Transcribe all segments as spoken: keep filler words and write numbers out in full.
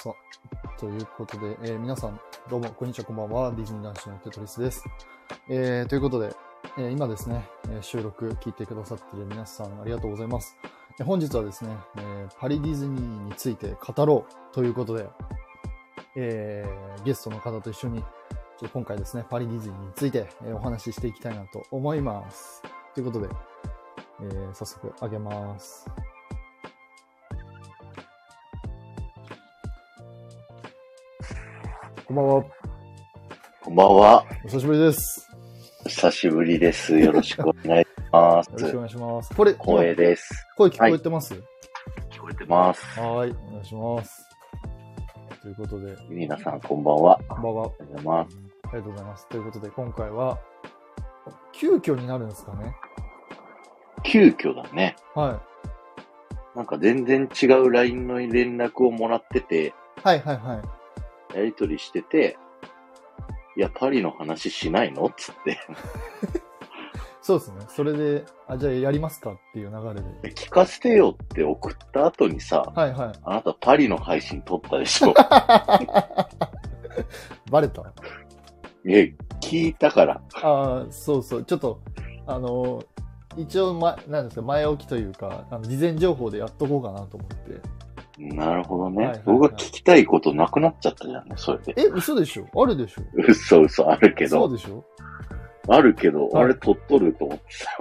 さあ、ということで、えー皆さん、どうも、こんにちは、こんばんは。ディズニー男子のテトリスです。えーということで、えー今ですね、えー収録聞いてくださっている皆さん、ありがとうございます。えー本日はですね、えーパリディズニーについて語ろうということで、えーゲストの方と一緒に、ちょっと今回ですね、パリディズニーについて、えーお話ししていきたいなと思います。ということで、えー早速、あげます。こんばんは。 こんばんは。 お久しぶりです。 久しぶりです。よろしくお願いします。 よろしくお願いします。これ、 光栄です。 声聞こえてます、 はい、聞こえてます。 はい、お願いします。ということで。 皆さん、こんばんは。 こんばんは。 ありがとうございます。 ありがとうございます。ということで、今回は、急遽になるんですかね。 急遽だね。 はい。 なんか全然違う ライン の連絡をもらってて、 はいはいはい。 やりとりしてて、いや、パリの話しないのつって。 そうですね。それで、あ、じゃあやりますかっていう流れで。 聞かせてよって送った後にさ、 はいはい。 あなたパリの配信撮ったでしょ。 バレた？ え、聞いたから。 ああ、そうそう。ちょっと、あの、一応、ま、なんですか、前置きというか、あの事前情報でやっとこうかなと思って。 なるほどね、 はいはいはい。 僕が聞きたいことなくなっちゃったじゃんね、それで。 え、嘘でしょ？あるでしょ？ 嘘嘘あるけど。 そうでしょ？ あるけど、 はい、 あれ撮っとると思ってさ。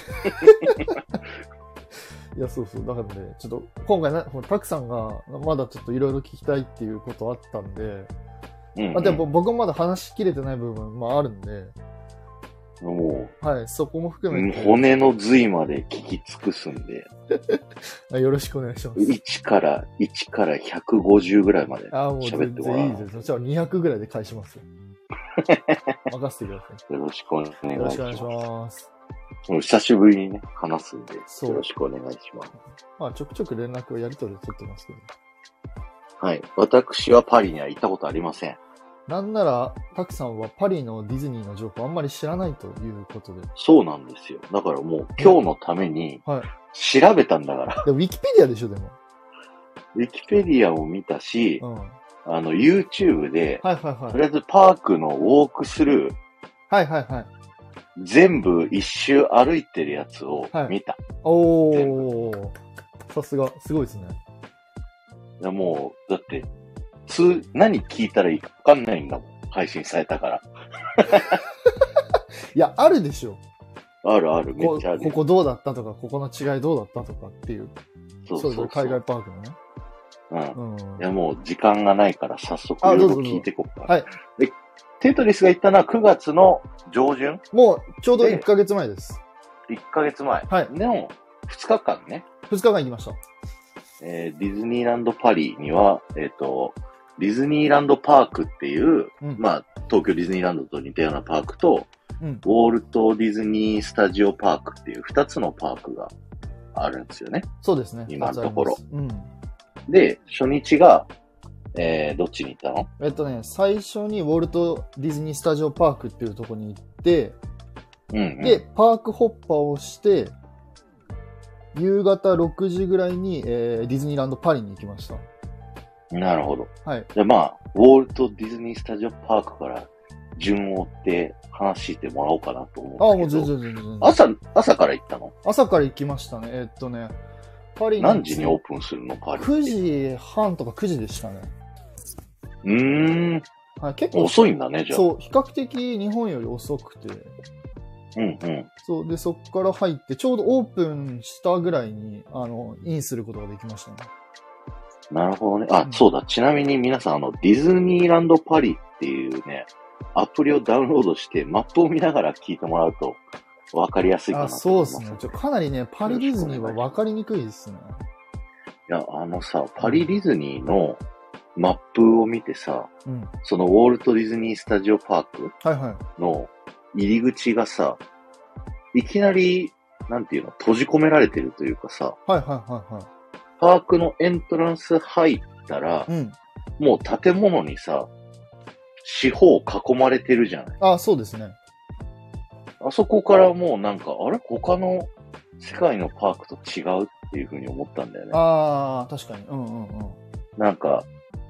いや、そうそう。だからね、ちょっと、今回ね、たくさんが、まだちょっといろいろ聞きたいっていうことあったんで、 うんうん、 まあ、でも僕もまだ話しきれてない部分もあるんで、 もう、はい、そこも含めて。 骨の髄まで聞き尽くすんで。 よろしくお願いします。 いちから、いちからひゃくごじゅうぐらいまでああ、もう喋ってもらう。 全然いいです。じゃあにひゃくぐらいで返しますよ。任せてください。 よろしくお願いします。 よろしくお願いします。 久しぶりにね、話すんで、よろしくお願いします。 まあ、ちょくちょく連絡をやり取り取ってますけど。 はい。私はパリには行ったことありません。 なんなら、たくさんはパリのディズニーの情報あんまり知らないということで。 そうなんですよ。だからもう今日のために、調べたんだから。 はい、でもウィキペディアでしょ、でも。 ウィキペディアを見たし、うん、あの、YouTube で、 はいはいはい。 とりあえずパークのウォークスルー、 はいはいはい。 全部一周歩いてるやつを見た。はい、 おー。さすが、すごいですね。 いやもう、だって、つ、何聞いたらいいか分かんないんだもん。配信されたから。 いや、あるでしょ。 あるある、めっちゃある。 ここどうだったとか、ここの違いどうだったとかっていう。 そうそうそう。 海外パークのね。 うん。うん、いや、もう時間がないから早速いろいろ聞いていこうかな。 はい。 で、テトリスが行ったのはくがつの上旬？ もうちょうどいっかげつまえです。 いっかげつまえ。 はい。 でも、ふつかかんね。 ふつかかん行きました。 えー、ディズニーランドパリには、えっと、ディズニーランドパークっていう、うん、まあ、東京ディズニーランドと似たようなパークと、うん、ウォールトディズニースタジオパークっていう二つのパークがあるんですよね。 そうですね。 今のところ。 うん、 で、初日が、えー、どっちに行ったの？ えっとね、最初にウォルトディズニースタジオパークっていうところに行って、 うんうん、 で、パークホッパーをして、夕方ろくじぐらいに、えー、ディズニーランドパリに行きました。 なるほど。 はい。 じゃあまあ、ウォルトディズニースタジオパークから順を追って話してもらおうかなと思うんですけど。 ああ、もう全然全然。 朝、朝から行ったの？ 朝から行きましたね。えー、っとね、パリに。 何時にオープンするの？パリ。 くじはんとかくじでしたね。 うーん。 はい、結構遅いんだね、じゃあ。 そう、比較的日本より遅くて。 うんうん。 そう、で、そこから入って、ちょうどオープンしたぐらいに、あの、インすることができましたね。 なるほどね。あ、うん、そうだ。ちなみに皆さん、あの、ディズニーランドパリっていうね、アプリをダウンロードして、マップを見ながら聞いてもらうと、わかりやすいかなと思います。 あ、そうですね。ちょかなりね、パリディズニーはわかりにくいですね。 いや、あのさ、パリディズニーのマップを見てさ、うん、そのウォルトディズニースタジオパークの入り口がさ、いきなり、なんていうの、閉じ込められてるというかさ、 はいはいはいはい。 パークのエントランス入ったら、うん、もう建物にさ、四方囲まれてるじゃない。 あ、そうですね。 あそこからもうなんか、あれ他の世界のパークと違うっていう風に思ったんだよね。 ああ、確かに。うんうんうん。 なんか、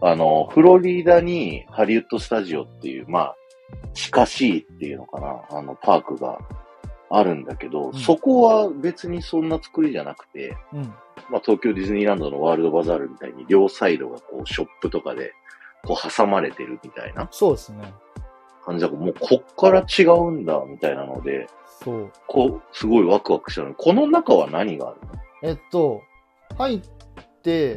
あの、フロリダにハリウッドスタジオっていう、まあ、近しいっていうのかな、あの、パークがあるんだけど、うん、そこは別にそんな作りじゃなくて、うん、まあ、東京ディズニーランドのワールドバザールみたいに両サイドがこう、ショップとかで、こう、挟まれてるみたいな。 そうですね。 感じだから、もうこっから違うんだ、みたいなので、 そう。 こう、すごいワクワクしたの。この中は何があるの？ えっと、入って、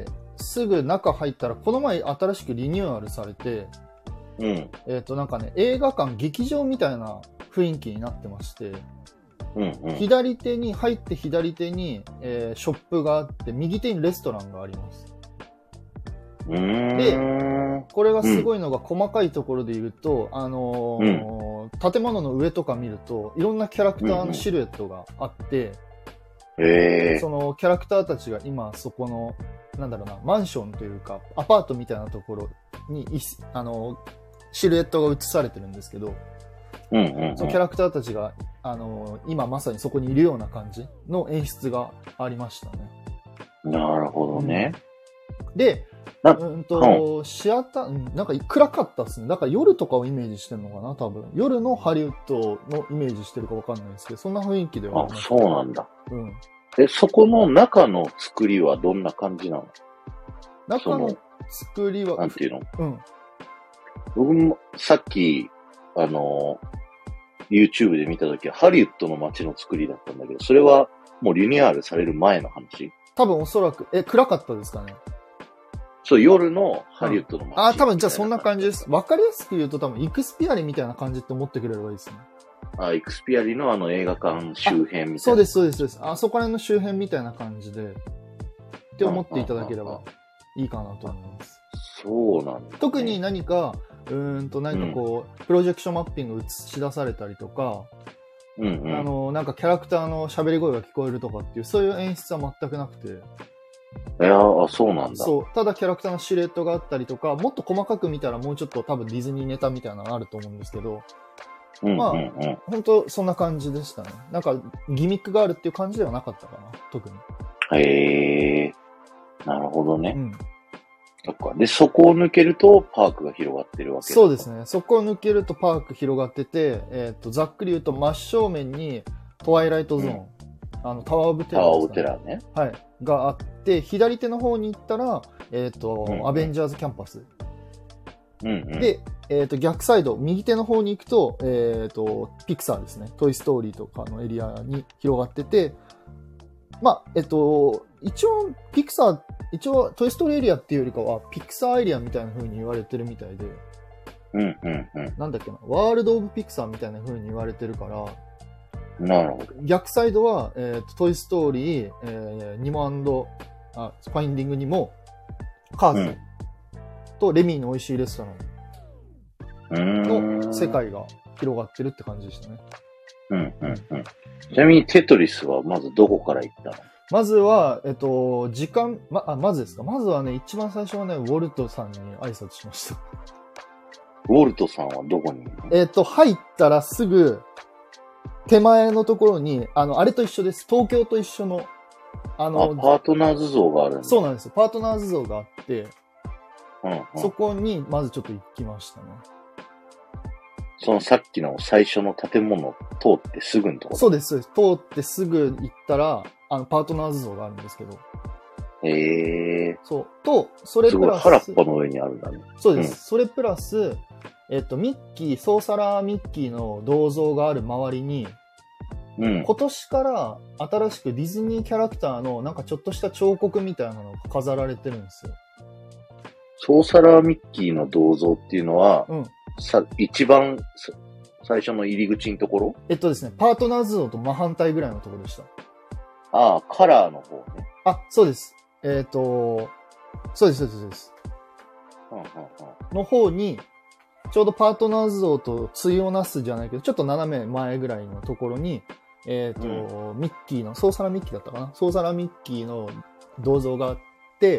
すぐ中入ったら、この前新しくリニューアルされて、 うん。 えっと、なんかね、映画館、劇場みたいな雰囲気になってまして、 うんうん、 左手に、入って左手に、えー、ショップがあって、右手にレストランがあります。 うーんで、これがすごいのが細かいところで言うと、うん、あのーうん、建物の上とか見ると、いろんなキャラクターのシルエットがあって、 うんうん、 そのキャラクターたちが今そこの、なんだろうな、マンションというか、アパートみたいなところに、あの、シルエットが映されてるんですけど、 うんうんうん、 そのキャラクターたちが、あの、今まさにそこにいるような感じの演出がありましたね。 なるほどね。 うん、で、うんと、うん、シアター、なんか暗かったっすね。だから夜とかをイメージしてるのかな、多分。夜のハリウッドのイメージしてるかわかんないですけど、そんな雰囲気ではあります。 あ、そうなんだ。 うん。 え、そこの中の作りはどんな感じなの？ 中の作りは、 なんていうの？ うん。 僕もさっき、あの、YouTube で見たときはハリウッドの街の作りだったんだけど、それはもうリニューアルされる前の話？ 多分おそらく、え、暗かったですかね？ そう、夜のハリウッドの街、うん。 あ、多分じゃあそんな感じです。わかりやすく言うと多分イクスピアリみたいな感じって思ってくれればいいですね。 あ、イクスピアリのあの映画館周辺みたいな。 そうです、そうです、そうです。あそこら辺の周辺みたいな感じで、って思っていただければいいかなと思います。 そうなんだ、ね。 特に何か、うーんと何かこう、うん、プロジェクションマッピング映し出されたりとか、 うんうん、 あの、なんかキャラクターの喋り声が聞こえるとかっていう、そういう演出は全くなくて。 いやー、そうなんだ。 そう。ただキャラクターのシルエットがあったりとか、もっと細かく見たらもうちょっと多分ディズニーネタみたいなのあると思うんですけど、 うんうんうん、 まあ、本当そんな感じでしたね。なんか、ギミックがあるっていう感じではなかったかな、特に。 へえー、なるほどね。 うん。 そっか。で、そこを抜けるとパークが広がってるわけですか？ そうですね。そこを抜けるとパーク広がってて、えっと、ざっくり言うと真正面にトワイライトゾーン、うん、あの、タワーオブテラー、 ね。タワーオブテラーね。 はい。があって、左手の方に行ったら、えっと、うんうん、アベンジャーズキャンパス。 うんうん、 で、えっと、逆サイド、右手の方に行くと、えっと、ピクサーですね。トイストーリーとかのエリアに広がってて、まあ、えっと、一応、ピクサー、一応、トイストーリーエリアっていうよりかは、ピクサーエリアみたいな風に言われてるみたいで、 うんうんうん。 なんだっけな、ワールド・オブ・ピクサーみたいな風に言われてるから、 なるほど。 逆サイドは、えっと、トイストーリー、えー、ニモ&あ、ファインディングにも、カーズ、うんとレミーの美味しいレストランの世界が広がってるって感じでしたね。 うんうんうん。ちなみにテトリスはまずどこから行ったの？ まずは、えっと、時間、ま、あ、まずですか。まずはね、一番最初はね、ウォルトさんに挨拶しました。 ウォルトさんはどこにいるの？ えっと、入ったらすぐ、手前のところに、あの、あれと一緒です。東京と一緒の、 あの、あ、パートナーズ像があるんだ。 そうなんですよ。パートナーズ像があって、 うんうん、 そこにまずちょっと行きましたね。 そのさっきの最初の建物を通ってすぐのところ？ そうです、そうです。通ってすぐ行ったら、あの、パートナーズ像があるんですけど。 へえー。 そう。と、それプラス。 すごい原っぱの上にあるんだね。 そうです。うん、それプラス、えっと、ミッキー、ソーサラーミッキーの銅像がある周りに、うん、今年から新しくディズニーキャラクターのなんかちょっとした彫刻みたいなのが飾られてるんですよ。 ソーサラーミッキーの銅像っていうのは、 うん、 さ一番最初の入り口のところ？ えっとですね、パートナーズ像と真反対ぐらいのところでした。 ああ、カラーの方ね。 あ、そうです。えっと、そうです、そうです、そうです。 うんうんうん、 の方に、ちょうどパートナーズ像と対をなすじゃないけど、ちょっと斜め前ぐらいのところに、えっと、うん、ミッキーの、ソーサラミッキーだったかな？ソーサラミッキーの銅像があって、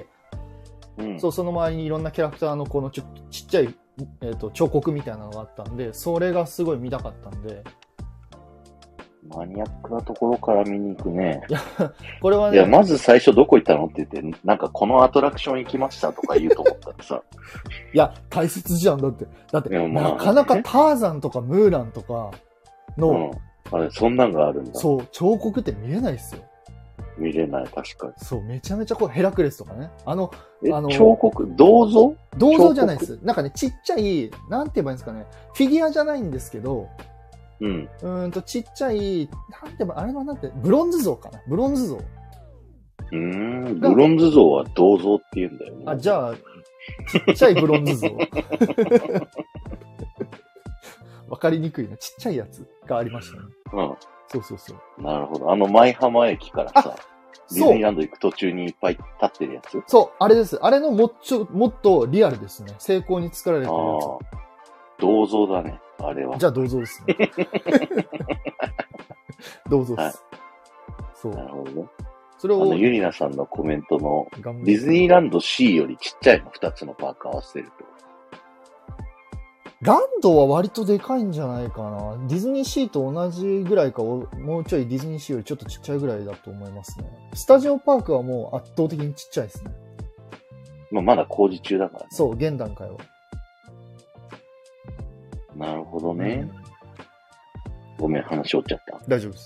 うん、そう、その周りにいろんなキャラクターのこのちょちっちゃい、えーと、彫刻みたいなのがあったんで、それがすごい見たかったんで。 マニアックなところから見に行くね。 いや、これはね。 いや、まず最初どこ行ったのって言って、なんかこのアトラクション行きましたとか言うと思ったらさ。 いや、大切じゃん。だって、だって、まあ、なかなかターザンとかムーランとかの、 うん、あれ、そんなんがあるんだ。 そう、彫刻って見れないっすよ。 見れない、確かに。 そう、めちゃめちゃこう、ヘラクレスとかね。あの、あの、 彫刻銅像銅像じゃないです。なんかね、ちっちゃい、なんて言えばいいんですかね。フィギュアじゃないんですけど、 うん。 うーんと、ちっちゃい、なんて言えば、あれはなんて、ブロンズ像かな。ブロンズ像。 うーん、ブロンズ像は銅像って言うんだよね。 あ、じゃあ、ちっちゃいブロンズ像。わかりにくいな。ちっちゃいやつがありましたね。 うん。 そうそうそう。 なるほど。あの、舞浜駅からさ、ディズニーランド行く途中にいっぱい立ってるやつ？ そう、あれです。あれのもっちょ、もっとリアルですね。成功に作られてるやつ。ああ。 銅像だね、あれは。 じゃあ銅像ですね。銅像です。はい、そう。 なるほどね。 それを。 あの、ユリナさんのコメントの、ディズニーランド シー よりちっちゃいのふたつのパーク合わせると。 ランドは割とでかいんじゃないかな。ディズニーシーと同じぐらいか、もうちょいディズニーシーよりちょっとちっちゃいぐらいだと思いますね。スタジオパークはもう圧倒的にちっちゃいですね。 まあ、まだ工事中だからね。 そう、現段階は。 なるほどね。うん、ごめん、話折っちゃった。 大丈夫です。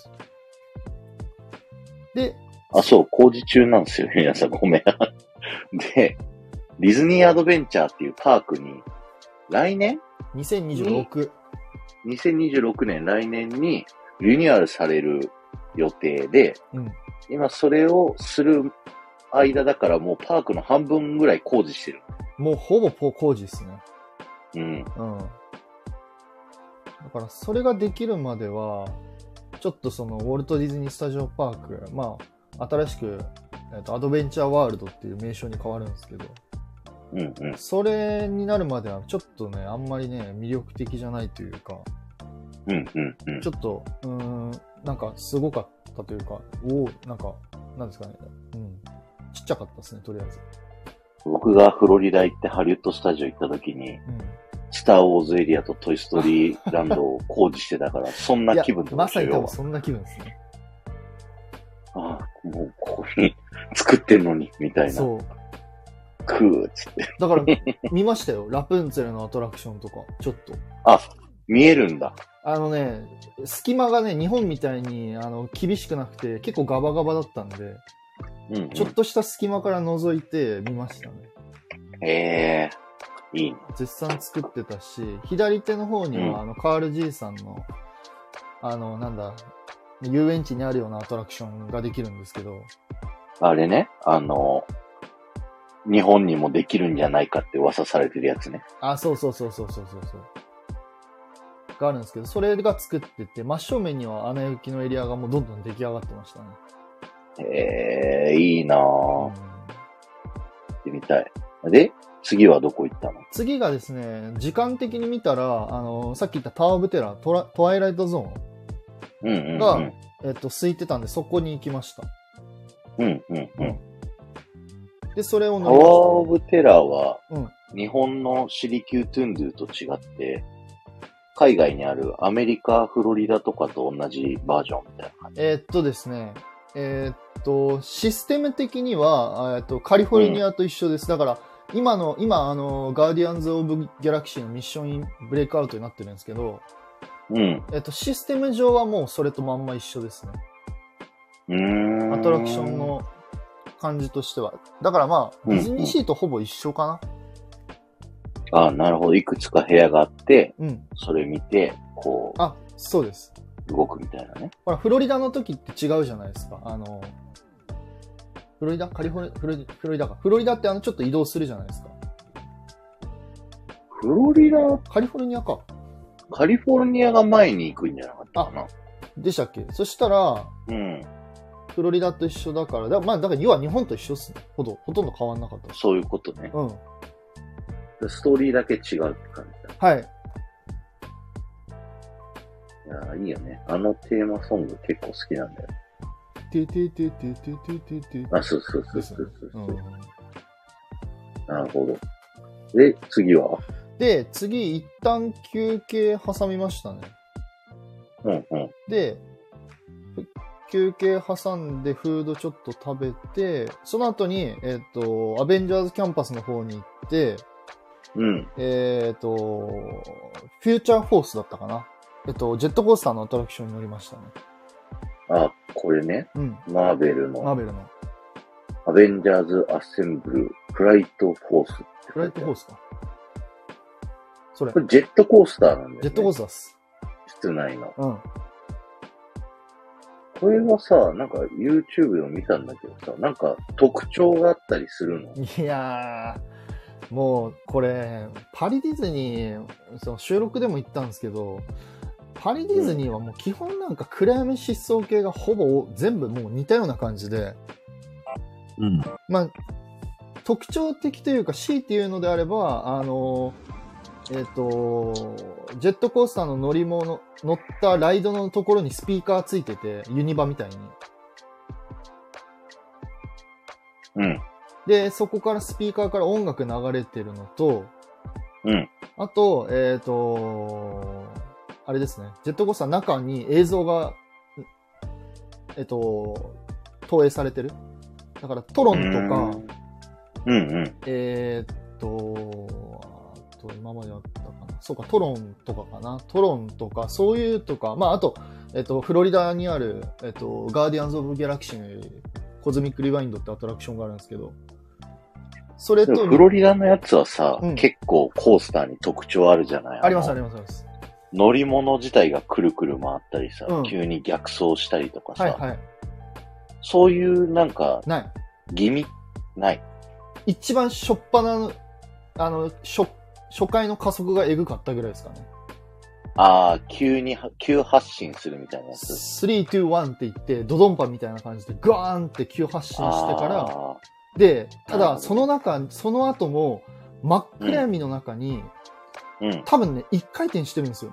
で、 あ、そう、工事中なんですよ、皆さんごめん。で、ディズニーアドベンチャーっていうパークに、来年にせんにじゅうろく。 にせんにじゅうろくねん来年にリニューアルされる予定で、うん、今それをする間だからもうパークの半分ぐらい工事してる。 もうほぼ工事ですね。 うん。うん。 だからそれができるまでは、ちょっとそのウォルト・ディズニー・スタジオ・パーク、まあ、新しく、えっと、アドベンチャーワールドっていう名称に変わるんですけど、 うんうん、 それになるまではちょっとね、あんまりね、魅力的じゃないというか、 うんうんうん、 ちょっと、うーん、なんかすごかったというか、おお、なんか、なんですかね、うん、ちっちゃかったですね、とりあえず。 僕がフロリダ行ってハリウッドスタジオ行った時に、うん、スター・ウォーズエリアとトイ・ストーリーランドを工事してたから、そんな気分でまさに多分そんな気分ですね。 ああ、もうここに作ってんのに、みたいな。そう。クーっつって。 だから、見ましたよ。ラプンツェルのアトラクションとか、ちょっと。 あ、見えるんだ。 あのね、隙間がね、日本みたいに、あの、厳しくなくて、結構ガバガバだったんで、うんうん、ちょっとした隙間から覗いて見ましたね。 へえー、いいね。 絶賛作ってたし、左手の方には、うん、あの、カール G さんの、あの、なんだ、遊園地にあるようなアトラクションができるんですけど。 あれね、あの、日本にもできるんじゃないかって噂されてるやつね。 あ、そうそうそうそうそうそうそう。があるんですけど、それが作ってて、真正面にはアナ雪のエリアがもうどんどん出来上がってましたね。 へえー、いいなぁ。行ってみたい。で、次はどこ行ったの？ 次がですね、時間的に見たら、あの、さっき言ったタワーオブテラー、トラ、トワイライトゾーンが、うんうんうん、えっと、空いてたんで、そこに行きました。 うんうんうん。うんで、それをタワーオブテラーは、うん、日本のシリキュートゥンドゥと違って、海外にあるアメリカ、フロリダとかと同じバージョンみたいな感じ。 えー、っとですね、えー、っと、システム的には、えー、っと、カリフォルニアと一緒です。うん、だから、今の、今、あの、ガーディアンズ・オブ・ギャラクシーのミッション・イン・ブレイクアウトになってるんですけど、 うん。 えー、っと、システム上はもうそれとまんま一緒ですね。 うーん。 アトラクションの感じとしては。だからまあ、ディズニーシーとほぼ一緒かな。 うんうん、ああ、なるほど。いくつか部屋があって、うん、それ見て、こう。 あ、そうです。 動くみたいなね。 ほら、フロリダの時って違うじゃないですか。あの、フロリダカリフォルニア、フロリダ、フロリダか。フロリダってあの、ちょっと移動するじゃないですか。 フロリダカリフォルニアか。 カリフォルニアが前に行くんじゃなかったかな。 でしたっけ？そしたら、 うん。 フロリダと一緒だから、だまあ、だから要は日本と一緒っすね。ほど、ほとんど変わんなかった。 そういうことね。 うん。 ストーリーだけ違うって感じだ。 はい。 いやー、いいよね。あのテーマソング結構好きなんだよ。 てててててててて。 あ、そうそうそうそうそうそう、うん。なるほど。で、次は？ で、次、一旦休憩挟みましたね。 うんうん。 で、 休憩挟んでフードちょっと食べて、その後に、えっと、アベンジャーズキャンパスの方に行って、 うん。 えっと、フューチャーフォースだったかな。えっと、ジェットコースターのアトラクションに乗りましたね。 あ、これね。 うん。 マーベルの。 マーベルの。 アベンジャーズ・アッセンブル・フライト・フォース。 フライト・フォースか。それ。 これジェットコースターなんだよね。 ジェットコースターっす。 室内の。 うん。 これはさ、なんか YouTube でも見たんだけどさ、なんか特徴があったりするの？ いやー、もうこれ、パリディズニー、その収録でも言ったんですけど、パリディズニーはもう基本なんか暗闇疾走系がほぼ全部もう似たような感じで、 うん。 まあ、特徴的というか強いて言うのであれば、あの、えっと、ジェットコースターの乗り物、乗ったライドのところにスピーカーついてて、ユニバみたいに。 うん。 で、そこからスピーカーから音楽流れてるのと、 うん。 あと、えっと、あれですね、ジェットコースターの中に映像が、えっと、投影されてる。だからトロンとか、 うんうん。 えー、っと、あと今まであったかな。そうか、トロンとかかな。トロンとか、そういうとか、まあ、あと、えっと、フロリダにある、えっと、ガーディアンズ・オブ・ギャラクシー、コズミック・リワインドってアトラクションがあるんですけど、それと、 フロリダのやつはさ、 うん、 結構コースターに特徴あるじゃない？ あります、あります、あります。 乗り物自体がくるくる回ったりさ、 うん、 急に逆走したりとかさ、 はいはい、 そういうなんか、 ない。 ギミない。 一番しょっぱな、あの、初、初回の加速がエグかったぐらいですかね。 ああ、急に、急発進するみたいなやつ。 スリー、ツー、ワンって言って、ドドンパみたいな感じでガーンって急発進してから、で、ただ、その中、その後も、真っ暗闇の中に、 うんうん、 多分ね、一回転してるんですよね。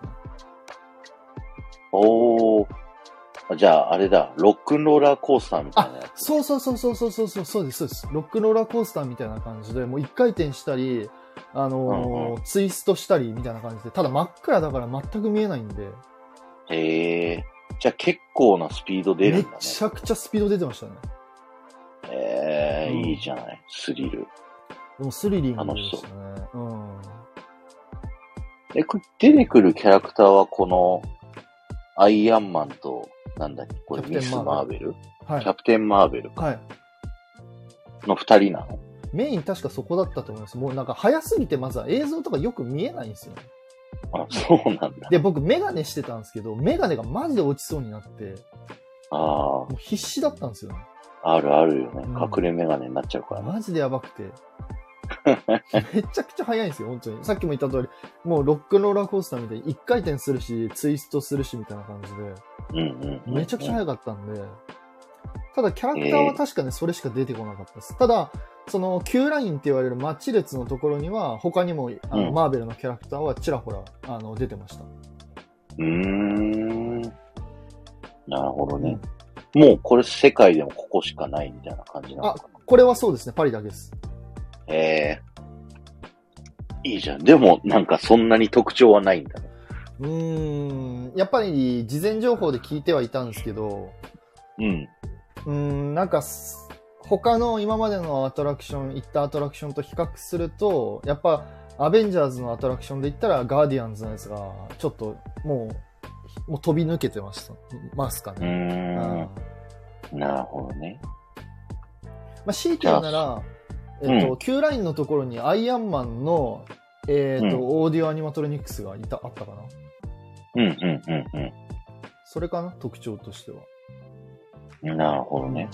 おー。じゃあ、あれだ、ロックンローラーコースターみたいなやつ。 そうそうそうそうそうそうそう、そうです、そうです。ロックンローラーコースターみたいな感じで、もう一回転したり、あのーうんうん、ツイストしたりみたいな感じで、ただ真っ暗だから全く見えないんで。 へえ。じゃあ結構なスピード出るんだね。 めちゃくちゃスピード出てましたね。 へえ、うん、いいじゃない。スリル。 でもスリリングでしたね。うん。 え、これ出てくるキャラクターはこの、アイアンマンと、なんだっけ、これミス・マーベル、はい、キャプテン・マーベルか。はい。の二人なの？ メイン確かそこだったと思います。もうなんか早すぎてまずは映像とかよく見えないんですよね。 あ、そうなんだ。 で、僕メガネしてたんですけど、メガネがマジで落ちそうになって、 ああ。 もう必死だったんですよね。 あるあるよね。うん、隠れメガネになっちゃうからね。 マジでやばくて。めちゃくちゃ速いんですよ、本当に。さっきも言った通り、もうロックンローラーコースターみたいに一回転するし、ツイストするしみたいな感じで、 うんうんうん、 めちゃくちゃ速かったんで、ただキャラクターは確かね、それしか出てこなかったです。ただ、その Q ラインって言われるマッチ列のところには、他にもあの、うん、マーベルのキャラクターはちらほらあの出てました。 うーん。なるほどね。うん、もうこれ世界でもここしかないみたいな感じなのかな。 あ、これはそうですね、パリだけです。 へえー。いいじゃん。でもなんかそんなに特徴はないんだね。 うーん。やっぱり事前情報で聞いてはいたんですけど、 うん。 うーん、なんか、他の今までのアトラクション、行ったアトラクションと比較すると、やっぱ、アベンジャーズのアトラクションで言ったら、ガーディアンズのやつが、ちょっと、もう、もう飛び抜けてました。ますかね。 うーん。なるほどね。 まあ、強いて言うなら、えっと、うん、Q ラインのところにアイアンマンの、えっと、うん、オーディオアニマトロニクスがいた、あったかな。 うん、うん、うん、うん。 それかな、特徴としては。 なるほどね。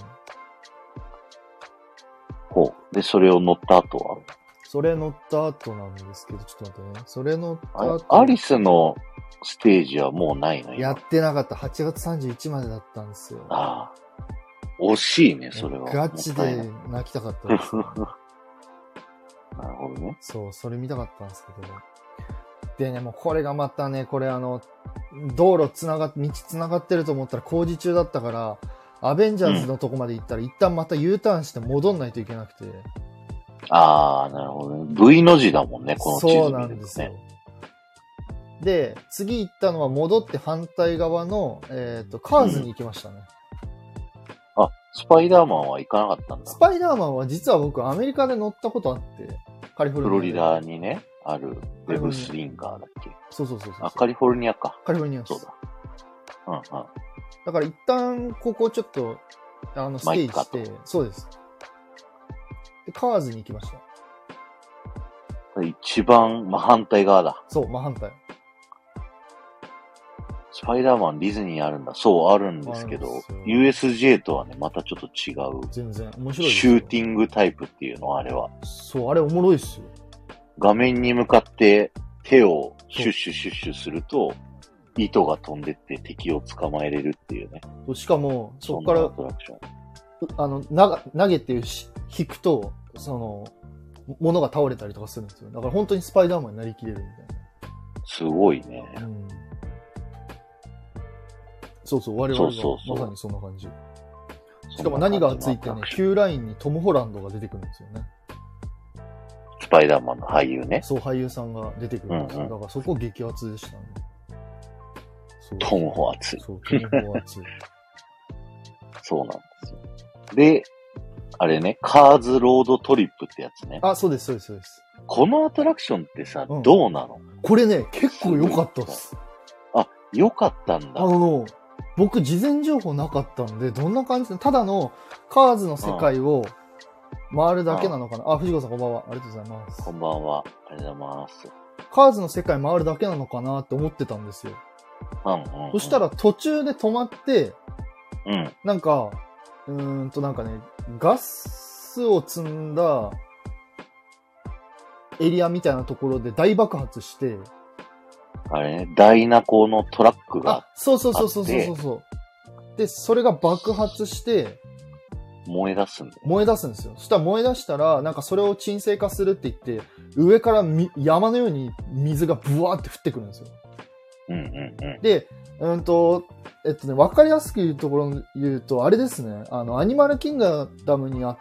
ほう。で、それを乗った後は？ それ乗った後なんですけど、ちょっと待ってね。それ乗った後。 アリスのステージはもうないの？ やってなかった。はちがつさんじゅういちまでだったんですよ。 ああ。惜しいね、それは。 ガチで泣きたかったです、ね。 なるほどね。 そう、それ見たかったんですけど。でね、もうこれがまたね、これあの、道路つながっ、道つながってると思ったら工事中だったから、アベンジャーズのとこまで行ったら、うん、一旦また U ターンして戻んないといけなくて。 ああ、なるほどね。V の字だもんね、この地図見るとね。 そうなんですよ。で、次行ったのは戻って反対側の、えっと、カーズに行きましたね。 スパイダーマンは行かなかったんだ。 スパイダーマンは実は僕アメリカで乗ったことあって、カリフォルニア。 フロリダにね、あるウェブスリンガーだっけ。 そうそうそうそう。 あ、カリフォルニアか。 カリフォルニア。 そうだ。うんうん。 だから一旦ここちょっと、あの、ステイして、そうです。で、カーズに行きました。 一番真反対側だ。 そう、真反対。 スパイダーマンディズニーあるんだ。そう、あるんですけど、ユーエスジェー とはね、またちょっと違う。 全然、面白いです。 シューティングタイプっていうの、あれは。 そう、あれおもろいっすよ。 画面に向かって手をシュッシュシュッシュすると、糸が飛んでって敵を捕まえれるっていうね。 しかも、そこから、あの、な投げて引くと、その、物が倒れたりとかするんですよ。だから本当にスパイダーマンになりきれるみたいな。 すごいね。 うん、そうそう、我々はまさにそんな感じ。しかも何がついてね、Q ラインにトム・ホランドが出てくるんですよね。 スパイダーマンの俳優ね。 そう、俳優さんが出てくるんですよ。うんうん、だからそこ激アツでしたね。 トムホ熱い。 そう、トムホ熱い。 そうなんですよ。で、あれね、カーズロードトリップってやつね。 あ、そうです、そうです、そうです。 このアトラクションってさ、うん、どうなの？ これね、結構良かったっす。 あ、良かったんだ。 あの、僕、事前情報なかったんで、どんな感じで、ただのカーズの世界を回るだけなのかな。うん、あ、藤子さんこんばんは。ありがとうございます。 こんばんは。ありがとうございます。 カーズの世界回るだけなのかなって思ってたんですよ。 うんうんうん、 そしたら途中で止まって、 うん、 なんか、うーんとなんかね、ガスを積んだエリアみたいなところで大爆発して、 あれね、ダイナコのトラックがあって。 あ、そうそうそうそうそうそう。で、それが爆発して、 燃え出すんだよ。 燃え出すんですよ。そしたら燃え出したら、なんかそれを沈静化するって言って、上からみ山のように水がブワーって降ってくるんですよ。 うんうんうん。 で、うんと、えっとね、わかりやすく言うところ言うと、あれですね、あの、アニマルキングダムにあった、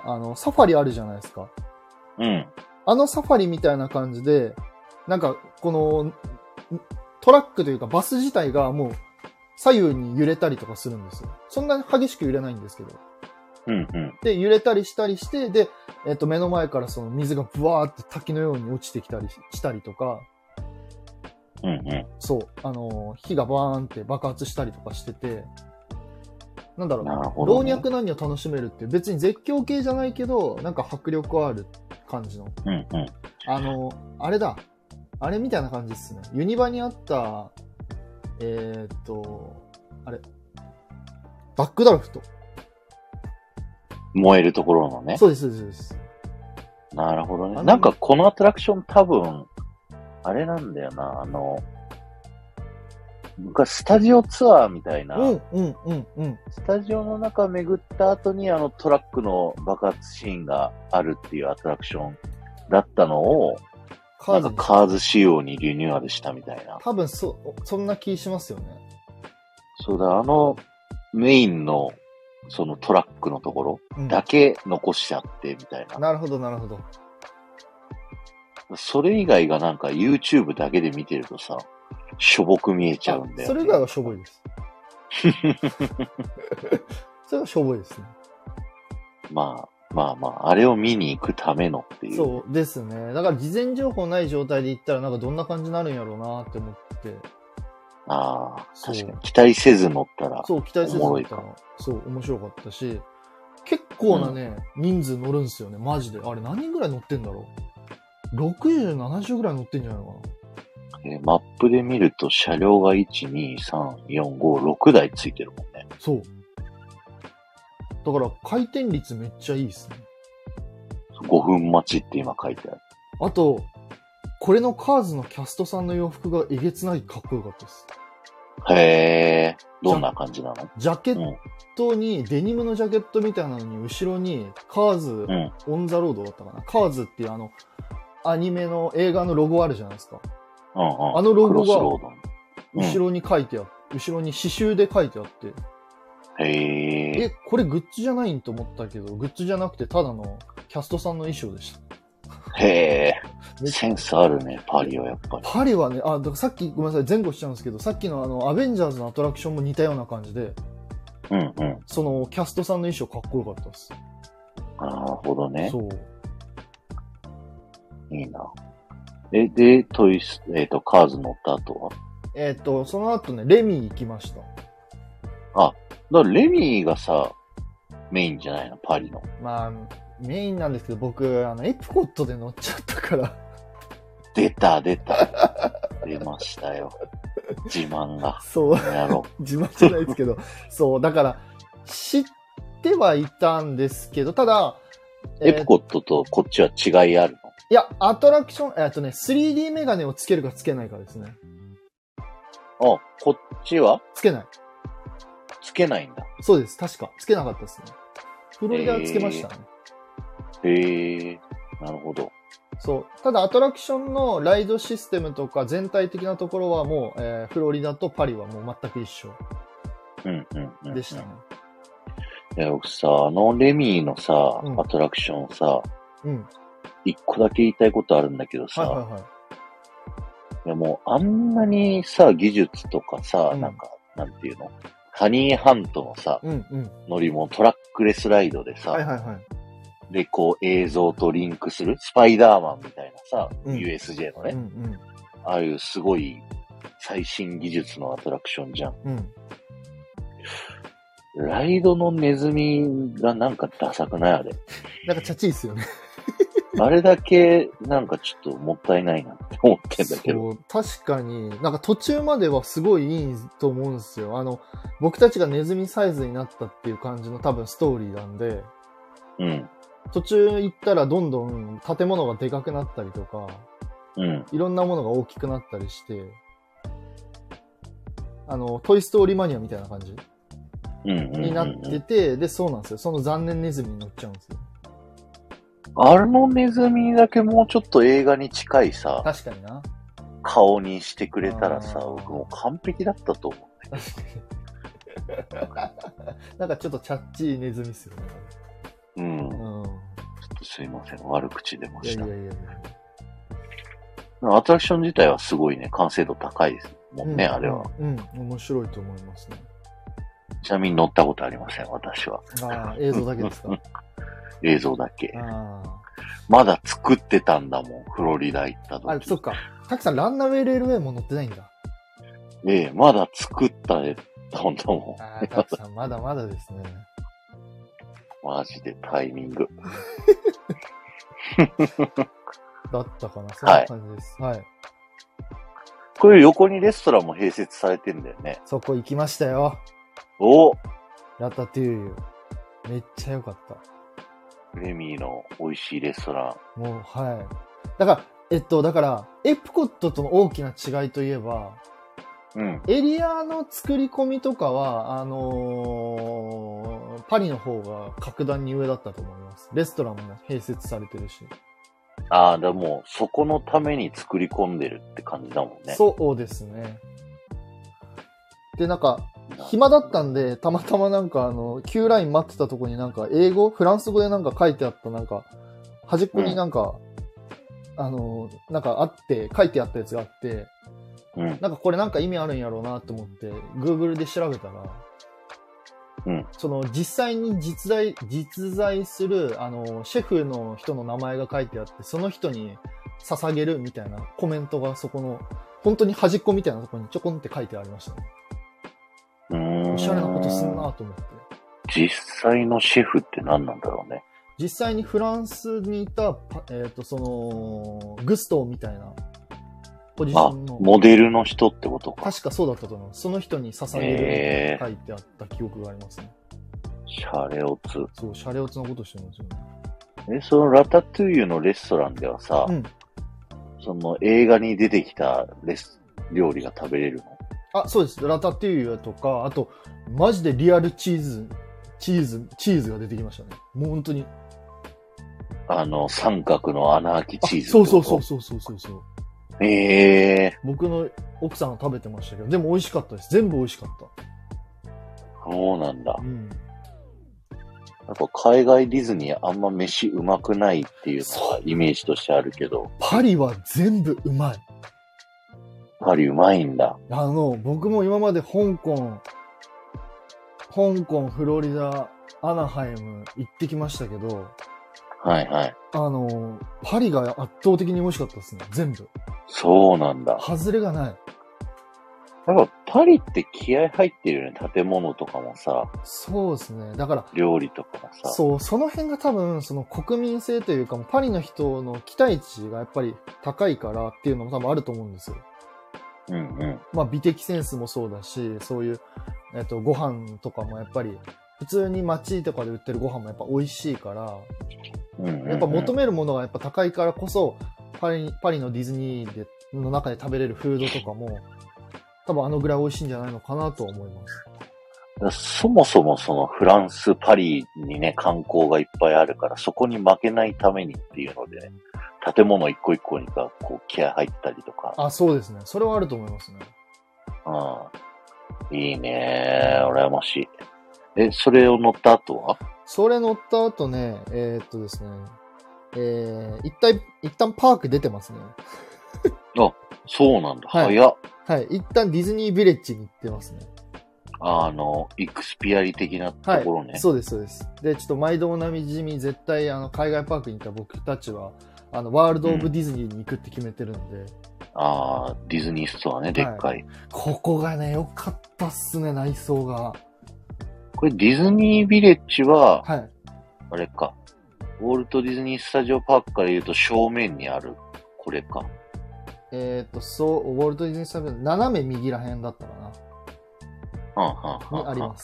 あの、サファリあるじゃないですか。 うん。 あのサファリみたいな感じで、なんか、この、トラックというかバス自体がもう左右に揺れたりとかするんですよ。そんなに激しく揺れないんですけど。 うんうん。 で、揺れたりしたりして、で、えっと、目の前からその水がブワーって滝のように落ちてきたりしたりとか、 うんうん。 そう、あの、火がバーンって爆発したりとかしてて、なんだろう、 なるほどね、 老若男女楽しめるって別に絶叫系じゃないけど、なんか迫力ある感じの。 うんうん。 あの、あれだ。あれみたいな感じですね。ユニバにあった、えー、っと、あれ。バックドラフト。 燃えるところのね。 そうです、そうです、そうです。 なるほどね。なんかこのアトラクション多分、あれなんだよな、あの、昔スタジオツアーみたいな、 うんうんうんうん、 スタジオの中巡った後にあのトラックの爆発シーンがあるっていうアトラクションだったのを、なんかカーズ仕様にリニューアルしたみたいな。 多分そ、そんな気しますよね。 そうだ、あのメインのそのトラックのところだけ残しちゃってみたいな。 うん、なるほど、なるほど。 それ以外がなんか YouTube だけで見てるとさ、しょぼく見えちゃうんだよね。 それ以外はしょぼいです。それはしょぼいですね。 まあ、まあまあ、あれを見に行くためのっていう。 そうですね。だから事前情報ない状態で行ったらなんかどんな感じになるんやろうなって思って。 ああ、確かに。期待せず乗ったら。 そう、期待せず乗ったら。そう、面白かったし、結構なね、うん、人数乗るんですよね、マジで。あれ何人ぐらい乗ってんだろう ?ろくじゅう、ななじゅうぐらい乗ってんじゃないのかな。 えー、マップで見ると車両がいち、に、さん、よん、ご、ろくだいついてるもんね。 そう。だから回転率めっちゃいいですね。 ごふん待ちって今書いてある。 あと、これのカーズのキャストさんの洋服がえげつないかっこよかったです。 へー。どんな感じなの？ ジャケットに、うん、デニムのジャケットみたいなのに、後ろにカーズ、うん、オンザロードだったかな。カーズっていうあの、アニメの映画のロゴあるじゃないですか。 うんうん、 あのロゴが、後ろに書いてあって、うん、後ろに刺繍で書いてあって。 へー。 え、これグッズじゃないんと思ったけど、グッズじゃなくてただのキャストさんの衣装でした。 へー。センスあるね、パリはやっぱり。 パリはね、あ、だからさっきごめんなさい、前後しちゃうんですけど、さっきのあの、アベンジャーズのアトラクションも似たような感じで、 うんうんうん。 その、キャストさんの衣装かっこよかったです。 なるほどね。 そう。 いいな。え、で、トイス、えっ、ー、と、カーズ乗った後はえっ、ー、と、その後ね、レミ行きました。 あ、だからレミーがさ、メインじゃないの、パリの。 まあ、メインなんですけど、僕、あの、エプコットで乗っちゃったから。 出た、出た。出ましたよ。自慢が。 そう。 やろう。自慢じゃないですけど、そう、だから、知ってはいたんですけど、ただ、 えー、エプコットとこっちは違いあるの？ いや、アトラクション、えっとね、スリーディー メガネをつけるかつけないかですね。 あ、こっちはつけない。 つけないんだ。 そうです。確か。つけなかったですね。フロリダはつけましたね。 へえー、なるほど。 そう。ただ、アトラクションのライドシステムとか全体的なところはもう、えー、フロリダとパリはもう全く一緒。 うんうんうん。 でしたね。 いや、僕さ、あのレミーのさ、うん、アトラクションさ、うん。一個だけ言いたいことあるんだけどさ、はいはいはい。いやもうあんなにさ、技術とかさ、うん、なんか、なんていうの？ハニーハントのさ、うんうん、乗り物、トラックレスライドでさ、はいはいはい、で、こう映像とリンクする、スパイダーマンみたいなさ、うん、ユーエスジェー のね、うんうん、ああいうすごい最新技術のアトラクションじゃん。うん、ライドのネズミがなんかダサくないあれ。 なんかチャチいっすよね。 あれだけなんかちょっともったいないなって思ってんだけど。 そう、確かに、なんか途中まではすごいいいと思うんですよ。あの、僕たちがネズミサイズになったっていう感じの多分ストーリーなんで、うん。途中行ったらどんどん建物がでかくなったりとか、うん。いろんなものが大きくなったりして、あの、トイストーリーマニアみたいな感じ、うんうんうんうん、になってて、で、そうなんですよ。その残念ネズミに乗っちゃうんですよ。 あのネズミだけもうちょっと映画に近いさ、 確かにな。 顔にしてくれたらさ、僕もう完璧だったと思う、ね。 なんかちょっとチャッチーネズミっすよね。 うん。うん、ちょっとすいません、悪口出ました。いやいやいやいや。アトラクション自体はすごいね、完成度高いですもんね、うん、あれは、 うん。うん、面白いと思いますね。 ちなみに乗ったことありません、私は。 ああ、映像だけですか？ 映像だけ。あまだ作ってたんだもん、フロリダ行った時。 あ、そっか。たくさんランナウェイレールウェイも乗ってないんだ。 ええ、まだ作ったんだもん。 ああ、たくさんまだまだですね。 マジでタイミング。 だったかな、そんな感じです。はい。はい、 これ横にレストランも併設されてんだよね。 そこ行きましたよ。 おラタトゥーユ。めっちゃ良かった。 レミーの美味しいレストラン。もう、はい。だから、えっと、だから、エプコットとの大きな違いといえば、うん。エリアの作り込みとかは、あのー、パリの方が格段に上だったと思います。レストランも併設されてるし。 ああ、でも、そこのために作り込んでるって感じだもんね。 そうですね。で、なんか、暇だったんで、たまたまなんかあの、Q ライン待ってたとこになんか、英語フランス語でなんか書いてあったなんか、端っこになんか、うん、あの、なんかあって、書いてあったやつがあって、うん、なんかこれなんか意味あるんやろうなと思って、Google で調べたら、うん、その実際に実在、実在する、あの、シェフの人の名前が書いてあって、その人に捧げるみたいなコメントがそこの、本当に端っこみたいなところにちょこんって書いてありましたね。おしゃれなことすんなと思って。 実際のシェフって何なんだろうね。 実際にフランスにいた、えっと、その、グストーみたいなポジションの。 あ、モデルの人ってことか。 確かそうだったと思う。その人に捧げるって書いてあった記憶がありますね。 シャレオツ。 そう、シャレオツのことしてますよね。え、そのラタトゥーユのレストランではさ、うん、その映画に出てきたレス料理が食べれるの？ あ、そうです。ラタトゥーユとか、あと、マジでリアルチーズ、チーズ、チーズが出てきましたね。もう本当に。 あの、三角の穴開きチーズ。 そうそうそうそうそうそうそう。 ええー。 僕の奥さんが食べてましたけど、でも美味しかったです。全部美味しかった。 そうなんだ。うん。やっぱ海外ディズニーあんま飯うまくないっていうのはイメージとしてあるけど。 パリは全部うまい。 パリうまいんだ。 あの、僕も今まで香港、 香港、フロリダ、アナハイム行ってきましたけど、 はいはい。 あの、パリが圧倒的に美味しかったですね、全部。 そうなんだ。 外れがない。 やっぱパリって気合入ってるよね、建物とかもさ。 そうですね。だから、 料理とかもさ。 そう、その辺が多分、その国民性というか、パリの人の期待値がやっぱり高いからっていうのも多分あると思うんですよ。 うんうん。 まあ美的センスもそうだし、そういう、えっと、ご飯とかもやっぱり、普通に街とかで売ってるご飯もやっぱ美味しいから、 うんうんうん、 やっぱ求めるものがやっぱ高いからこそ、パリ、パリのディズニーでの中で食べれるフードとかも、多分あのぐらい美味しいんじゃないのかなとは思います。そもそもそのフランス、パリにね、観光がいっぱいあるから、そこに負けないためにっていうので、ね、建物一個一個にか、こう、気合入ったりとか。 あ、そうですね。それはあると思いますね。 うん。いいねー。羨ましい。え、それを乗った後は？ それ乗った後ね、えー、っとですね、えー、一旦、一旦パーク出てますね。 あ、そうなんだ。 はい、 早っ。 はい。一旦ディズニービレッジに行ってますね。 あの、イクスピアリ的なところね。 はい、そうです、そうです。で、ちょっと毎度おなじみ、絶対、あの、海外パークに行った僕たちは、あの、ワールド・オブ・ディズニーに行くって決めてるんで。うん、 ああ、ディズニーストアね、でっかい。はい、 ここがね、良かったっすね、内装が。 これディズニービレッジは、 はい。 あれか。ウォルト・ディズニー・スタジオ・パークから言うと正面にある、これか。 えっ、ー、と、そう、ウォルト・ディズニー・スタジオ、斜め右ら辺だったかな。 はあ、はあはあ、 にあります。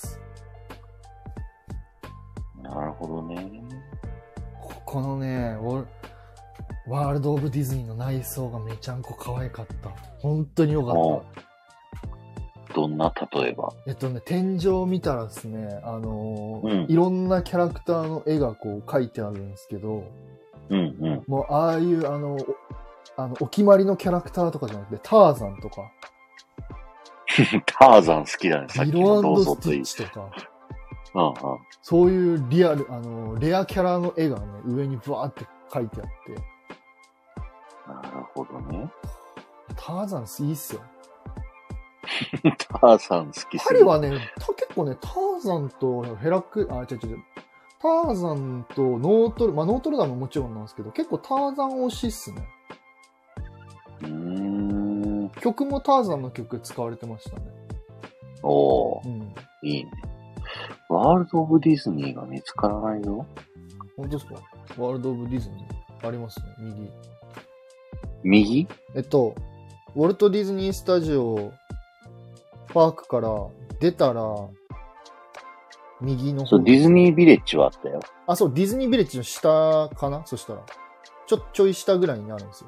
なるほどね。 ここのね、ワールド・オブ・ディズニーの内装がめちゃんこ可愛かった。本当に良かった。 どんな、例えば？ えっとね、天井見たらですね、あのーうん、 いろんなキャラクターの絵がこう描いてあるんですけど、 うんうん、 もうああいうあの、あの、お決まりのキャラクターとかじゃなくて、ターザンとか。 ターザン好きだね、さっきのロースティッチとか。 うんうん、 そういうリアル、あの、レアキャラの絵がね、上にブワーって描いてあって。 なるほどね。 ターザンいいっすよ。 ターザン好きっすパリはね、結構ね、ターザンとヘラク、あ、違う違う。ターザンとノートル、まあノートルダムももちろんなんですけど、結構ターザン推しっすね。 うーん。 曲もターザンの曲使われてましたね。 おー、 うん、 いいね。ワールド・オブ・ディズニーが見つからないぞ。 本当ですか？ワールド・オブ・ディズニーありますね、右。 右？ えっと、ウォルト・ディズニー・スタジオパークから出たら、右の方。 そう、ディズニービレッジはあったよ。 あ、そう、ディズニービレッジの下かな？そしたら。ちょ、ちょい下ぐらいにあるんですよ。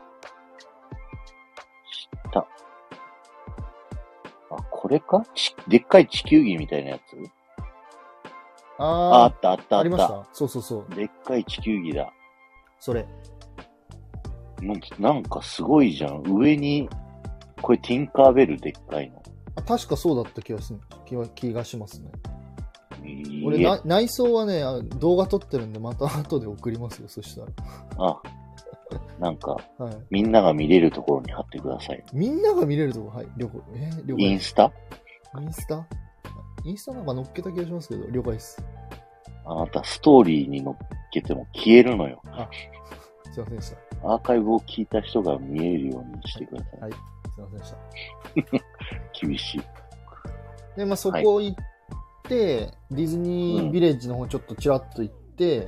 下。あ、これか？ち、でっかい地球儀みたいなやつ？ ああ、あったあったあった。 ありました？そうそうそう。 でっかい地球儀だ。 それ。 なんかすごいじゃん。上に、これティンカーベルでっかいの。 あ、確かそうだった気がす気が気がしますね。 いい俺な、内装はね、動画撮ってるんで、また後で送りますよ、そしたら。 あ、なんか、 はい、 みんなが見れるところに貼ってください。 みんなが見れるところ、はい、了解。えー、了解。 インスタ？ インスタインスタなんか載っけた気がしますけど、了解です。 あなた、ストーリーに載っけても消えるのよ。 あ、すいませんでした。 アーカイブを聞いた人が見えるようにしてください。 はい、はい、すいませんでした。 厳しい。 で、まあ、そこ行って、はい、ディズニービレッジの方ちょっとちらっと行って、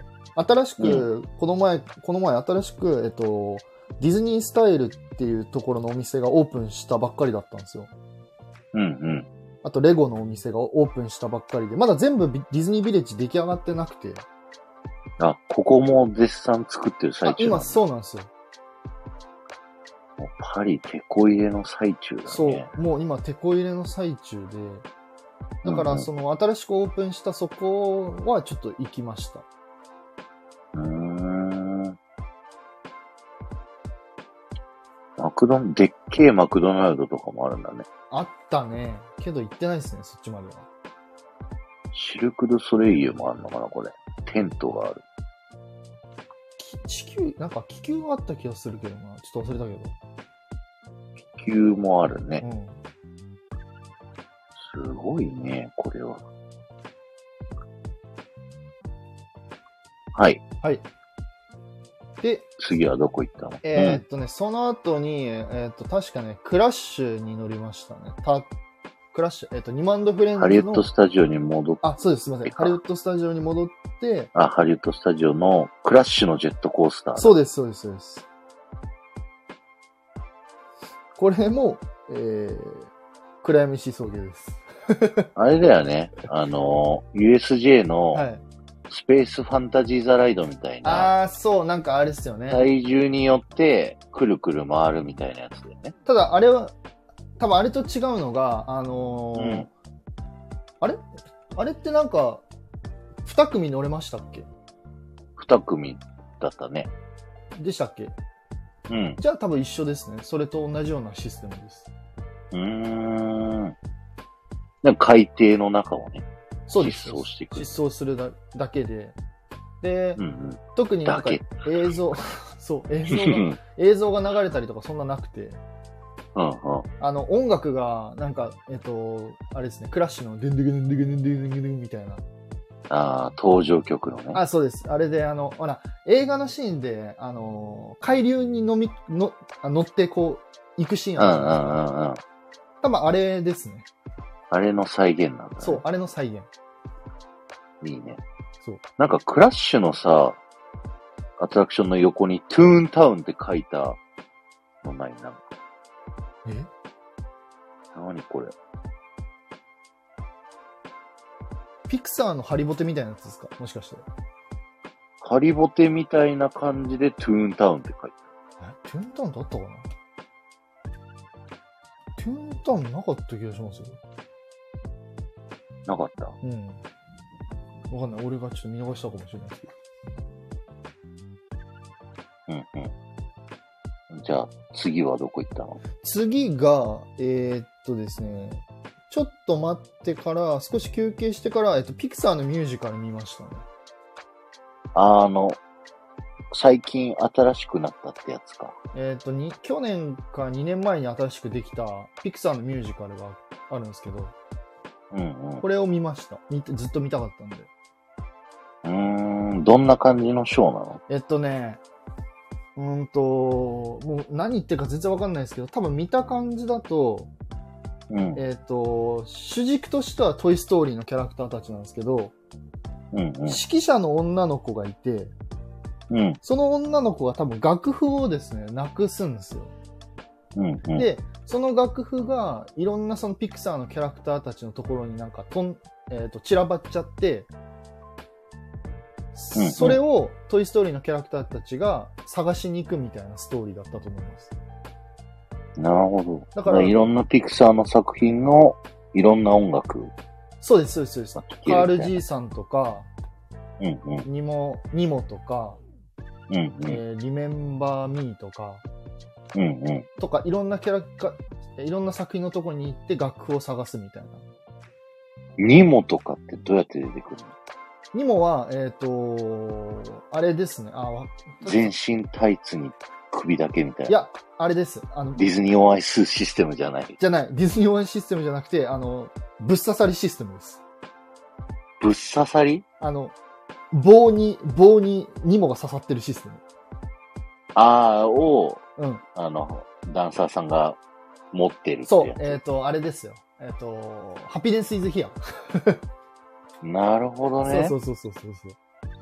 うん、新しく、うん、この前、この前新しく、えっと、ディズニースタイルっていうところのお店がオープンしたばっかりだったんですよ。 うんうん。 あと、レゴのお店がオープンしたばっかりで、まだ全部ディズニービレッジ出来上がってなくて。 あ、ここも絶賛作ってる最中なんだ。 今、そうなんですよ。 もうパリ、テこ入れの最中だね。 そう。もう今、テこ入れの最中で。だから、その、新しくオープンしたそこはちょっと行きました。 うーん。マクドン、でっけえマクドナルドとかもあるんだね。 あったね。けど行ってないですね、そっちまでは。 シルク・ドゥ・ソレイユもあるのかな、これ。テントがある。 地球、なんか気球があった気がするけどな。ちょっと忘れたけど。 気球もあるね。 うん。 すごいね、これは。 はい。 はい。で、 次はどこ行ったの？ えー、っとね、うん、その後に、えー、っと、確かね、クラッシュに乗りましたね。たクラッシュ、えー、っと、にまんドフレンズの。 ハリウッドスタジオに戻って。 あ、そうです、すみません。ハリウッドスタジオに戻って。 あ、ハリウッドスタジオのクラッシュのジェットコースター。 そうです、そうです、そうです。これも、えー、暗闇思想芸です。 あれだよね。あの、ユーエスジェー の、はい、スペースファンタジーザライドみたいな。 ああ、そう、なんかあれですよね。 体重によって、くるくる回るみたいなやつだよね。 ただ、あれは、多分あれと違うのが、あのーうん、あれあれってなんか、二組乗れましたっけ？ 二組だったね。 でしたっけ？ うん。 じゃあ多分一緒ですね。それと同じようなシステムです。 うーん。でも海底の中をね。 そうです。 疾走していく。 疾走するだだけで。で、 うんうん、 特になんか映像、そう、映像が、映像が流れたりとかそんななくて、 うんうん、 あの、音楽が、なんか、えっと、あれですね、クラッシュの、ドゥンドゥグドゥンドゥグドゥンドゥグドゥンみたいな。 ああ、登場曲のね。 あ、そうです。あれで、あの、ほら、映画のシーンで、あの、海流に乗み、の乗ってこう、行くシーンあるじゃないですか。うんうんうんうん。多分あれですね。 あれの再現なんだ、ね。 そう、あれの再現。 いいね。 そう。 なんかクラッシュのさ、アトラクションの横にトゥーンタウンって書いたのないなんか。 え？ 何これ？ ピクサーのハリボテみたいなやつですか？もしかして。 ハリボテみたいな感じでトゥーンタウンって書いてある。え？トゥーンタウンってあったかな？トゥーンタウンなかった気がしますよ。 なかった？ うん。わかんない。俺がちょっと見逃したかもしれないですけど。 うんうん。じゃあ、次はどこ行ったの？ 次が、えー、っとですね、ちょっと待ってから、少し休憩してから、えっと、ピクサーのミュージカル見ましたね。 あの、最近新しくなったってやつか。 えっと、に、去年かにねんまえに新しくできたピクサーのミュージカルがあるんですけど、 うんうん、 これを見ました。見て、ずっと見たかったんで。 うーん、どんな感じのショーなの？ えっとね、うーんと、もう何言ってるか全然わかんないですけど、多分見た感じだと、うん、えっと、主軸としてはトイストーリーのキャラクターたちなんですけど、うんうん、指揮者の女の子がいて、うん、その女の子が多分楽譜をですね、なくすんですよ。うんうん、で、その楽譜がいろんなそのピクサーのキャラクターたちのところになんかとん、えーと、散らばっちゃって、うんうん、それをトイストーリーのキャラクターたちが探しに行くみたいなストーリーだったと思います。 なるほど。だからいろんなピクサーの作品のいろんな音楽。 そうです、そうです、そうです。カール G さんとか、 うんうん、 ニモ、ニモとか、 うんうんえー、リメンバーミーとか、 うんうん、 とかいろんなキャラクター、いろんな作品のところに行って楽譜を探すみたいな。 ニモとかってどうやって出てくるの？ ニモは、えっと、あれですね。あ全身タイツに首だけみたいな。 いや、あれです。あの、 ディズニーオンアイスシステムじゃない。 じゃない。ディズニーオンアイスシステムじゃなくて、あの、ぶっ刺さりシステムです。 ぶっ刺さり？ あの、棒に、棒にニモが刺さってるシステム。 あー、を、 うん。 あの、ダンサーさんが持ってるってやつ。 そう、えっと、あれですよ。えっと、ハピネスイズヒア。 なるほどね。 そうそうそうそうそう。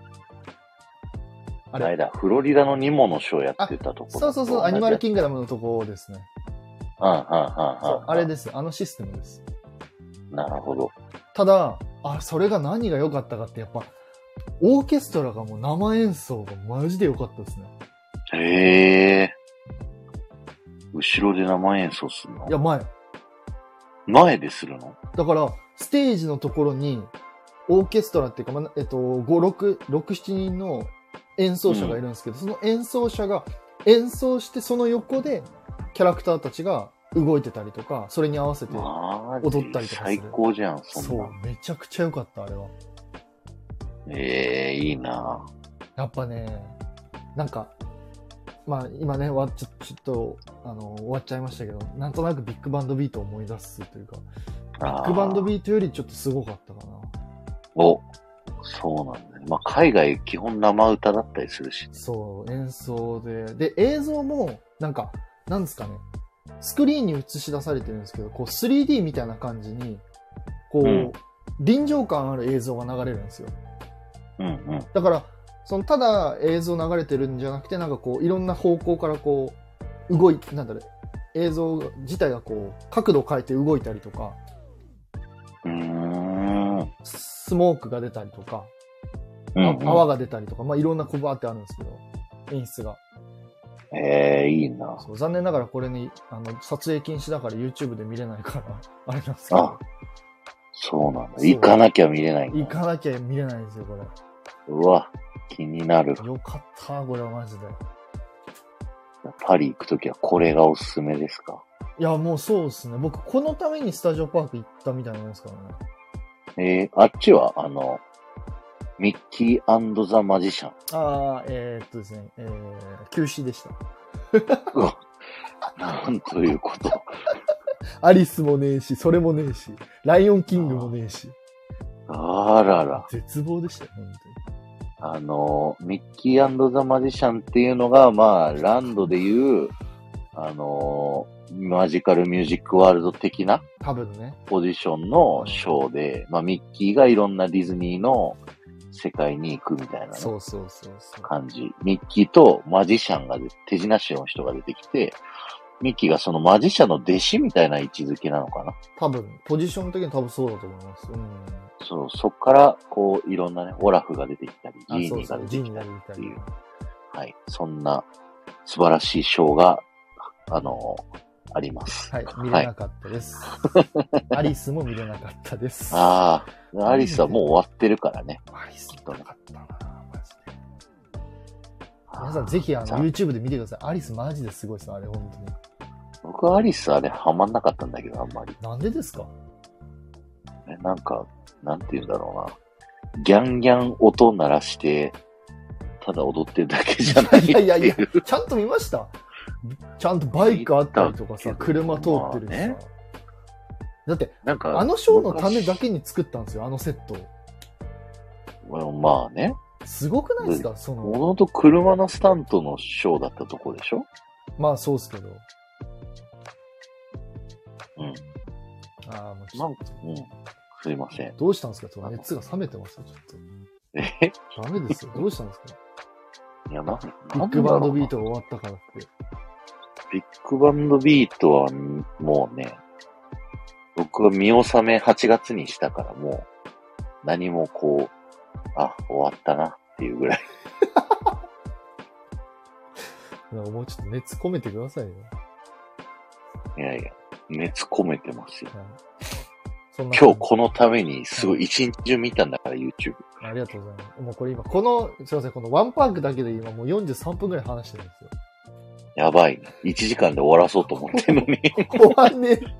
あれあれだ、フロリダのニモのショーやってたところ。 そうそうそう、アニマルキングダムのとこですね。 うんうんうんうん。そう、 あれです。あのシステムです。 なるほど。 ただ、あ、それが何が良かったかって、やっぱ、オーケストラがもう生演奏がマジで良かったですね。 へえ。後ろで生演奏するの？ いや、前。 前でするの？ だから、ステージのところに、オーケストラっていうか、まあ、えっと、ご、ろく、ろく、しちにんの演奏者がいるんですけど、うん、その演奏者が演奏して、その横で、キャラクターたちが動いてたりとか、それに合わせて踊ったりとかする。 最高じゃん、そんな。 そう、めちゃくちゃ良かった、あれは。 ええー、いいな。 やっぱね、なんか、まあ今ね、わちょちょっとあの終わっちゃいましたけど、なんとなくビッグバンドビートを思い出すというか、ビッグバンドビートよりちょっとすごかったかな。 お、そうなんだまあ、海外基本生歌だったりするし。 そう、演奏で。で、映像も、なんか、なんですかね。スクリーンに映し出されてるんですけど、こう スリーディー みたいな感じに、こう、うん、臨場感ある映像が流れるんですよ。 うんうん。 だから、その、ただ映像流れてるんじゃなくて、なんかこう、いろんな方向からこう、動い、なんだろう、映像自体がこう、角度を変えて動いたりとか、 うーん。 スモークが出たりとか、 うんうん、 泡が出たりとか、まあ、いろんなこうバーってあるんですけど、演出が。 へえ、いいな。 そう、残念ながらこれに、あの、撮影禁止だから YouTube で見れないから、あれなんですけど。 あ、そうなんだ。行かなきゃ見れないんだ。 行かなきゃ見れないんですよ、これ。 うわ、気になる。 よかった、これはマジで。 パリ行くときはこれがおすすめですか？ いや、もうそうですね。僕、このためにスタジオパーク行ったみたいなもんですからね。えー、あっちは、あの、ミッキー&ザ・マジシャン。 ああ、えー、っとですね、えー、休止でした。 うわ、なんということ。 アリスもねえし、それもねえし、ライオンキングもねえし。 あらら。 絶望でしたよ、本当に。 あの、ミッキー&ザ・マジシャンっていうのが、まあ、ランドでいう、あの、マジカルミュージックワールド的な、 多分ね、 ポジションのショーで、まあ、ミッキーがいろんなディズニーの世界に行くみたいな、ね、 そうそうそうそう感じ。ミッキーとマジシャンが、手品師の人が出てきて、ミッキーがそのマジシャンの弟子みたいな位置づけなのかな。 多分、ポジション的に多分そうだと思います。うん、 そう、そっから、こう、いろんなね、オラフが出てきたり、ジーニーが出てきたりっていう、はい、そんな素晴らしいショーが、あのー、あります。 はい、見れなかったです。はい、アリスも見れなかったです。 ああ、アリスはもう終わってるからね。 アリス見れなかったな、マジで。皆さんぜひあの YouTube で見てください。アリスマジですごいです、あれ、本当に。 僕はアリスあれハマんなかったんだけど、あんまり。 なんでですか？ え、なんか、なんて言うんだろうな。ギャンギャン音鳴らして、ただ踊ってるだけじゃない。 いやいやいや、ちゃんと見ました？ちゃんとバイクあったりとかさ、車通ってるしさ。ね、だって、なんかあのショーのためだけに作ったんですよ、あのセットを。まあね。 すごくないですか？その。 ものと車のスタントのショーだったとこでしょ？ まあそうっすけど。 うん。 ああ、もうちょっと、うん。すいません。 どうしたんですか？ちょっと熱が冷めてますよ、ちょっと。 え？ ダメですよ。どうしたんですか？ いや、な、 ビッグバンドビートが終わったからって。 ビッグバンドビートは、もうね、僕は見納めはちがつにしたからもう、何もこう、あ、終わったなっていうぐらい。 もうちょっと熱込めてくださいよ。 いやいや、熱込めてますよ。 はい、そんな今日このためにすごい一日中見たんだから、YouTube。 ありがとうございます。もうこれ今、この、すいません、このワンパークだけで今もうよんじゅうさんぷんくらい話してるんですよ。 やばいね。いちじかんで終わらそうと思ってるのに。 終わんね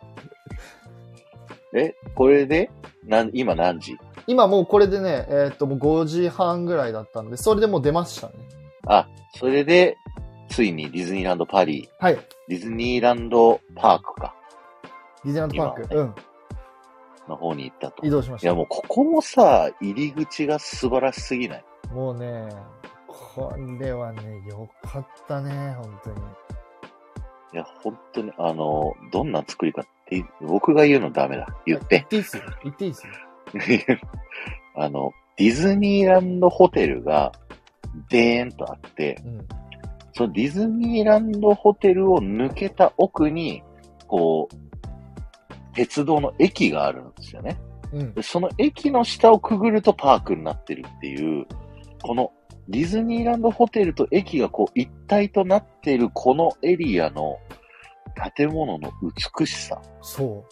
え。え、これで、なん、今何時？ 今もうこれでね、えー、っともうごじはんぐらいだったんで、それでもう出ましたね。 あ、それで、ついにディズニーランドパリ。 はい。 ディズニーランドパークか。 ディズニーランドパーク、ね、うん。 の方に行ったと。 移動しました。 いやもうここもさ、入り口が素晴らしすぎない？ もうね、これはね、よかったね、本当に。 いや、本当に、あの、どんな作りかって、僕が言うのダメだ。言って。 言っていいっすよ。言っていいっすよ。 あの、ディズニーランドホテルが、でーんとあって、うん、そのディズニーランドホテルを抜けた奥に、こう、鉄道の駅があるんですよね。うん、でその駅の下をくぐるとパークになってるっていう、このディズニーランドホテルと駅がこう一体となっているこのエリアの建物の美しさ。 そう。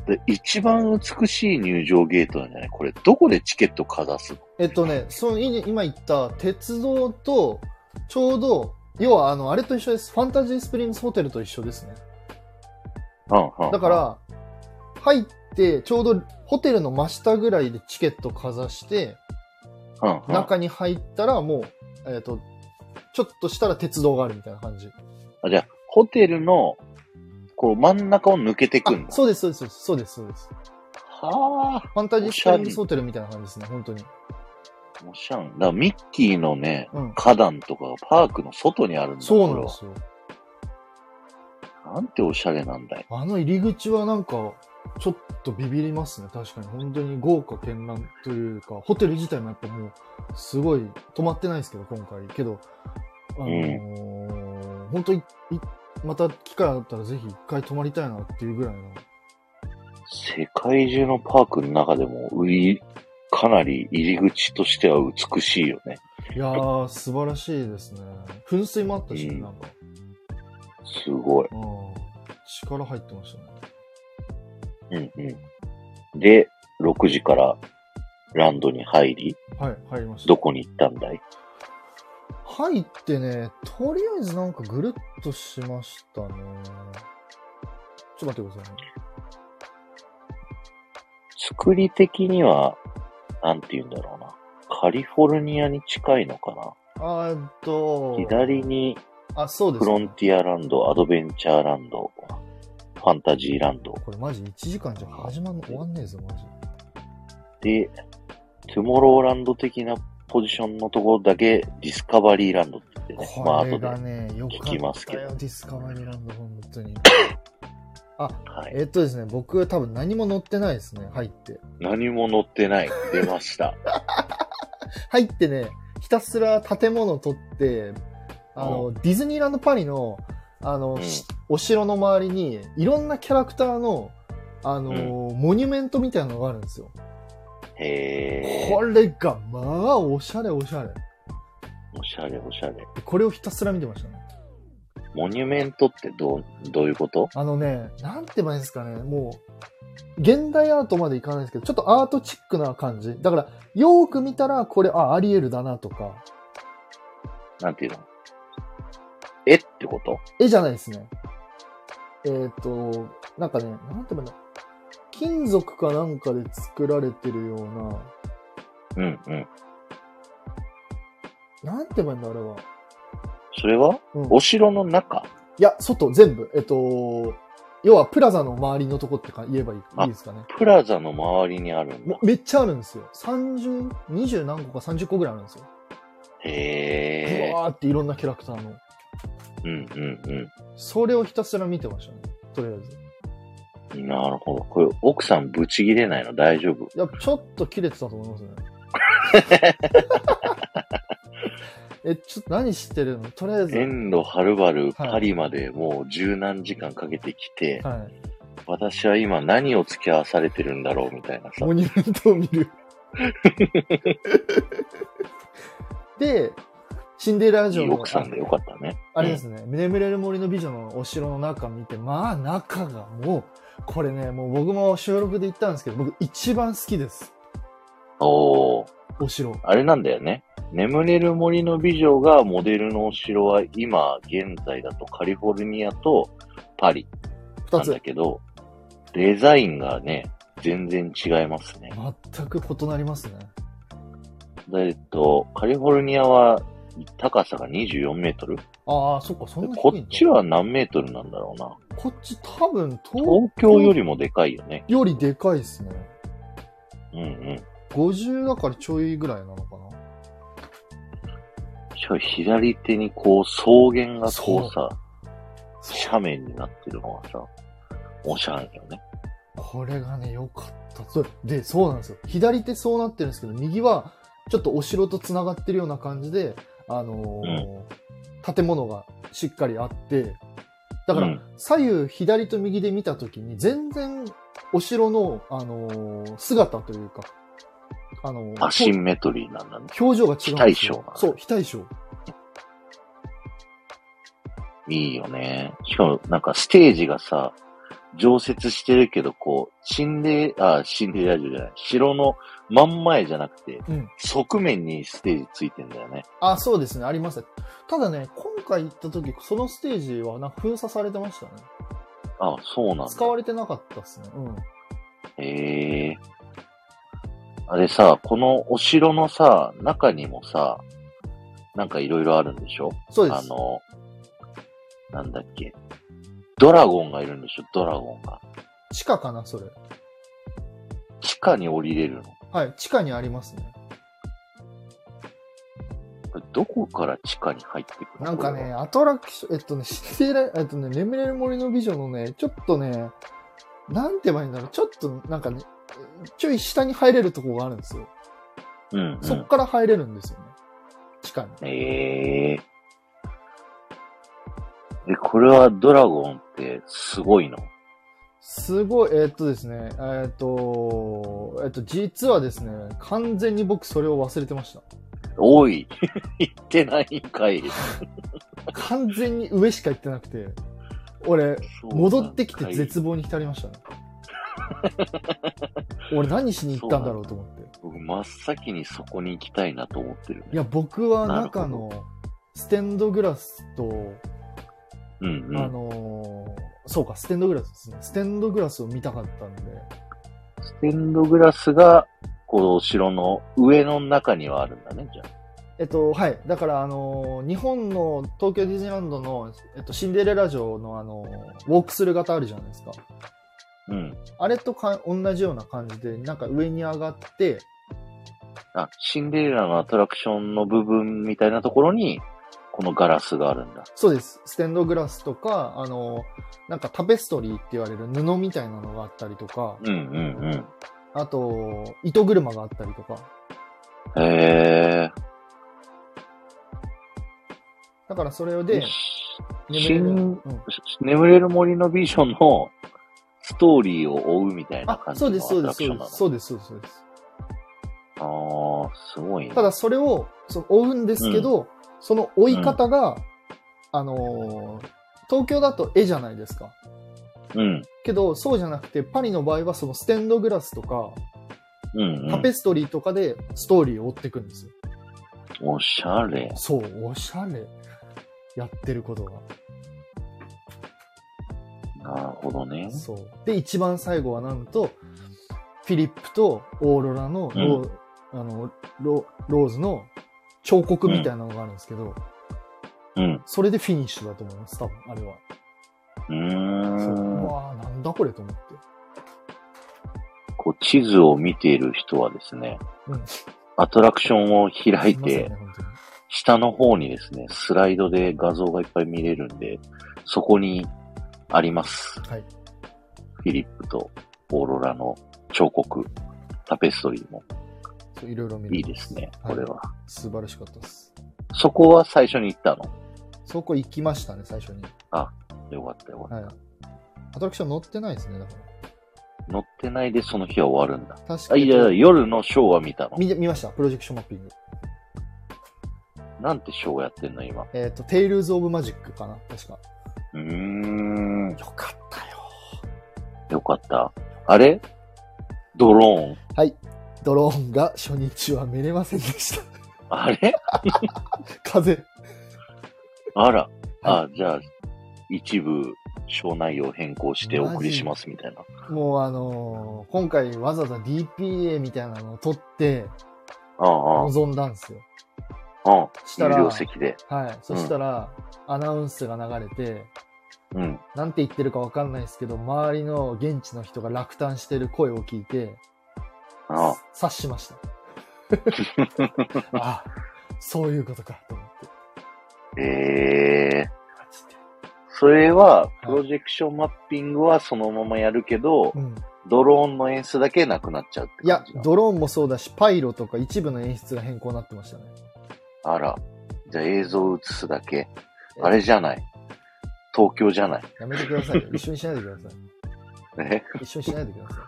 で一番美しい入場ゲートなんじゃない？これどこでチケットかざすの？ えっとね、その今言った鉄道とちょうど、要はあの、あれと一緒です。ファンタジースプリングスホテルと一緒ですね。 うんうんうん、 だから、入って、ちょうどホテルの真下ぐらいでチケットかざして、うんうん、中に入ったらもう、えっと、ちょっとしたら鉄道があるみたいな感じ。 あ、じゃあ、ホテルの、こう、真ん中を抜けてくんだ。 そうです、そうです、そうです、そうです。 はあ。 ファンタジースプリングスホテルみたいな感じですね、本当に。 おしゃん。だからミッキーのね、うん、花壇とかがパークの外にあるんだ。 そうなんですよ。 なんておしゃれなんだよ。 あの入り口はなんか、ちょっとビビりますね。確かに。本当に豪華絢爛というか、ホテル自体もやっぱもう、すごい、泊まってないですけど、今回。けど、あのーうん、本当に、また機会あったらぜひ一回泊まりたいなっていうぐらいの。 世界中のパークの中でも、かなり入り口としては美しいよね。 いやー、素晴らしいですね。噴水もあったし、うん、なんか。 すごい。 うん。力入ってましたね。 うんうん。で、ろくじからランドに入り、 はい、入りました。 どこに行ったんだい？ 入ってね、とりあえずなんかぐるっとしましたね。ちょっと待ってくださいね。 作り的には、なんて言うんだろうな。カリフォルニアに近いのかな。 あーっと。 左に、 あ、そうです、 ね。フロンティアランド、アドベンチャーランド、ファンタジーランド。 これマジいちじかんじゃ始まんの終わんねえぞ、マジ。 で、トゥモローランド的なポジションのところだけディスカバリーランドって言ってね。 これがね、 まあ、後で聞きますけど。 よかったよ、ディスカバリーランド、本当に。あ、はい、えっとですね、僕多分何も乗ってないですね、入って。 何も乗ってない。出ました。 入ってね、ひたすら建物を取って、あの、うん、ディズニーランドパリの、あの、うん、お城の周りに、いろんなキャラクターの、あの、うん、モニュメントみたいなのがあるんですよ。 へー。これが、まあ、おしゃれおしゃれ。 おしゃれおしゃれ。 これをひたすら見てましたね。 モニュメントってどう、どういうこと？ あのね、なんて言えばいいんですかね、もう、現代アートまでいかないですけど、ちょっとアートチックな感じ。だから、よーく見たら、これ、あ、アリエルだなとか。 なんていうの？絵ってこと？ 絵じゃないですね。えっと、なんかね、なんて言えばいいんだ。金属かなんかで作られてるような。 うんうん。 なんて言えばいいんだ、あれは。 それは、うん、お城の中？ いや、外、全部。えっと、要はプラザの周りのとこってか言えばいい、いいですかね。 プラザの周りにあるんだ。 めっちゃあるんですよ。さんじゅう、にじゅう何個かさんじゅっこぐらいあるんですよ。 へー。 うわーっていろんなキャラクターの。 うんうんうん。 それをひたすら見てましたね。とりあえず。なるほど。これ、奥さんブチ切れないの大丈夫？ いや、ちょっと切れてたと思いますね。え、ちょっと何知ってるの？とりあえず。 遠路はるばるパリまでもう十何時間かけてきて、はい、私は今何を付き合わされてるんだろうみたいなさ。 モニュメントを見る。で、シンデレラ城の。 いい奥さんでよかったね。 あれですね、うん、眠れる森の美女のお城の中見て、まあ中がもう、これね、もう僕も収録で言ったんですけど、僕一番好きです。 おー。 お城。 あれなんだよね。眠れる森の美女がモデルのお城は今現在だとカリフォルニアとパリなんだけど、デザインがね、全然違いますね。 全く異なりますね。 えっと、カリフォルニアは高さがにじゅうよんメートル。 ああ、そっか、そんな低いんだ。 こっちは何メートルなんだろうな。 こっち多分東京、東京よりもでかいよね。 よりでかいですね。 うんうん。 ごじゅうだからちょいぐらいなのかな。 左手にこう草原がこうさ、斜面になってるのがさ、おしゃれよね。 これがね、よかった。そで、そうなんですよ。左手そうなってるんですけど、右はちょっとお城と繋がってるような感じで、あのーうん、建物がしっかりあって、だから、左右左と右で見たときに、全然お城の、あのー、姿というか、あのー、 アシンメトリーなんだね。 表情が違うんですよ。 非対称。 そう、非対称。 いいよね。しかも、なんかステージがさ、常設してるけど、こう、シンデレ、あ、シンデレラ城じゃない。城の真ん前じゃなくて、うん、側面にステージついてんだよね。 あ、そうですね。あります。ただね、今回行った時、そのステージはなんか封鎖されてましたね。 あ、そうなんだ。 使われてなかったっすね。うん。 へえ。あれさ、このお城のさ、中にもさ、なんかいろいろあるんでしょ？ そうです。 あの、なんだっけ。ドラゴンがいるんでしょ？ドラゴンが。 地下かな、それ。 地下に降りれるの？ はい、地下にありますね。 どこから地下に入ってくるの？ なんかね、アトラクション、えっとね、シンデレラ、えっとね、眠れる森の美女のね、ちょっとね、なんて言えばいいんだろう、ちょっとなんかね、ちょい下に入れるとこがあるんですよ。 うん、うん。 そっから入れるんですよね。地下に。 ええー。で、これはドラゴンってすごいの？ すごい、えー、っとですね、えー、っと、えー、っと、実はですね、完全に僕それを忘れてました。 おい行ってないんかい。 完全に上しか行ってなくて、俺、戻ってきて絶望に浸りましたね。俺何しに行ったんだろうと思って。 僕、真っ先にそこに行きたいなと思ってる、ね。 いや、僕は中のステンドグラスと、 うんうん、 あのー、そうか、ステンドグラスですね。ステンドグラスを見たかったんで。 ステンドグラスが、こう、城の上の中にはあるんだね、じゃあ。 えっと、はい。だから、あのー、日本の東京ディズニーランドの、えっと、シンデレラ城の、あのー、ウォークスルー型あるじゃないですか。 うん。 あれとか同じような感じで、なんか上に上がって、 あ、シンデレラのアトラクションの部分みたいなところに、このガラスがあるんだ。 そうです。ステンドグラスとか、あの、なんかタペストリーって言われる布みたいなのがあったりとか、 うんうんうん。 あと、糸車があったりとか。 へー。 だからそれで、 眠れる、うん、眠れる森のビジョンのストーリーを追うみたいな感じのアトラクションなの？ そうです、そうです、そうです。 あー、すごいね。 ただそれをそ追うんですけど、うん、その追い方が、うん、あのー、東京だと絵じゃないですか。 うん。 けど、そうじゃなくて、パリの場合はそのステンドグラスとか、 うんうん、 タペストリーとかでストーリーを追っていくんですよ。 おしゃれ。 そう、おしゃれ。やってることが。 なるほどね。 そう。で、一番最後はなんと、フィリップとオーロラのロー、うん、あの ロ, ローズの彫刻みたいなのがあるんですけど、 うん。 それでフィニッシュだと思います、多分、あれは。 うーん。そう。 うわぁ、なんだこれと思って。 こう、地図を見ている人はですね、うん、アトラクションを開いて、下の方にですね、スライドで画像がいっぱい見れるんで、そこにあります。 はい。 フィリップとオーロラの彫刻、タペストリーも。 そう、いろいろ見れる。 いいですね、これは、はい。 素晴らしかったです。 そこは最初に行ったの？ そこ行きましたね、最初に。 あ、よかったよかった。はい。 アトラクション乗ってないですね、だから。 乗ってないでその日は終わるんだ。 確かに。あ、いや、夜のショーは見たの？ 見、見ました、プロジェクションマッピング。 なんてショーやってんの今。 えっと、テイルズ・オブ・マジックかな確か。 うーん。 よかったよ。 よかった。あれドローン。 はい。ドローンが初日は見れませんでした。 あれ風。 あら。あ、じゃあ、一部、ショー内容変更してお送りしますみたいな。 もうあのー、今回わざわざ ディーピーエー みたいなのを取って、 ああ臨んだんですよ。 ああ、したら有料席で。 はい。そしたら、うん、アナウンスが流れて、 うん。 なんて言ってるかわかんないですけど、周りの現地の人が落胆してる声を聞いて、 ああ察しました。ああ、そういうことか、と思って。 ええー。それは、プロジェクションマッピングはそのままやるけど、はい、うん、ドローンの演出だけなくなっちゃうって感じ？ いや、ドローンもそうだし、パイロとか一部の演出が変更になってましたね。 あら。じゃあ映像を映すだけ。あれじゃない。東京じゃない。 やめてくださいよ。一緒にしないでください。 え一緒にしないでください。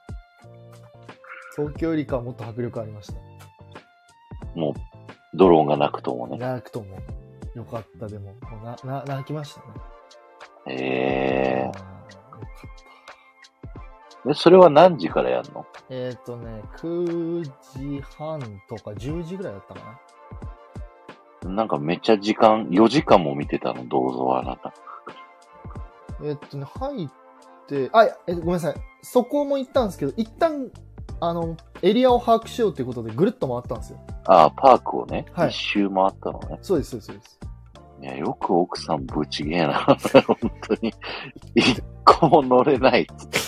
東京よりかはもっと迫力ありました。 もう、ドローンがなくともね。 なくとも。よかった、でも。もうな、な、泣きましたね。 へえー。よかった。で、それは何時からやるの？ えっとね、くじはんとかじゅうじぐらいだったかな。なんかめっちゃ時間、よじかんも見てたの、どうぞあなた。 えっとね、入って、あ、え、ごめんなさい。そこも行ったんですけど、一旦、あの、エリアを把握しようということでぐるっと回ったんですよ。 ああ、パークをね、 はい、 一周回ったのね。 そうです、そうです、そうです。 いや、よく奥さんぶちげえな。本当に。一個も乗れないっつって。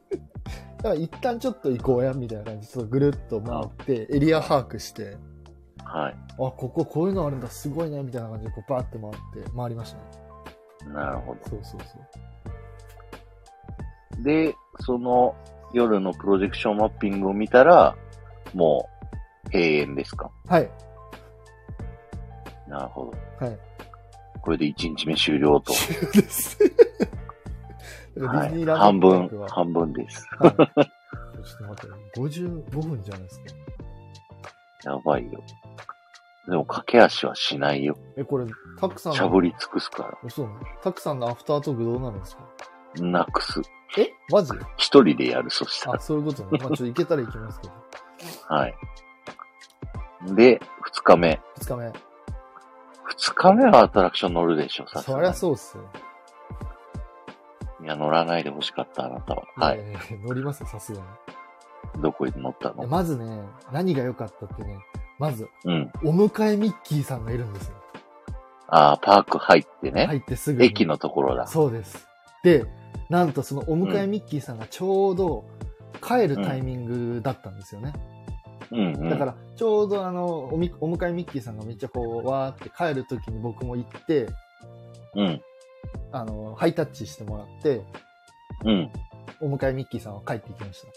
だから一旦ちょっと行こうや、みたいな感じで、ちょっとぐるっと回って、エリア把握して。 はい。 あ、こここういうのあるんだ、すごいね、みたいな感じでこうバーって回って、回りましたね。なるほど。 そうそうそう。 で、その夜のプロジェクションマッピングを見たら、もう閉園ですか？ はい。 なるほど。はい。 これでいちにちめ終了と。 終了です。 はい、半分、半分です。 はい、ちょっと待って、ごじゅうごふんじゃないですか。 やばいよ。でも駆け足はしないよ。 え、これ、タクさんしゃぶり尽くすから。 そうなの？タクさんのアフタートークどうなるんですか？ なくす。 えマジ？ 一人でやる、そしたら。 あ、そういうことね。まあちょっと行けたら行きますけど。 はい。で、二日目。 二日目。 二日目はアトラクション乗るでしょ、さすがに。 そりゃそうっすよ。 いや、乗らないで欲しかった、あなたは。はい。 えー、乗りますよ、さすがに。どこに乗ったの？ まずね、何が良かったってね、まず、 うん。 お迎えミッキーさんがいるんですよ。 ああ、パーク入ってね。 入ってすぐ。 駅のところだ。 そうです。で、なんとそのお迎えミッキーさんがちょうど帰るタイミングだったんですよね。 うんうん、 だから、ちょうどあのおみ、お迎えミッキーさんがめっちゃこう、わーって帰るときに僕も行って、 うん。 あの、ハイタッチしてもらって、 うん。 お迎えミッキーさんは帰っていきました。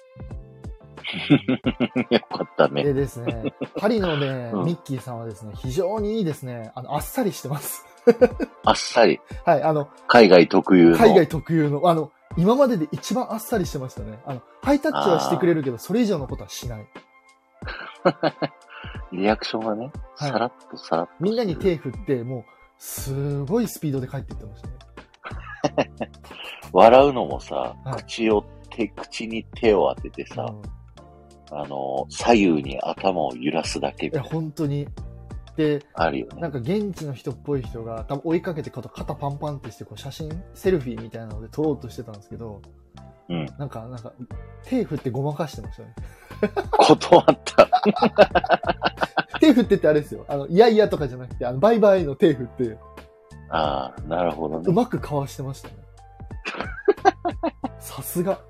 よかったね。 でですね、パリのね、うん、ミッキーさんはですね、非常にいいですね。あの、あっさりしてます。 あっさり。 はい、あの、 海外特有の。 海外特有の、あの、今までで一番あっさりしてましたね。あの、ハイタッチはしてくれるけど、それ以上のことはしない。 リアクションがね、はい、さらっとさらっと。 みんなに手振って、もう、すごいスピードで帰っていってましたね。 笑うのもさ、 はい、 口を手、口に手を当ててさ、うん、あの、左右に頭を揺らすだけみたいな。 いや、本当に。で、 あるよね。 なんか現地の人っぽい人が多分追いかけて肩パンパンってしてこう写真、セルフィーみたいなので撮ろうとしてたんですけど、 うん。 なんか、なんか、手振ってごまかしてましたね。 断った。 手振ってってあれですよ。あの、いやいやとかじゃなくて、あの、バイバイの手振って。 ああ、なるほどね。 うまくかわしてましたね。さすが。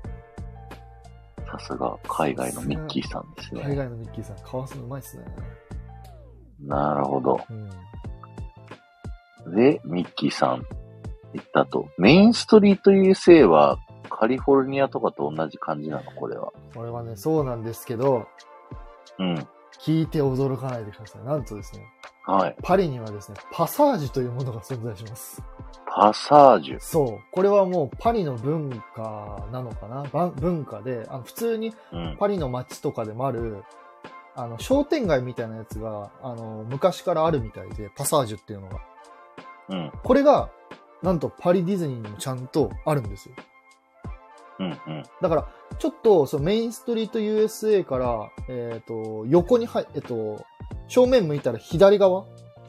さすが、海外のミッキーさんですね。 海外のミッキーさん、かわすのうまいっすね。 なるほど。 うん、 で、ミッキーさん行ったと。メインストリート ユーエスエー はカリフォルニアとかと同じ感じなのこれは。 これはね、そうなんですけど、 うん。 聞いて驚かないでください。なんとですね、 はい。 パリにはですね、パサージュというものが存在します。 パサージュ？ そう。これはもうパリの文化なのかな？文化で、あの普通にパリの街とかでもある、うん、あの商店街みたいなやつがあの昔からあるみたいで、パサージュっていうのが。 うん。 これが、なんとパリディズニーにもちゃんとあるんですよ。 うんうん。 だから、ちょっと、そのメインストリート ユーエスエー から、えっと、横に入、えっと、正面向いたら左側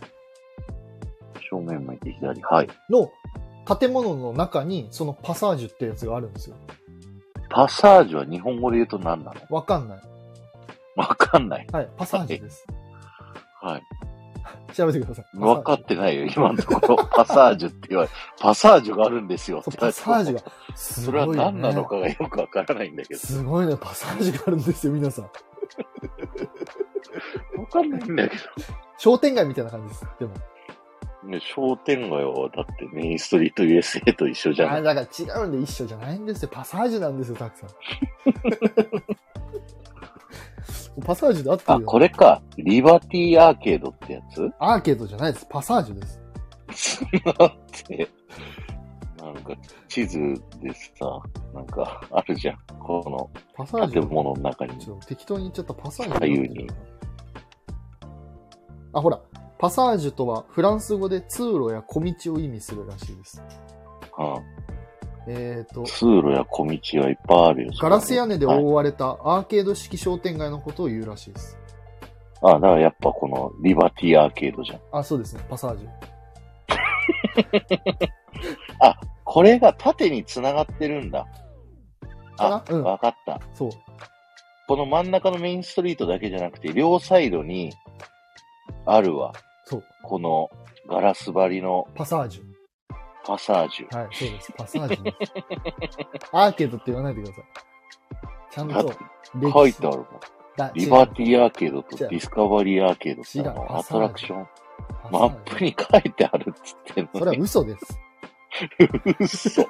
正面向いて左。はい。 の建物の中に、そのパサージュってやつがあるんですよ。 パサージュは日本語で言うと何なの？ わかんない。 わかんない。 はい、パサージュです。 はい。はい調べてください。 分かってないよ、今のところ。パサージュって言われ、パサージュがあるんですよ。 パサージュがすごい、ね。 それは何なのかがよくわからないんだけど。 すごいね、パサージュがあるんですよ、皆さん。 わかんないんだけど。 商店街みたいな感じです、でも。 ね、商店街はだってメインストリート ユーエスエー と一緒じゃない。 あ、だから違うんで一緒じゃないんですよ。パサージュなんですよ、たくさん。パサージュで合ってるよ。 あ、これか。リバティアーケードってやつ？ アーケードじゃないです。パサージュです。 だって、なんか地図でさ、なんかあるじゃん。このパサージュ建物の中に。 ちょっと適当に言っちゃったパサージュ。 左右に。 あ、ほら。パサージュとはフランス語で通路や小道を意味するらしいです。 はあ、 えっと、 通路や小道はいっぱいあるよ。 ガラス屋根で覆われたアーケード式商店街のことを言うらしいです。 ああ、だからやっぱこのリバティアーケードじゃん。 あ、そうですね。パサージュ。 あ、これが縦に繋がってるんだ。あ、 うん、 わかった。 そう。 この真ん中のメインストリートだけじゃなくて、両サイドにあるわ。 そう。 このガラス張りのパサージュ。 パサージュ。 はい、そうです。パサージュです。アーケードって言わないでください。ちゃんと書いてあるもん。 リバーティーアーケードとディスカバリーアーケードってあのアトラクション、マップに書いてあるっつってんのに。 それは嘘です。 嘘。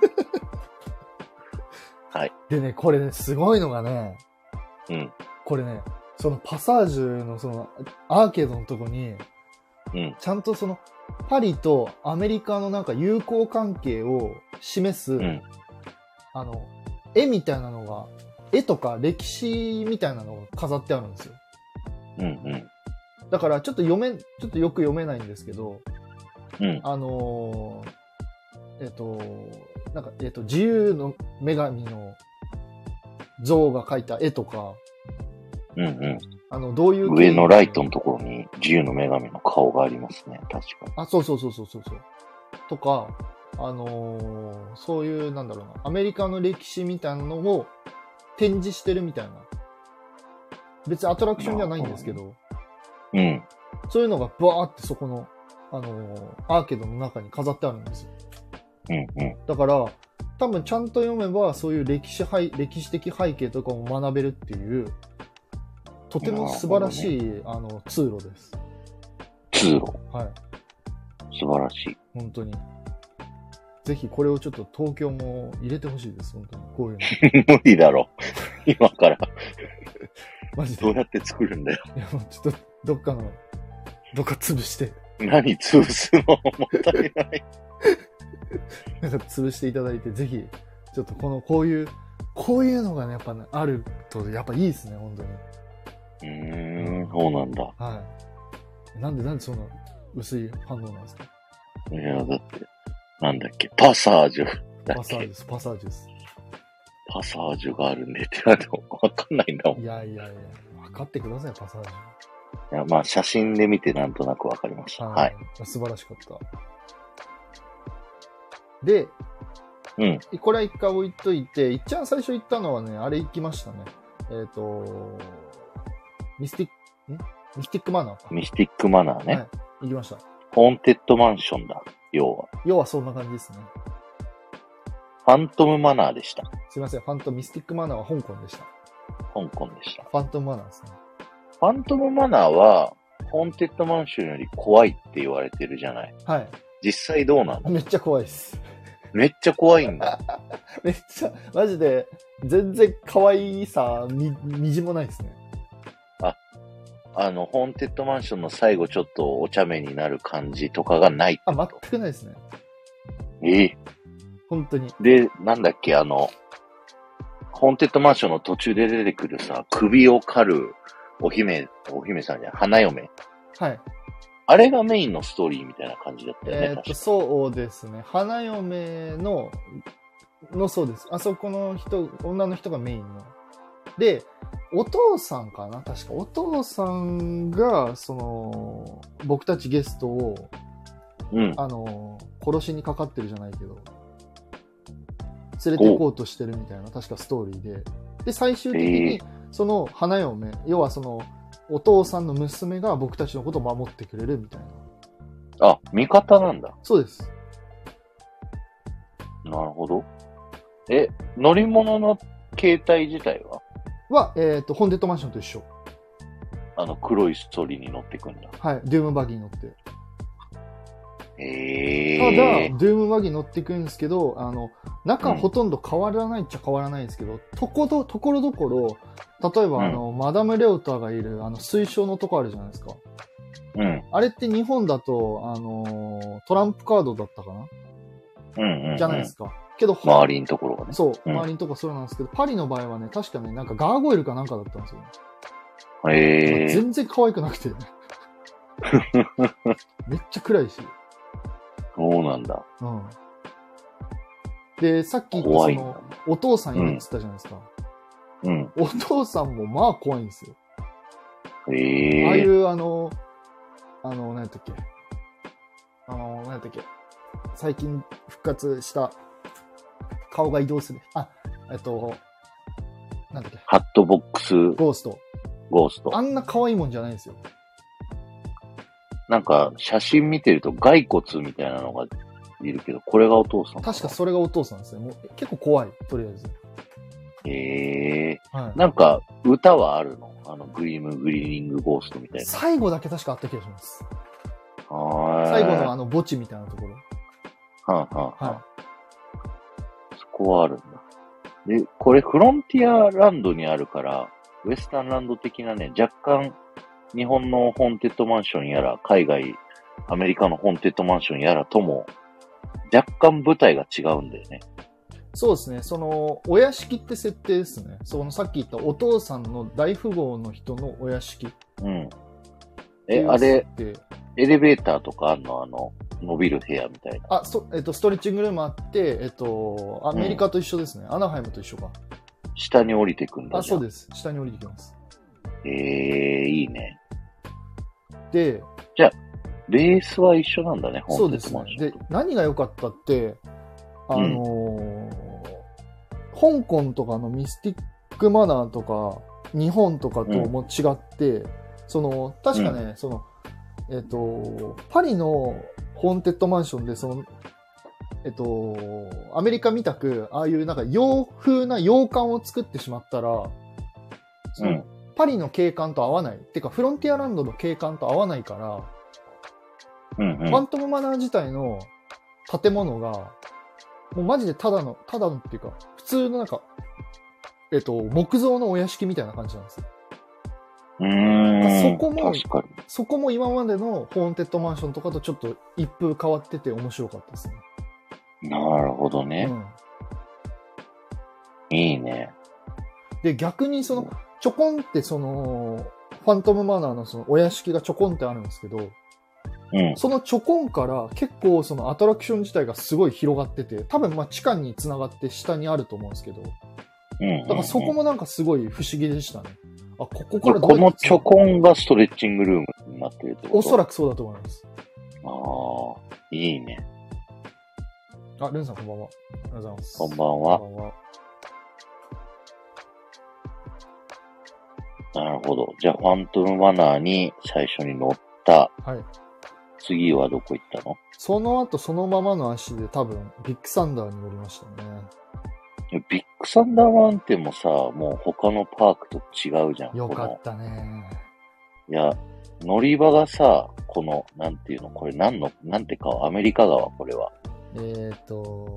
はい。 でね、これね、すごいのがね、 うん。 これね、そのパサージュのそのアーケードのとこに、 うん、 ちゃんとそのパリとアメリカのなんか友好関係を示す、うん、あの、絵みたいなのが、絵とか歴史みたいなのが飾ってあるんですよ。 うんうん。 だからちょっと読め、ちょっとよく読めないんですけど、 うん、 あのー、えっと、なんか、えっと、自由の女神の像が描いた絵とか、 うんうん。 あの、どういう。 上のライトのところに自由の女神の顔がありますね、確かに。 あ、そうそうそうそうそう。とか、あのー、そういう、なんだろうな、アメリカの歴史みたいなのを展示してるみたいな。別にアトラクションじゃないんですけど、 うん。 そういうのがバーってそこの、あのー、アーケードの中に飾ってあるんですよ。 うんうん。 だから、多分ちゃんと読めば、そういう歴史背、歴史的背景とかも学べるっていう、とても素晴らしい、ね、あの、通路です。 通路はい。 素晴らしい。 本当に。ぜひこれをちょっと東京も入れてほしいです、本当に。こういうの。無理だろ。今から。 マジで。 どうやって作るんだよ。 いや、もうちょっと、どっかの、どっか潰して。 何潰すのもったいない。 なんか潰していただいて、ぜひ、ちょっとこの、こういう、こういうのがね、やっぱね、あると、やっぱいいですね、本当に。 うーん、そうなんだ。 はい。なんで、なんでそんな薄い反応なんですか？ いや、だって、なんだっけ、パサージュだっけ。 パサージュです、パサージュです。 パサージュがあるんでって言われてもわかんないんだもん。 いやいやいや、分かってください、パサージュ。いや、まあ、写真で見てなんとなくわかりました。はい。はい、 素晴らしかった。で、 うん。 これは一回置いといて、一番最初行ったのはね、あれ行きましたね。えっ、ー、と、ミスティック、んミスティックマナーか。 ミスティックマナーね。 はい。行きました。 ホーンテッドマンションだ、要は。 要はそんな感じですね。 ファントムマナーでした。 すいません、ファントムミスティックマナーは香港でした。 香港でした。 ファントムマナーですね。 ファントムマナーは、ホーンテッドマンションより怖いって言われてるじゃない。 はい。 実際どうなの？ めっちゃ怖いです。 めっちゃ怖いんだ。 めっちゃ、マジで、全然可愛さ、み、みじもないですね。 あ、あの、ホーンテッドマンションの最後ちょっとお茶目になる感じとかがない。 あ、全くないですね。 ええー。 本当に。 で、なんだっけ、あの、ホーンテッドマンションの途中で出てくるさ、首を刈るお姫、お姫さんじゃん、花嫁。 はい。 あれがメインのストーリーみたいな感じだったよね。 えー、っと、そうですね。花嫁の、のそうです。あそこの人、女の人がメインの。で、お父さんかな確か。お父さんが、その、僕たちゲストを、 うん。 あの、殺しにかかってるじゃないけど、連れて行こうとしてるみたいな、確かストーリーで。で、最終的に、その花嫁、要はその、お父さんの娘が僕たちのことを守ってくれるみたいな。あ、味方なんだ。 そうです。 なるほど。え、乗り物の形態自体はは、えっと、ホーンテッドマンションと一緒。 あの、黒いストーリーに乗ってくんだ。 はい、デュームバギーに乗って。 えー、 ただ、デュームバギー乗ってくるんですけど、あの、中ほとんど変わらないっちゃ変わらないんですけど、うん、とこど、ところどころ、例えば、あの、うん、マダム・レオタがいる、あの、水晶のとこあるじゃないですか。 うん。 あれって日本だと、あの、トランプカードだったかなうんうん、うん。 じゃないですか。けど、 周りのところがね。 そう、周りのところそうなんですけど、うん、パリの場合はね、確かね、なんかガーゴイルかなんかだったんですよね。 へえー。 全然可愛くなくて。めっちゃ暗いし。 そうなんだ。 うん。で、さっき言ったその、お父さんいるって言ったじゃないですか。 うん。 お父さんもまあ怖いんですよ。 へえー。 ああいうあの、あの、何やったっけ。あの、何やったっけ。最近復活した顔が移動する。あ、えっと、なんだっけ。 ハットボックス。 ゴースト。 ゴースト。 あんな可愛いもんじゃないんですよ。 なんか、写真見てると骸骨みたいなのがいるけど、これがお父さん。 確かそれがお父さんですね。もう結構怖い、とりあえず。 へえー。はい、なんか、歌はあるの？あの、グリームグリーニングゴーストみたいな。 最後だけ確かあった気がします。最後のあの墓地みたいなところ。 はあ、はあ、はい。そこはあるんだ。で、これフロンティアランドにあるから、ウエスタンランド的なね、若干日本のホーンテッドマンションやら、海外、アメリカのホーンテッドマンションやらとも、若干舞台が違うんだよね。 そうですね。その、お屋敷って設定ですね。そのさっき言ったお父さんの大富豪の人のお屋敷。 うん。え、あれ、エレベーターとかあんの？あの、伸びる部屋みたいな。 あ、そ、えっと、ストレッチングルームあって、えっと、アメリカと一緒ですね。うん、アナハイムと一緒か。 下に降りてくんだ。 あ、そうです。下に降りてきます。 ええー、いいね。 で、 じゃあ、ベースは一緒なんだね、 そうですね。で、何が良かったって、あのーうん、香港とかのミスティックマナーとか、日本とかとも違って、うん、その、確かね、うん、その、えっと、パリのホーンテッドマンションで、その、えっと、アメリカみたく、ああいうなんか洋風な洋館を作ってしまったら、その、うん、パリの景観と合わない。てか、フロンティアランドの景観と合わないから、 うんうん、 ファントムマナー自体の建物が、もうマジでただの、ただのっていうか、普通のなんか、えっと、木造のお屋敷みたいな感じなんですよ。 うーん、 そこも、 確かに。 そこも今までのホーンテッドマンションとかとちょっと一風変わってて面白かったですね。 なるほどね。うん、いいね。 で、逆にその、ちょこんってその、ファントムマナーのそのお屋敷がちょこんってあるんですけど、 うん、 そのちょこんから結構そのアトラクション自体がすごい広がってて、多分まあ地下に繋がって下にあると思うんですけど、 うんうんうん、 だからそこもなんかすごい不思議でしたね。あ、ここからどうやってこのちょこんがストレッチングルームになってるってこと？ おそらくそうだと思います。 ああ、いいね。 あ、ルンさんこんばんは。ありがとうございます。 こんばんは。 こんばんは。 なるほど。じゃあ、ファントムマナーに最初に乗った。 はい。 次はどこ行ったの？ その後、そのままの足で多分、ビッグサンダーに乗りましたね。 ビッグサンダーマウンテンもさ、もう他のパークと違うじゃん。 よかったね。 いや、乗り場がさ、この、なんていうの、これ何の、なんてか、アメリカ川、これは。 えーと、ご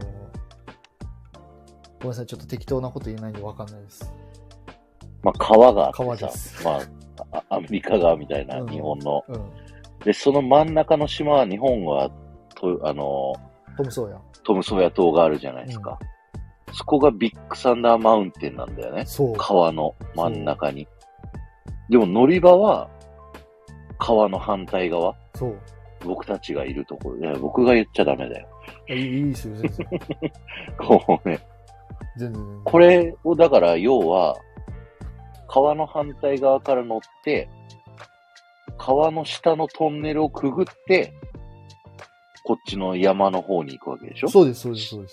めんなさい、ちょっと適当なこと言えないんでわかんないです。 まあ、川があってさ、 川です。 まあ、アメリカ川みたいな、日本の、 うんうん。 で、その真ん中の島は日本は、と、あの、 トムソーヤ。 トムソーヤ島があるじゃないですか。うん、そこがビッグサンダーマウンテンなんだよね。 そう。 川の真ん中に。でも乗り場は、川の反対側。 そう。 僕たちがいるところで、僕が言っちゃダメだよ。 いい、いいですよ、全然。 こうね。 全然。 これを、だから、要は、川の反対側から乗って、川の下のトンネルをくぐって、こっちの山の方に行くわけでしょ？ そうです、そうです、そうです。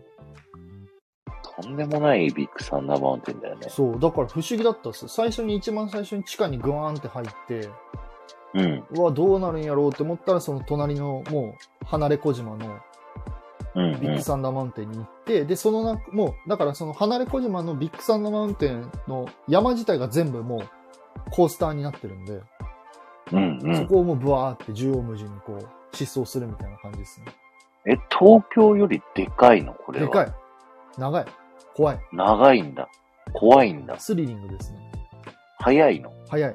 とんでもないビッグサンダーマウンテンだよね。 そう、だから不思議だったっす。最初に一番最初に地下にグワーンって入って、 うん。 うわ、どうなるんやろうって思ったら、その隣のもう離れ小島のビッグサンダーマウンテンに行って、うんうん、で、そのな、もう、だからその離れ小島のビッグサンダーマウンテンの山自体が全部もうコースターになってるんで、 うんうん、 そこをもうブワーって縦横無尽にこう疾走するみたいな感じですね。 え、東京よりでかいのこれは。 でかい。長い。怖い。 長いんだ。怖いんだ。 スリリングですね。 速いの？ 速い。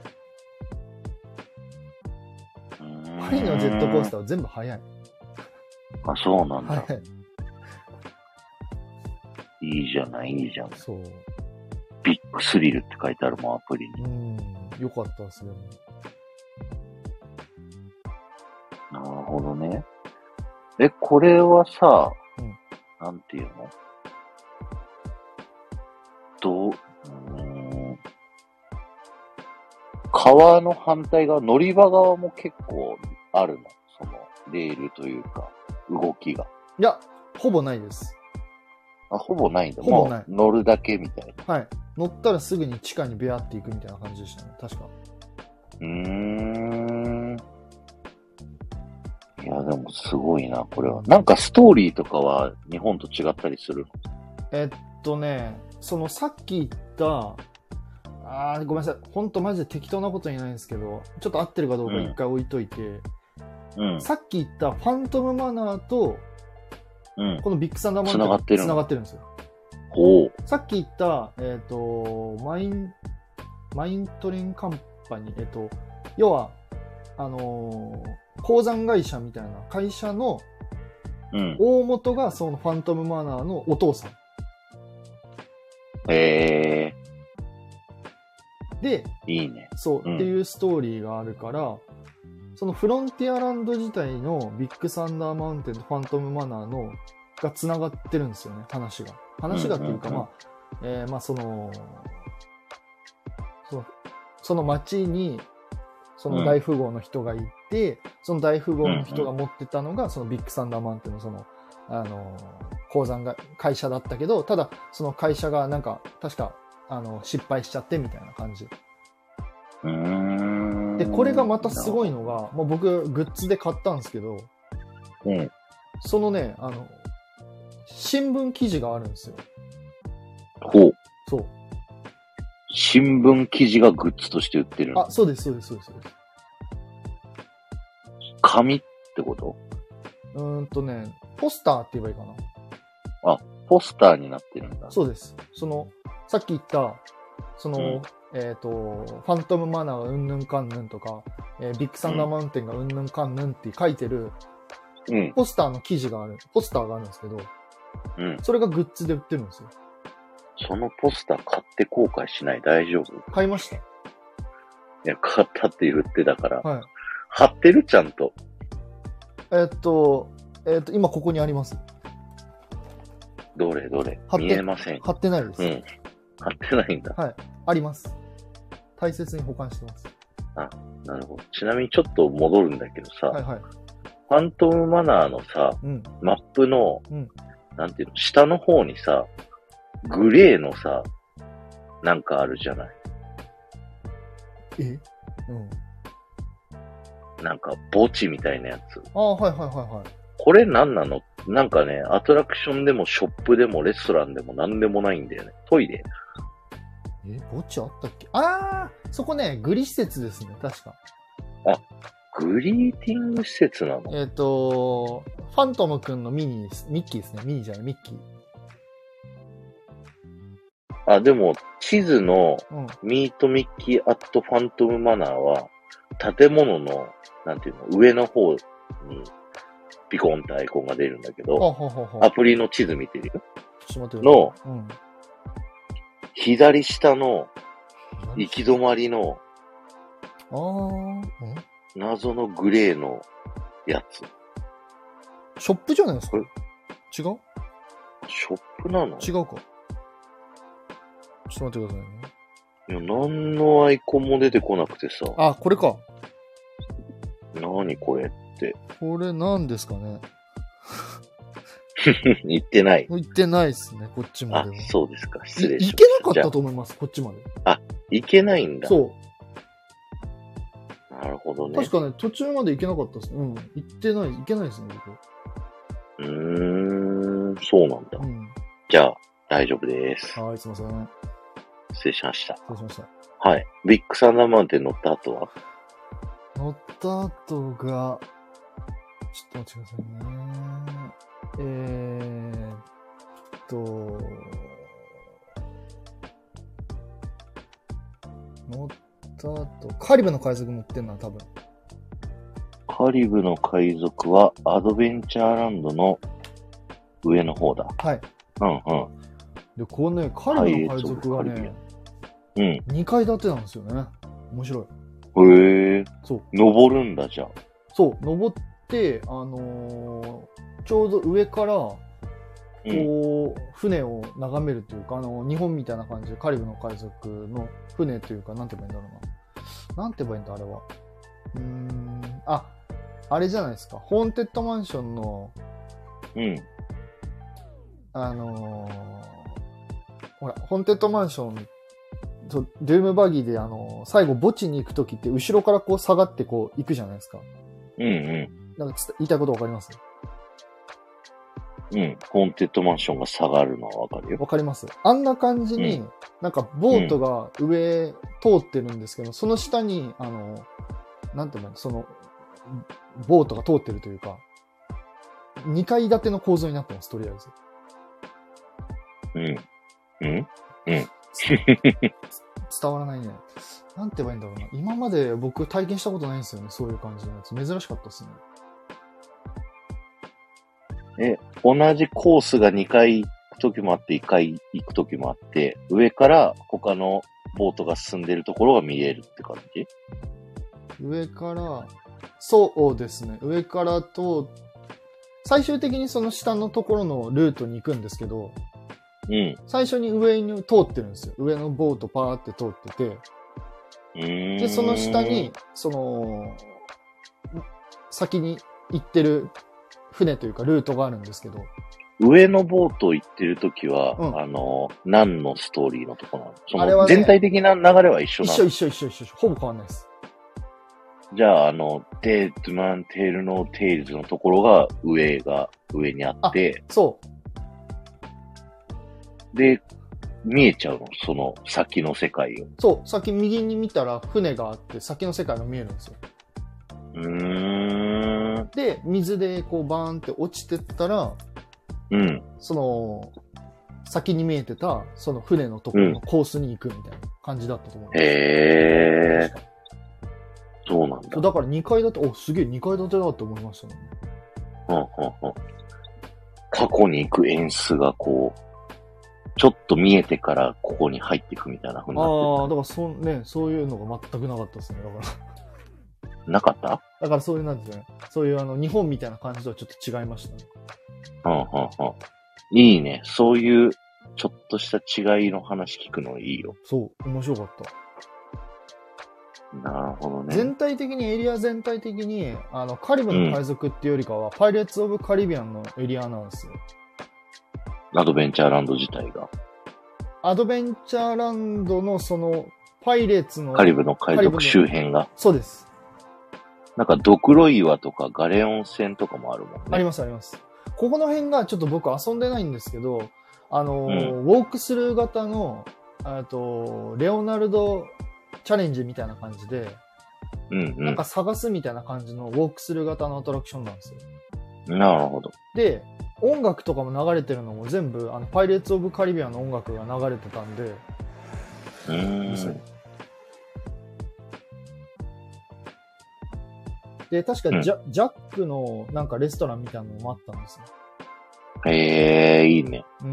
パリのジェットコースターは全部速い。 あ、そうなんだ。 はい。 いいじゃない、いいじゃん。 そう。 ビッグスリルって書いてあるもん、アプリに。 うん、よかったですね。 なるほどね。え、これはさ、うん、なんていうの？どう、うーん、川の反対側、乗り場側も結構あるの？その、レールというか、動きが。 いや、ほぼないです。 あ、ほぼないんだ。 ほぼない。 乗るだけみたいな。はい。乗ったらすぐに地下にベアっていくみたいな感じでしたね。確か。 うーん。いや、でもすごいな、これは。なんかストーリーとかは日本と違ったりするの？ えっとね、 そのさっき言った、あーごめんなさい、ほんとマジで適当なこと言えないんですけど、ちょっと合ってるかどうか一回置いといて、うん、さっき言ったファントムマナーと、うん、このビッグサンダーマウンテンがつながってるんですよ。 ほう。 さっき言った、えっ、ー、と、マイン、マイントリンカンパニー、えっ、ー、と、要は、あのー、鉱山会社みたいな会社の大元がそのファントムマナーのお父さん。 へ、えー。で、 いいね。 そう、うん、っていうストーリーがあるから、そのフロンティアランド自体のビッグサンダーマウンテンとファントムマナーのが繋がってるんですよね、話が。話がっていうか、うんうんうん、まあ、えー、まあその、その、その町に、その大富豪の人がいて、うん、その大富豪の人が持ってたのが、そのビッグサンダーマウンテンのその、あの、鉱山が、会社だったけど、ただ、その会社がなんか、確か、あの、失敗しちゃってみたいな感じ。 うーん。 で、これがまたすごいのが、もう僕、グッズで買ったんですけど、 うん。 そのね、あの、新聞記事があるんですよ。 ほう。 そう。 新聞記事がグッズとして売ってるの？ あ、そうです、そうです、そうです。そうです。 紙ってこと？ うーんとね、ポスターって言えばいいかな。あ、ポスターになってるんだ。 そうです。その、さっき言った、その、うん、えっ、ー、と、ファントムマナーがうんぬんかんぬんとか、えー、ビッグサンダーマウンテンがうんぬんかんぬんって書いてる、うん、ポスターの記事がある、ポスターがあるんですけど、うん、それがグッズで売ってるんですよ。 そのポスター買って後悔しない？大丈夫？ 買いました。 いや、買ったって言ってたから。 はい。 貼ってる？ちゃんと。 えっと、えっと、今ここにあります。 どれどれ？見えません。 貼ってないです。 うん。貼ってないんだ。 はい。あります。大切に保管してます。 あ、なるほど。ちなみにちょっと戻るんだけどさ、 はいはい。 ファントムマナーのさ、うん、マップの、うん、なんていうの、下の方にさ、グレーのさ、なんかあるじゃない。 え？ うん。なんか墓地みたいなやつ。 ああ、はいはいはいはい。 これ何なの？なんかね、アトラクションでもショップでもレストランでも何でもないんだよね。トイレ。 え、墓地あったっけ？ああ、そこね、グリ施設ですね、確か。 あ、グリーティング施設なの？ えっと、ファントムくんのミニです。ミッキーですね。ミニじゃない、ミッキー。 あ、でも、地図のミートミッキーアットファントムマナーは、建物の、なんていうの、上の方にピコンってアイコンが出るんだけど、 ほうほうほうほう、 アプリの地図見てるよ。 ちょっと待っての、 うん、 左下の行き止まりの、 あー、 謎のグレーのやつ。 ショップじゃないですか？違う？ ショップなの？ 違うか。ちょっと待ってくださいね。 いや、何のアイコンも出てこなくてさ。 あ、これか。 何これって。 これ何ですかね。 行ってない。 行ってないですね、こっちまでは。 あ、そうですか。失礼しました。 行けなかったと思います、こっちまで。 あ、行けないんだ。 そう。 なるほどね。 確かね、途中まで行けなかったですね。うん。行ってない、行けないですね、僕。 うーん、そうなんだ。 うん。 じゃあ、大丈夫です。 はい、すいません。 失礼しました。 失礼しました。 はい。ビッグサンダーマウンテン乗った後は？ 乗った後が、ちょっと待ってくださいね。えーっと、乗った後、カリブの海賊乗ってんな、多分。 カリブの海賊はアドベンチャーランドの上の方だ。 はい。 うんうん。 で、このね、カリブの海賊はね、 うん。 にかい建てなんですよね。面白い。 へえ。 そう。 登るんだ、じゃあ。 そう、登って、あのー、ちょうど上から、こう、うん、船を眺めるというか、あの、日本みたいな感じでカリブの海賊の船というか、なんて言えばいいんだろうな。なんて言えばいいんだ、あれは。うーん、あ、あれじゃないですか。ホーンテッドマンションの、 うん。 あのー、ほら、ホーンテッドマンション、ドゥームバギーで、あのー、最後墓地に行くときって、後ろからこう下がってこう行くじゃないですか。 うんうん。 なんか言いたいことわかります？ うん。ホーンテッドマンションが下がるのはわかるよ。 わかります。あんな感じに、うん、なんかボートが上通ってるんですけど、うん、その下に、あの、なんていうの、その、ボートが通ってるというか、にかい建ての構造になってます、とりあえず。 うん。うん。うん。伝わらないね。なんて言えばいいんだろうな。今まで僕体験したことないんですよね、そういう感じのやつ。珍しかったですね。 え、同じコースがにかい行くときもあって、いっかい行くときもあって、上から他のボートが進んでるところが見えるって感じ？ 上から、そうですね。上からと、最終的にその下のところのルートに行くんですけど、 うん。 最初に上に通ってるんですよ。上のボートパーって通ってて、 うーんで、その下に、その、先に行ってる船というかルートがあるんですけど。 上のボート行ってるときは、うん、あの、何のストーリーのとこなの？そのあれは、ね、全体的な流れは一緒なの？ 一緒一緒一緒一緒。ほぼ変わんないです。 じゃあ、あの、デッドマンテールのテイルズのところが上が、上にあって。 そう。 で、見えちゃうの？その先の世界を。 そう。先右に見たら船があって先の世界が見えるんですよ。 うーん。 で、水でこうバーンって落ちてったら、 うん。 その、先に見えてた、その船のところのコースに行くみたいな感じだったと思う。 うん、へー。そうなんだ。 だからにかい建て、お、すげえにかい建てだって思いましたね。 うん、うん、うん。過去に行く演出がこう、ちょっと見えてからここに入っていくみたいな風になってる。 ああ、だからそ、ね、そういうのが全くなかったですね。だから。 なかった？ だからそういうなんですね。そういうあの、日本みたいな感じとはちょっと違いましたね。 うん、うん、うん。いいね。そういうちょっとした違いの話聞くのいいよ。 そう、面白かった。 なるほどね。 全体的に、エリア全体的に、あの、カリブの海賊っていうよりかは、うん、パイレーツ・オブ・カリビアンのエリアなんですよ。 アドベンチャーランド自体が。 アドベンチャーランドのその、パイレーツの。 カリブの海賊周辺が。 そうです。 なんか、ドクロ岩とかガレオン船とかもあるもんね。 ありますあります。ここの辺がちょっと僕遊んでないんですけど、あの、うん、ウォークスルー型の、あと、レオナルドチャレンジみたいな感じで、 うんうん、 なんか探すみたいな感じのウォークスルー型のアトラクションなんですよ。 なるほど。 で、音楽とかも流れてるのも全部、あの、パイレーツ・オブ・カリビアンの音楽が流れてたんで、 うーん。 で、確かジャ、うん、ジャックのなんかレストランみたいなのもあったんですよ。 へえー、いいね。 うん。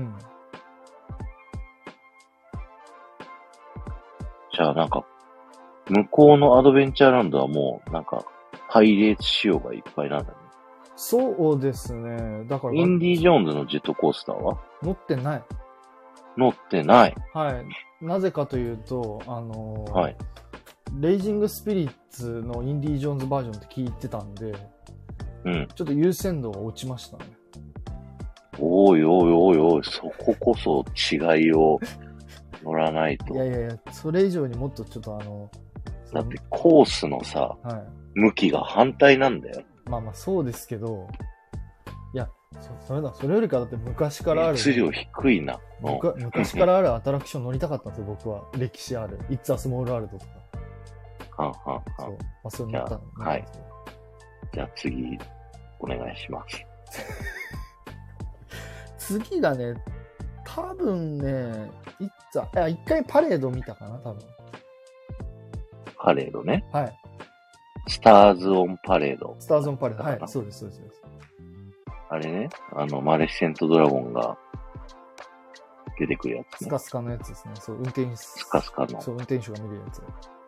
じゃあなんか、向こうのアドベンチャーランドはもう、なんか、パイレーツ仕様がいっぱいなんだね。 そうですね。だから。 インディ・ジョーンズのジェットコースターは乗ってない。 乗ってない。 はい。なぜかというと、あのー、 はい。 レイジング・スピリッツのインディ・ジョーンズバージョンって聞いてたんで、 うん。 ちょっと優先度が落ちましたね。 おいおいおいおい、そここそ違いを乗らないと。 いやいやいや、それ以上にもっとちょっとあの、 だってコースのさ、はい、向きが反対なんだよ。 まあまあそうですけど、いや、そ, それだ、それよりかだって昔からある、ね。 熱量低いな。 昔からあるアトラクション乗りたかったんですよ、僕は。歴史ある。イッツ・ア・スモール・ワールドとか。 はんはんはん。そう。 まあ、そうなったの。 はい。じゃあ次、お願いします。 次がね、多分ね、イッツァ、あ、一回パレード見たかな、多分。 パレードね。 はい。 スターズ・オン・パレード。 スターズ・オン・パレード。はい。そうです、そうです。 あれね、あの、マレフィセント・ドラゴンが出てくるやつ、ね。 スカスカのやつですね。そう、運転手。 スカスカの。 そう、運転手が見るやつ。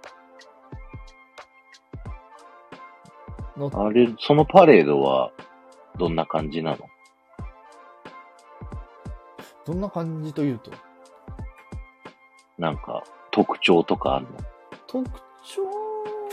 あれ、そのパレードは、どんな感じなの？ どんな感じというと？ なんか、特徴とかあるの？ 特徴は、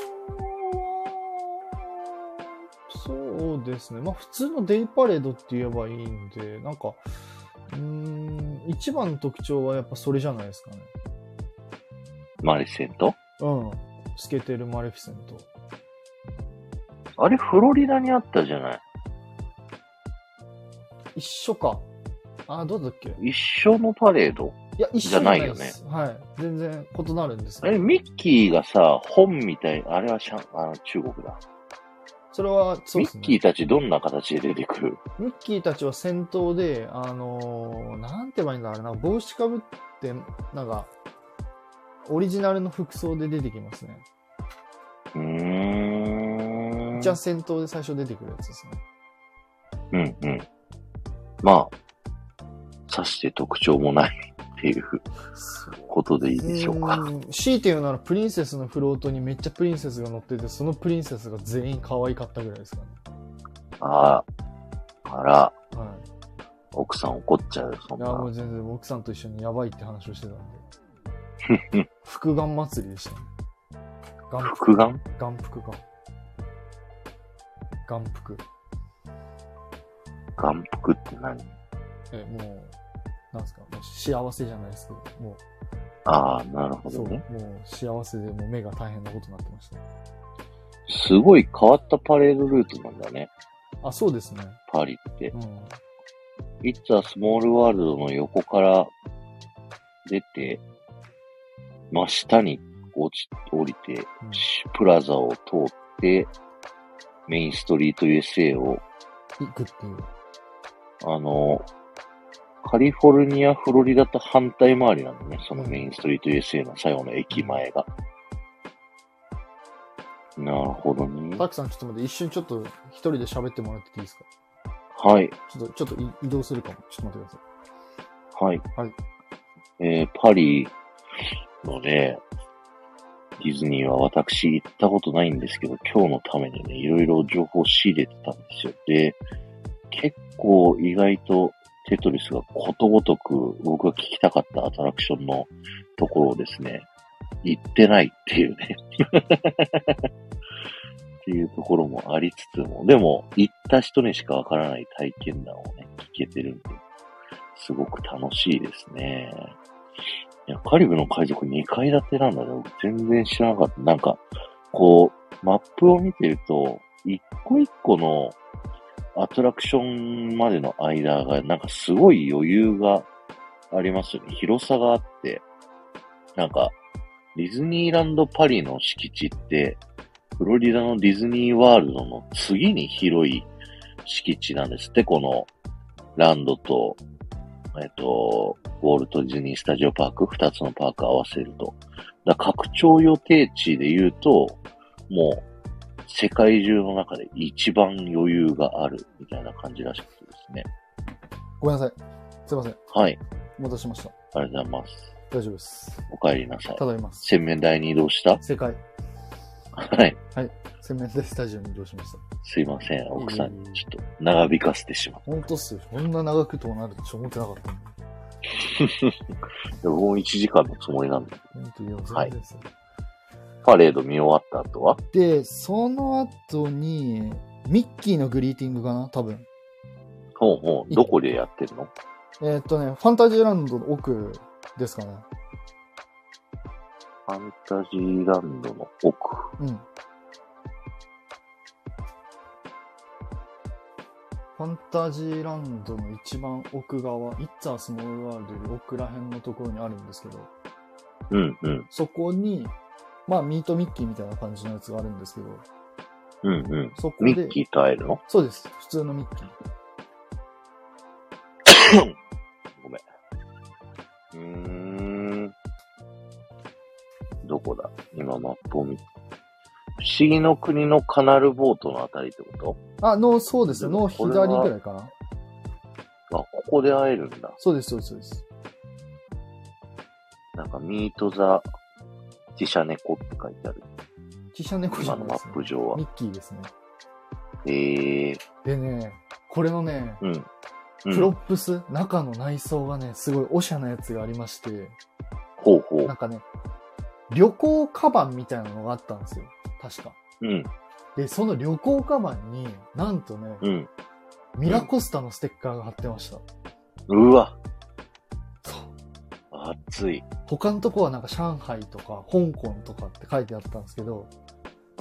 そうですね。まあ普通のデイパレードって言えばいいんで、なんか、うーん、一番の特徴はやっぱそれじゃないですかね。 マレフィセント？ うん。透けてるマレフィセント。 あれ、フロリダにあったじゃない？ 一緒か。あ、どうだっけ？ 一緒のパレード？ いや、一緒じゃないよね。はい。全然異なるんですけど。え、ミッキーがさ、本みたい、あれはシャン、あの、中国だ。 それは、そうですね。 ミッキーたちどんな形で出てくる？ ミッキーたちは戦闘で、あのー、なんて言えばいいんだろうな、帽子かぶって、なんか、オリジナルの服装で出てきますね。 うーん。 じゃあ戦闘で最初出てくるやつですね。うんうん。まあ、さして特徴もないっていうことでいいでしょうか。 うん、強いて言うならプリンセスのフロートにめっちゃプリンセスが乗ってて、そのプリンセスが全員可愛かったぐらいですかね。 ああ、あら、はい、奥さん怒っちゃうよ、そんな。 いや、もう全然奥さんと一緒にやばいって話をしてたんで。復顔祭りでしたね。 復顔？ 眼福顔。眼福。 眼福って何？ え、もう、なんすか、もう幸せじゃないですけど、もう。 ああ、なるほどね。 そう、もう幸せで、もう目が大変なことになってました。 すごい変わったパレードルートなんだね。 あ、そうですね。 パリって。 うん。 It's a Small World の横から出て、真下に落ち、降りて、うん、プラザを通って、メインストリート ユーエスエー を行くっていう。 あの、カリフォルニア、フロリダと反対回りなんだね。そのメインストリート ユーエスエー の最後の駅前が。なるほどね。 タクさんちょっと待って、一瞬ちょっと一人で喋ってもらっていいですか？ はい。 ちょっと、ちょっと移動するかも。ちょっと待ってください。はい。 はい。 えー、パリのね、ディズニーは私行ったことないんですけど、今日のためにね、いろいろ情報を仕入れてたんですよ。で、結構意外とテトリスがことごとく僕が聞きたかったアトラクションのところをですね、行ってないっていうね。っていうところもありつつも、でも行った人にしかわからない体験談をね、聞けてるんで、すごく楽しいですね。いや、カリブの海賊にかい建てなんだね。僕全然知らなかった。なんか、こう、マップを見てると、一個一個のアトラクションまでの間が、なんかすごい余裕がありますよね。広さがあって。なんか、ディズニーランドパリの敷地って、フロリダのディズニーワールドの次に広い敷地なんですって、このランドと、えっと、ウォルト・ディズニー・スタジオ・パーク、二つのパーク合わせると。だ拡張予定地で言うと、もう、世界中の中で一番余裕があるみたいな感じらしくてですね。 ごめんなさい。すいません。 はい。 戻しました。 ありがとうございます。 大丈夫です。 お帰りなさい。 ただいます。 洗面台に移動した？ 正解。 はい。 はい。洗面台スタジオに移動しました。 すいません。奥さんにちょっと長引かせてしまった。 ほんとっすよ。こんな長くとなると思ってなかったんで。 でももういちじかんのつもりなんで。 ほんといや、全然です、 はい。パレード見終わった後は？ で、その後に、ミッキーのグリーティングかな多分。 ほうほう。どこでやってるの？ えー、っとね、ファンタジーランドの奥ですかね。 ファンタジーランドの奥。 うん。ファンタジーランドの一番奥側、イッツァースモールワールドより奥ら辺のところにあるんですけど。 うんうん。 そこに、まあ、ミートミッキーみたいな感じのやつがあるんですけど。 うんうん。 そこで。 ミッキーと会えるの？ そうです。普通のミッキー。 ごめん。うーん。どこだ？今マップを見て。不思議の国のカナルボートのあたりってこと？ あ、の、そうです。の左ぐらいかな。 あ、ここで会えるんだ。 そうです、そうです、そうです。 なんか、ミートザ・ティシャネコって書いてある。 ティシャネコじゃないです、ね。 今のマップ上は。 ミッキーですね。 へー。 でね、これのね、 うん。うん、 プロップス、中の内装がね、すごいおしゃなやつがありまして。 ほうほう。 なんかね、旅行カバンみたいなのがあったんですよ。確か。 うん。 で、その旅行カバンに、なんとね、 うん、 ミラコスタのステッカーが貼ってました。 うわ。 そう。 熱い。 他のとこはなんか上海とか香港とかって書いてあったんですけど、 うん、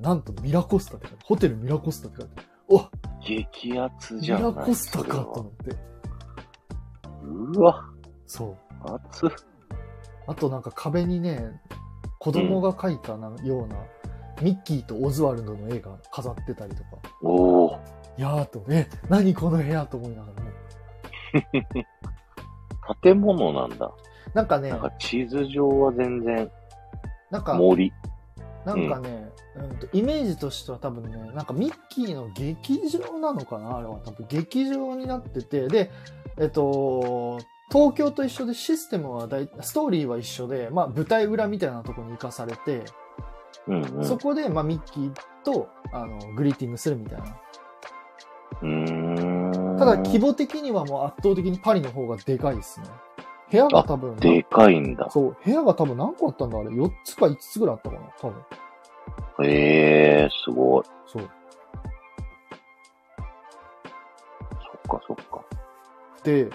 え、ディズニー東京どこだろうってめっちゃ探したら、なんとミラコスタって書いて、ホテルミラコスタって書いて、 お激アツじゃん。 ミラコスタかと思って。 うわ。 そう。 熱っ。 あとなんか壁にね、子供が描いたな、うん、ような、ミッキーとオズワルドの絵が飾ってたりとか。 おー。 いやーと、え、何この部屋と思いながらね。 建物なんだ。 なんかね、 なんか地図上は全然、 なんか、 森。 なんかね、うん、うんと、イメージとしては多分ね、なんかミッキーの劇場なのかなあれは多分劇場になってて、で、えっと、東京と一緒でシステムは大、ストーリーは一緒で、まあ舞台裏みたいなところに行かされて、 うんうん、 そこで、まあミッキーと、あの、グリーティングするみたいな。 うーん。 ただ規模的にはもう圧倒的にパリの方がでかいですね。部屋が多分。 でかいんだ。 そう。部屋が多分何個あったんだあれ。よっつかいつつぐらいあったかな多分。 へえー、すごい。 そう。 そっかそっか。 で、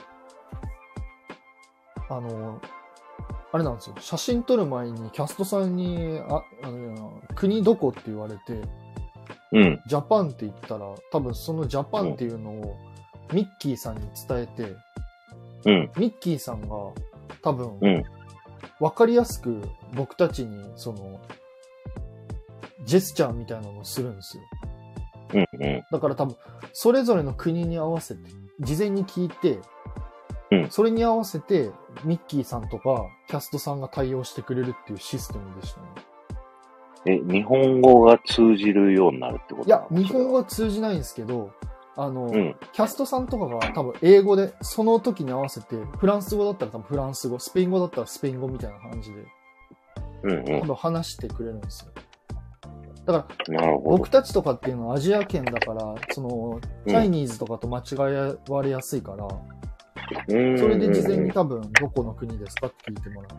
あの、あれなんですよ。写真撮る前にキャストさんに、あ、あの、国どこって言われて、 うん。 ジャパンって言ったら、多分そのジャパンっていうのをミッキーさんに伝えて、 うん。 ミッキーさんが多分、 うん。 わかりやすく僕たちに、その、ジェスチャーみたいなのをするんですよ。 うんうん。 だから多分、それぞれの国に合わせて、事前に聞いて、 うん、 それに合わせて、ミッキーさんとか、キャストさんが対応してくれるっていうシステムでしたね。 え、日本語が通じるようになるってこと？ いや、日本語は通じないんですけど、あの、 うん、 キャストさんとかが多分英語で、その時に合わせて、フランス語だったら多分フランス語、スペイン語だったらスペイン語みたいな感じで、 うんうん、 多分話してくれるんですよ。だから、僕たちとかっていうのはアジア圏だから、その、チャイニーズとかと間違われやすいから、うん、それで事前に多分、どこの国ですかって聞いてもらって。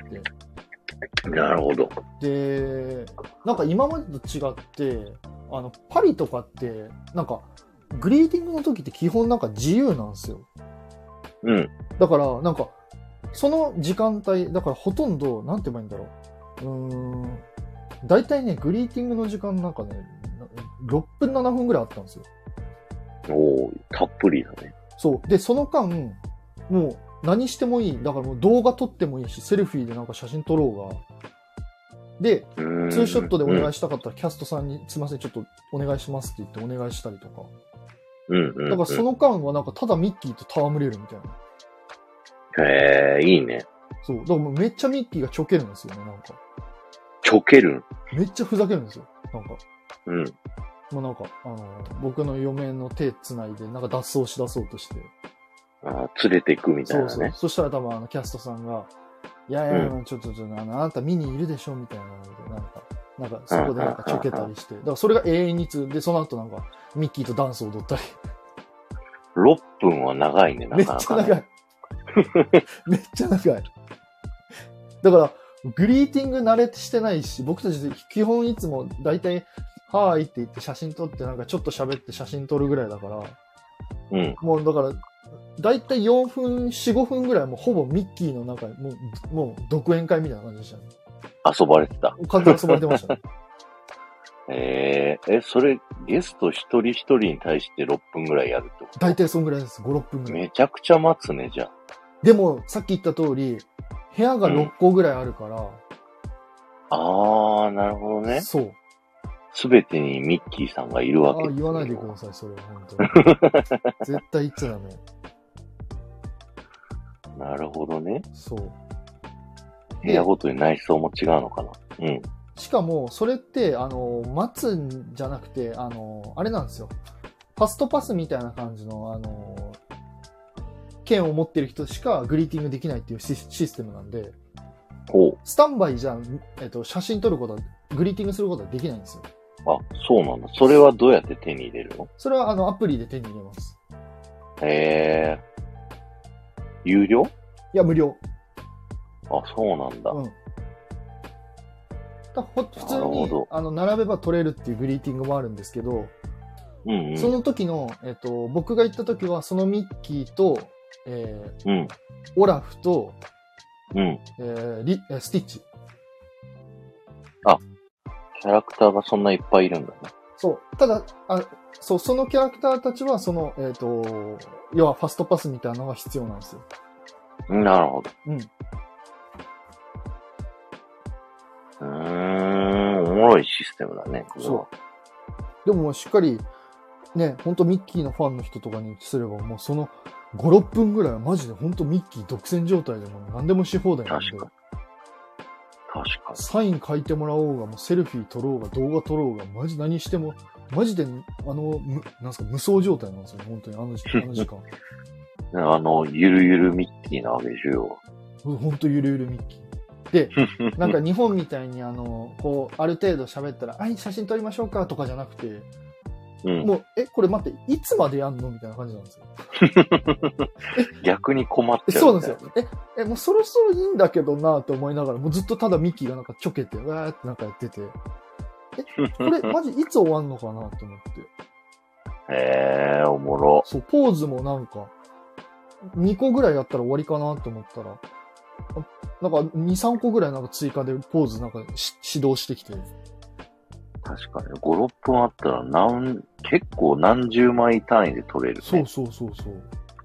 なるほど。 で、なんか今までと違って、あの、パリとかって、なんか、グリーティングの時って基本なんか自由なんですよ。 うん。だから、なんか、その時間帯、だからほとんど、なんて言えばいいんだろう。うーん。大体ね、グリーティングの時間なんかね、ろっぷんななふんぐらいあったんですよ。 おー、たっぷりだね。 そう。で、その間、もう何してもいい。だからもう動画撮ってもいいし、セルフィーでなんか写真撮ろうが。で、ツーショットでお願いしたかったらキャストさんに、すいません、ちょっとお願いしますって言ってお願いしたりとか。 うんうんうん、 だからその間はなんかただミッキーと戯れるみたいな。へえ、いいね。 そう。だからもうめっちゃミッキーがちょけるんですよね、なんか。 ちょける？ めっちゃふざけるんですよ。なんか。 うん。 もうなんか、あの、僕の嫁の手繋いで、なんか脱走しだそうとして。 ああ、連れて行くみたいなね。そうそう。 そしたら多分あのキャストさんが、いやいや、うん、ちょっとちょっと、あの、あなた見にいるでしょみたいなので、なんか、なんかそこでなんかちょけたりして。だからそれが永遠につ、で、その後なんか、ミッキーとダンスを踊ったり。 ろっぷんは長いね、なかなか、ね。 めっちゃ長い。めっちゃ長い。だから、グリーティング慣れしてないし、僕たち基本いつも大体、はーいって言って写真撮ってなんかちょっと喋って写真撮るぐらいだから、 うん。 もうだから、大体よんふん、よん、ごふんぐらいもうほぼミッキーの中でもう、もう独演会みたいな感じでしたね。 遊ばれてた。 完全に遊ばれてましたね。 えー、え、それ、ゲスト一人一人に対してろっぷんぐらいやるってこと？ 大体そんぐらいです。ご、ろっぷんぐらい。 めちゃくちゃ待つね、じゃあ。 でも、さっき言った通り、部屋がろっこぐらいあるから。うん、 あー、なるほどね。 そう。 すべてにミッキーさんがいるわけです、 ね。ああ、言わないでください、それは、本当に。絶対言っちゃダメ。 なるほどね。 そう。 部屋ごとに内装も違うのかな。うん。 しかも、それって、あの、待つんじゃなくて、あの、あれなんですよ。ファストパスみたいな感じの、あの、券を持ってる人しかグリーティングできないっていうシステムなんで、スタンバイじゃ、えっと、写真撮ることは、グリーティングすることはできないんですよ。 あ、そうなんだ。それはどうやって手に入れるの？ それは、あの、アプリで手に入れます。 へー。有料？ いや、無料。 あ、そうなんだ。うん。 だ普通に、あの、並べば撮れるっていうグリーティングもあるんですけど、 うんうん、 その時の、えっと、僕が行った時は、そのミッキーと、えー、うん、オラフと、 うん、 えー、リスティッチ。 あ、キャラクターがそんないっぱいいるんだね。 そう。ただ、あ、そう、そのキャラクターたちは、その、えっと、要はファストパスみたいなのが必要なんですよ。 なるほど。 うん。 うーん、おもろいシステムだね、これは。 そう。でも、しっかり、ね、ほんとミッキーのファンの人とかにすれば、もうそのご、ろっぷんぐらいはマジでほんとミッキー独占状態でも何でもし放題なんで。 確かに。確かに。 サイン書いてもらおうが、もうセルフィー撮ろうが、動画撮ろうが、マジ何しても、マジで、あの、むなんすか、無双状態なんですよ、本当に、あの時あの時間。 あの、ゆるゆるミッキーなわけでしょ。 ほんとゆるゆるミッキー。で、なんか日本みたいに、あの、こう、ある程度喋ったら、はい、写真撮りましょうかとかじゃなくて、うん、もう、え、これ待って、いつまでやんのみたいな感じなんですよ。 逆に困っちゃう。 そうなんですよ。え、え、もうそろそろいいんだけどなって思いながら、もうずっとただミッキーがなんかちょけて、わーってなんかやってて、え、これマジいつ終わんのかなって思って。 へー、おもろ。 そう、ポーズもなんか、にこぐらいやったら終わりかなって思ったら、なんかに、さんこぐらいなんか追加でポーズなんか指導してきて。 確かに、ご、ろっぷんあったら何、結構何十枚単位で撮れるね。 そうそうそうそう。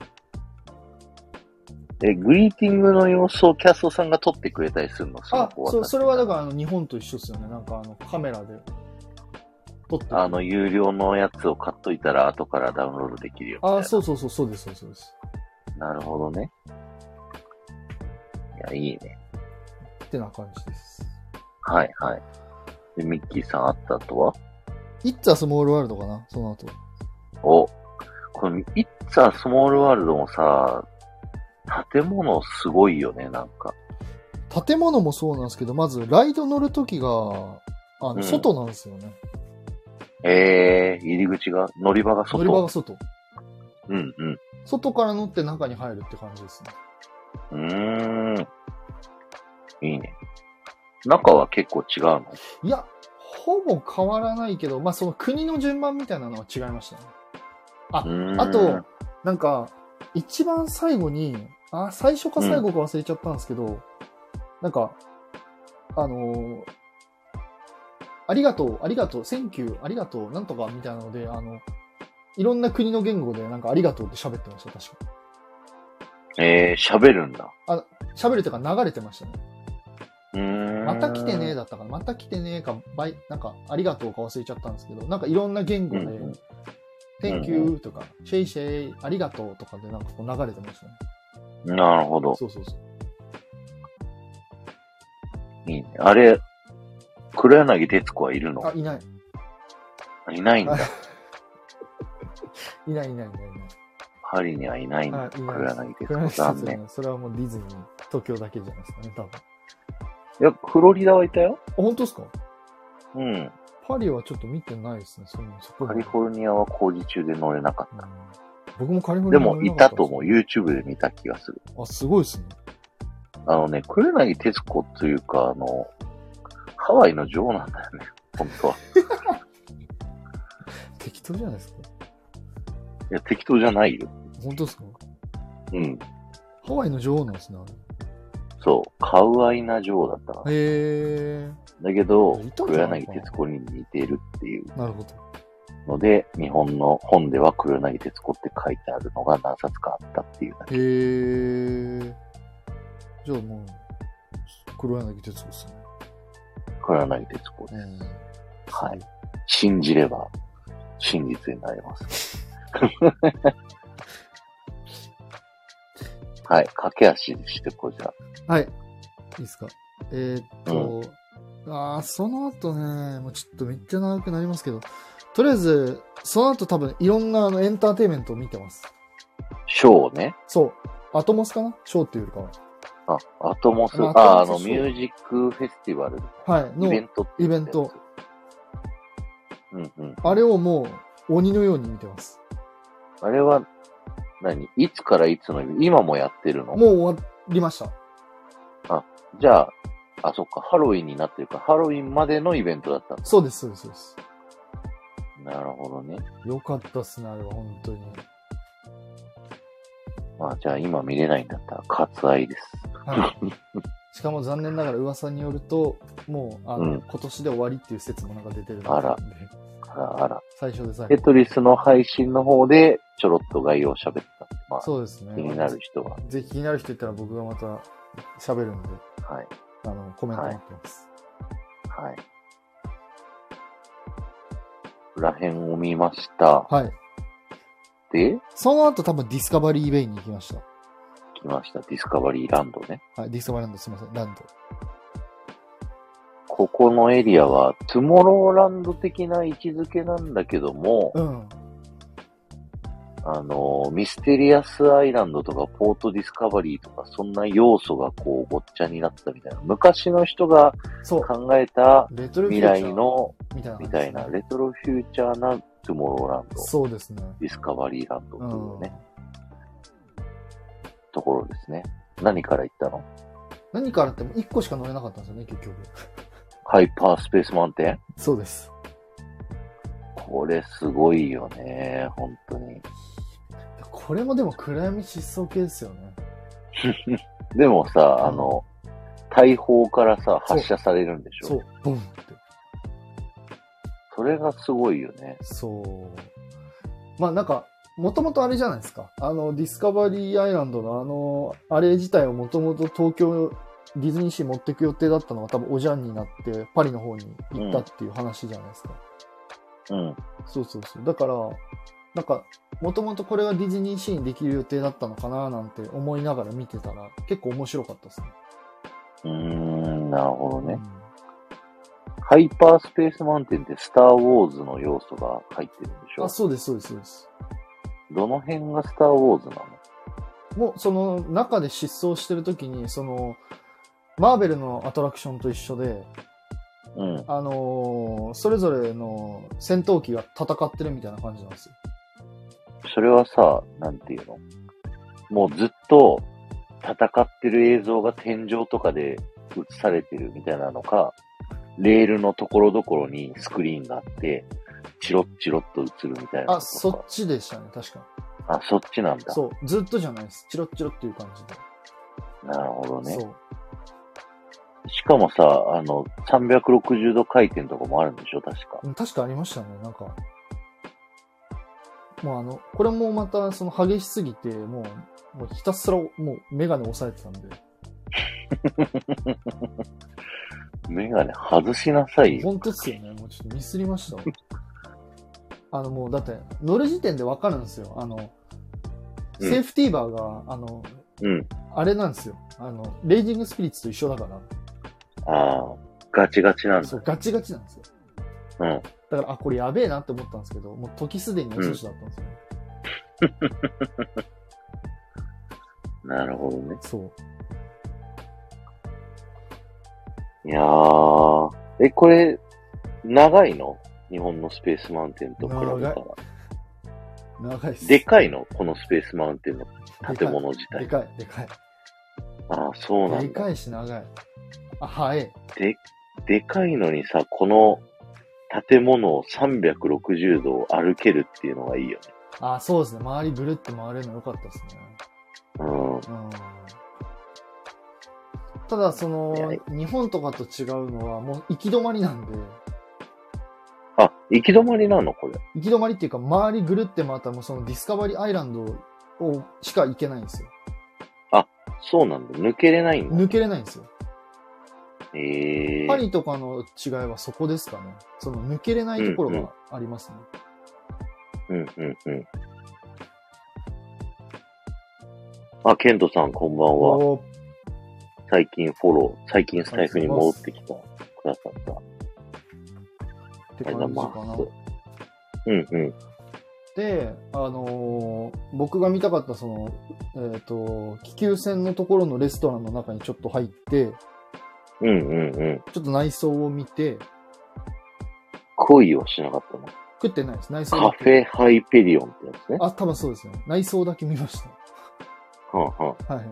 え、グリーティングの様子をキャストさんが撮ってくれたりするの？ あ、そう、それはだからあの日本と一緒ですよね。なんかあのカメラで撮って。 あの有料のやつを買っといたら後からダウンロードできるよ。 あ、そうそうそう、そうです、そうです。 なるほどね。いや、いいね。 ってな感じです。 はいはい。で、ミッキーさんあった後は It's a Small World かな、その後。 お、この It's a Small World もさ、建物すごいよね、なんか。 建物もそうなんですけど、まずライド乗るときが、あの、うん、外なんですよね。 えー、入り口が、乗り場が外。 乗り場が外。 うんうん。 外から乗って中に入るって感じですね。 うーん。いいね。中は結構違うの？ いや、ほぼ変わらないけど、まあ、その国の順番みたいなのは違いましたね。あ、あと、なんか、一番最後に、あ、最初か最後か忘れちゃったんですけど、うん、なんか、あのー、ありがとう、ありがとう、センキュー、ありがとう、なんとかみたいなので、あの、いろんな国の言語でなんかありがとうって喋ってました、確か。 えー、喋るんだ。 あ、喋るっていうか流れてましたね。 うーん。 また来てねーだったかな。また来てねーか、バイ、なんか、ありがとうか忘れちゃったんですけど、なんかいろんな言語で、うんうん、Thank you とか、シェイシェイ、ありがとうとかでなんかこう流れてましたね。 なるほど。 そうそうそう。 いいね。あれ、黒柳徹子はいるの？ あ、いない。 いないんだ。 いないいないいないいない。 パリにはいないんだ。黒柳徹子さんね。 それはもうディズニー、東京だけじゃないですかね、多分。 いや、フロリダはいたよ。 あ、本当ですか？ うん。 パリはちょっと見てないですね、そのそこカリフォルニアは工事中で乗れなかった。うん、 僕もカリフォルニアでも、いたと思う。YouTube で見た気がする。 あ、すごいですね。 あのね、黒柳徹子というか、あの、ハワイの女王なんだよね、本当は。 適当じゃないですか。 いや、適当じゃないよ。 本当ですか？ うん。 ハワイの女王なんですね、あれ。 そう、カウアイな女王だったな。 へー。 だけど、黒柳徹子に似てるっていう。 なるほど。ので、日本の本では黒柳徹子って書いてあるのが何冊かあったっていうだけ。 へー。じゃあもう、黒柳徹子ですね。 黒柳徹子です。はい。信じれば、真実になります。はい。駆け足してこうじゃあ。はい。いいですか。えー、っと、うん、ああ、その後ね、もうちょっとめっちゃ長くなりますけど、とりあえず、その後多分いろんなあのエンターテインメントを見てます。 ショーね。 そう。アトモスかな？ショーっていうよりかは。あ、アトモス。あ、あ、あの、ミュージックフェスティバル。 はい。 のイベントってイベント。 うんうん。 あれをもう鬼のように見てます。 あれは、何？いつからいつの、今もやってるの？ もう終わりました。 あ、じゃあ、あ、そっか、ハロウィンになってるか、ハロウィンまでのイベントだったんだ。 そうです、そうです、そうです。 なるほどね。 よかったっすね、あれは、本当に。 まあ、じゃあ今見れないんだったら、割愛です。 はい。しかも残念ながら噂によると、もう、あの、うん、今年で終わりっていう説もなんか出てるので。 あら。 ああら。 最初で最後。 テトリスの配信の方でちょろっと概要を喋った。まあ、 そうですね。 気になる人は。 ぜひ気になる人いたら僕がまた喋るんで、 はい。 あの、コメント待ってます。 はい。はい、らへんを見ました。 はい。 で、 その後多分ディスカバリーベイに行きました。 来ました。ディスカバリーランドね。 はい、ディスカバリーランド、すみません、ランド。 ここのエリアは、トゥモローランド的な位置づけなんだけども、 うん。 あの、ミステリアスアイランドとかポートディスカバリーとか、そんな要素がこう、ごっちゃになったみたいな。昔の人が考えた未来の、みたいな、レトロフューチャーなトゥモローランド。 そうですね。 ディスカバリーランドというね、うん、ところですね。何から行ったの？ 何からってもいっこしか乗れなかったんですよね、結局。 ハイパースペースマウンテン？ そうです。 これすごいよね、本当に。 これもでも暗闇疾走系ですよね。 でもさ、うん、あの、大砲からさ、発射されるんでしょ？ そう、ボンって。 それがすごいよね。 そう。まあなんか、もともとあれじゃないですか。あの、ディスカバリーアイランドのあの、あれ自体をもともと東京、ディズニーシー持っていく予定だったのが多分おじゃんになってパリの方に行ったっていう話じゃないですか。 うん。 そうそうそう。だから、なんか、もともとこれがディズニーシーにできる予定だったのかななんて思いながら見てたら結構面白かったですね。 うーん、なるほどね。うん、ハイパースペースマウンテンってスターウォーズの要素が入ってるんでしょ？ あ、そうです、そうです、そうです。 どの辺がスターウォーズなの？ もうその中で疾走してるときに、その、マーベルのアトラクションと一緒で、 うん、 あのー、それぞれの戦闘機が戦ってるみたいな感じなんですよ。 それはさ、なんていうの？もうずっと戦ってる映像が天井とかで映されてるみたいなのか、レールのところどころにスクリーンがあって、チロッチロッと映るみたいな。 あ、そっちでしたね、確かに。 あ、そっちなんだ。 そう、ずっとじゃないです。チロッチロっていう感じで。 なるほどね。 そう。 しかもさ、あの、さんびゃくろくじゅうど回転とかもあるんでしょ、確か。 確かありましたね、なんか。もうあの、これもまたその激しすぎて、もう、もうひたすらもうメガネ押さえてたんで。 メガネ外しなさいよ。 本当っすよね。もうちょっとミスりましたわ。あのもうだって乗る時点でわかるんですよ。あの、うん、セーフティーバーが、あの、 うん、 あれなんですよ。あの、レイジングスピリッツと一緒だから。 ああ、ガチガチなんだ。 そう、ガチガチなんですよ。 うん。 だから、あ、これやべえなって思ったんですけど、もう時すでにお寿司だったんですよね。 うん、なるほどね。 そう。 いやー、え、これ、長いの？日本のスペースマウンテンと比べたら。 長いっす。 でかいの？このスペースマウンテンの建物自体。 でかい、でかい。 ああ、そうなんだ。 でかいし長い。あ、はい。 で、でかいのにさ、この建物をさんびゃくろくじゅうど歩けるっていうのがいいよね。 あ、そうですね。周りぐるって回れるの良かったですね。 うん。うん、 ただ、その、日本とかと違うのは、もう行き止まりなんで。 あ、行き止まりなのこれ。 行き止まりっていうか、周りぐるって回ったら、もうそのディスカバリーアイランドをしか行けないんですよ。 あ、そうなんだ。抜けれないんだ。 抜けれないんですよ。 へー。 パリとかの違いはそこですかね。その抜けれないところがありますね。 うんうん、うん、うん。あ、ケントさんこんばんは。最近フォロー、最近スタイフに戻ってきた、くださった。 って感じかな。 うんうん。 で、あのー、僕が見たかったその、えっと、気球船のところのレストランの中にちょっと入って、 うんうんうん。 ちょっと内装を見て、 恋はしなかったの？ 食ってないです。内装カフェハイペリオンってやつね。 あ、多分そうですね。内装だけ見ました。 はあはあ、はい。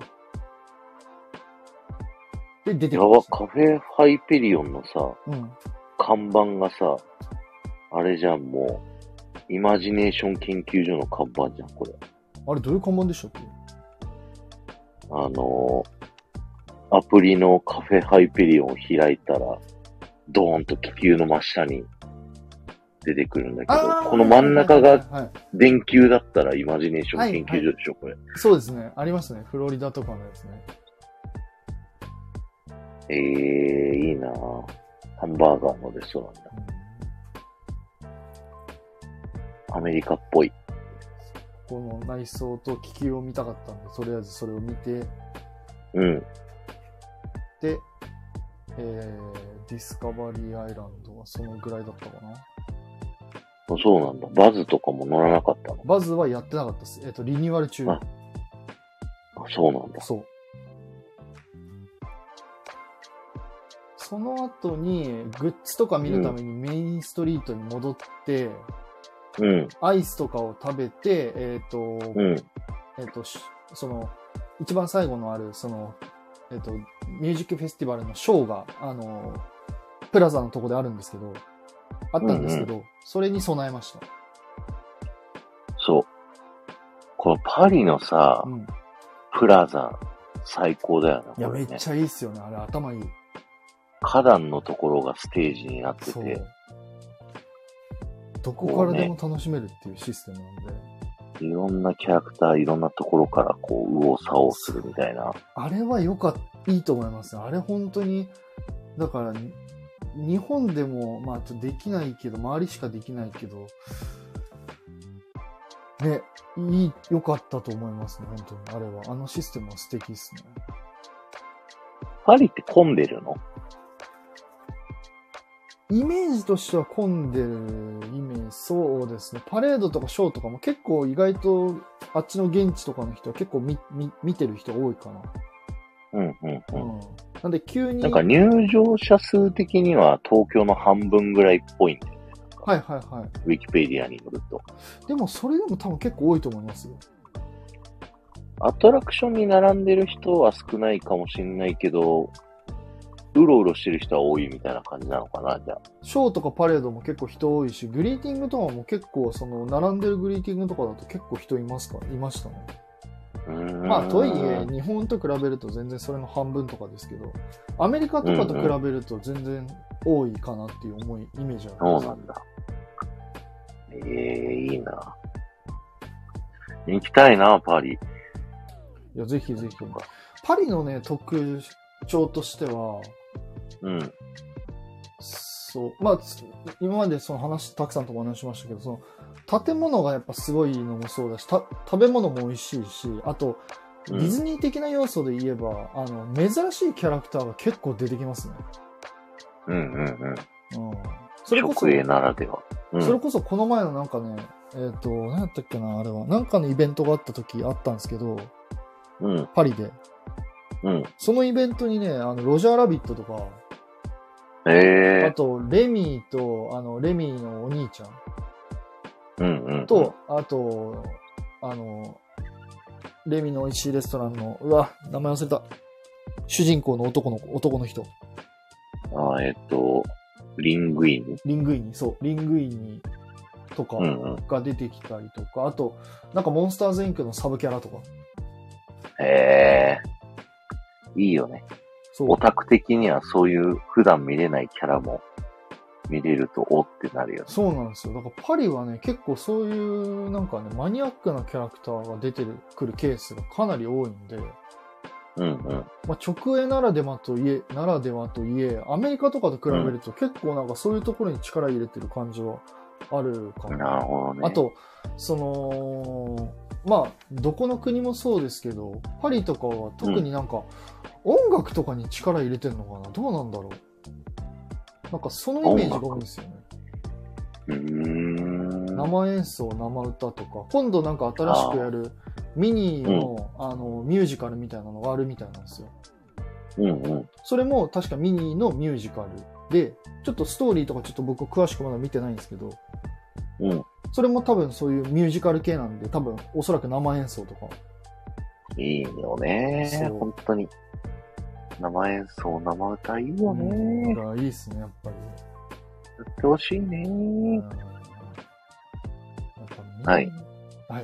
で、出てきました。やば、カフェハイペリオンのさ、 うん、 看板がさ、あれじゃん、もう、イマジネーション研究所の看板じゃん、これ。 あれ、どういう看板でしたっけ？ あのー、アプリのカフェハイペリオンを開いたら、ドーンと気球の真下に、 出てくるんだけど、この真ん中が電球だったらイマジネーション研究所でしょ、はいはい、これ。 そうですね。ありますね。フロリダとかのやつね。 えー、いいなぁ。ハンバーガーのレストランだ。うん、アメリカっぽい。 この内装と気球を見たかったんで、とりあえずそれを見て、 うん。 で、えー、ディスカバリーアイランドはそのぐらいだったかな。 そうなんだ。バズとかも乗らなかったの？ バズはやってなかったです。えっと、リニューアル中。 あ、そうなんだ。 そう。その後に、グッズとか見るためにメインストリートに戻って、 うん。 アイスとかを食べて、えっと、 うん。 えっと、その、一番最後のある、その、えっと、ミュージックフェスティバルのショーが、あの、プラザのとこであるんですけど、あったんですけど、うんうん、それに備えました。 そう。このパリのさ、うん、プラザ、最高だよな、ね。 いや、めっちゃいいっすよね。あれ、頭いい。 花壇のところがステージになってて。 どこからでも楽しめるっていうシステムなんで。ね、 いろんなキャラクター、いろんなところからこう、右往左往するみたいな。 あれはよかった、いいと思います。あれ本当に、だから、日本でも、まあ、できないけど、周りしかできないけど、ね、いい、良かったと思いますね、本当に。あれは。あのシステムは素敵ですね。 パリって混んでるの？ イメージとしては混んでるイメージ、そうですね。パレードとかショーとかも結構意外とあっちの現地とかの人は結構見、見、見てる人多いかな。 うんうんうん。うん、 なんで急に。 なんか入場者数的には東京の半分ぐらいっぽいんだよね。 はいはいはい。 ウィキペディアによると。 でもそれでも多分結構多いと思いますよ。 アトラクションに並んでる人は少ないかもしれないけど、うろうろしてる人は多いみたいな感じなのかな、じゃあ。 ショーとかパレードも結構人多いし、グリーティングとかも結構、その、並んでるグリーティングとかだと結構人いますか、いましたね。 うーん。 まあ、とはいえ、日本と比べると全然それの半分とかですけど、アメリカとかと比べると全然多いかなっていう思い、イメージあるんです。 そうなんだ。ええー、いいな。行きたいな、パリ。 いや、ぜひぜひ。パリのね、特徴としては、 うん。 そう。まあ、今までその話、たくさんとお話しましたけど、その、建物がやっぱすごいのもそうだし、た食べ物も美味しいし、あと、ディズニー的な要素で言えば、うん、あの、珍しいキャラクターが結構出てきますね。 うんうんうん。うん。 それこそ、 直営ならでは。 うん、それこそこの前のなんかね、えっ、ー、と、何やったっけな、あれは。なんかのイベントがあった時あったんですけど、 うん。 パリで。 うん。 そのイベントにね、あの、ロジャーラビットとか、 えー、 あと、レミーと、あの、レミーのお兄ちゃん。 うんうん、うん。 と、あと、あの、レミーの美味しいレストランの、うわ、名前忘れた。主人公の男の子、男の人。 あ、えっと、リングイニリングイニ、そう、リングイニとかが出てきたりとか、うんうん、あと、なんかモンスターズインクのサブキャラとか。 へー、いいよね。そうオタク的にはそういう普段見れないキャラも見れるとおってなるよね。 そうなんですよ。だからパリはね、結構そういうなんかね、マニアックなキャラクターが出てくるケースがかなり多いんで、 うんうん。 まあ、直営ならではといえ、ならではといえ、アメリカとかと比べると結構なんかそういうところに力入れてる感じはあるかな。 なるほどね。 あと、その、まあ、どこの国もそうですけど、パリとかは特になんか、音楽とかに力入れてんのかな、どうなんだろう。なんかそのイメージが多いんですよね。 うーん。 生演奏、生歌とか、今度なんか新しくやるミニーの、あ、うん、あのミュージカルみたいなのがあるみたいなんですよ。 うんうん。 それも確かミニーのミュージカルで、ちょっとストーリーとかちょっと僕詳しくまだ見てないんですけど、 うん。 それも多分そういうミュージカル系なんで、多分おそらく生演奏とか。 いいよね。本当に。生演奏、生歌いいよね。 うん、いいっすね、やっぱり。 やってほしいね、うんやっぱね。はい。 はい。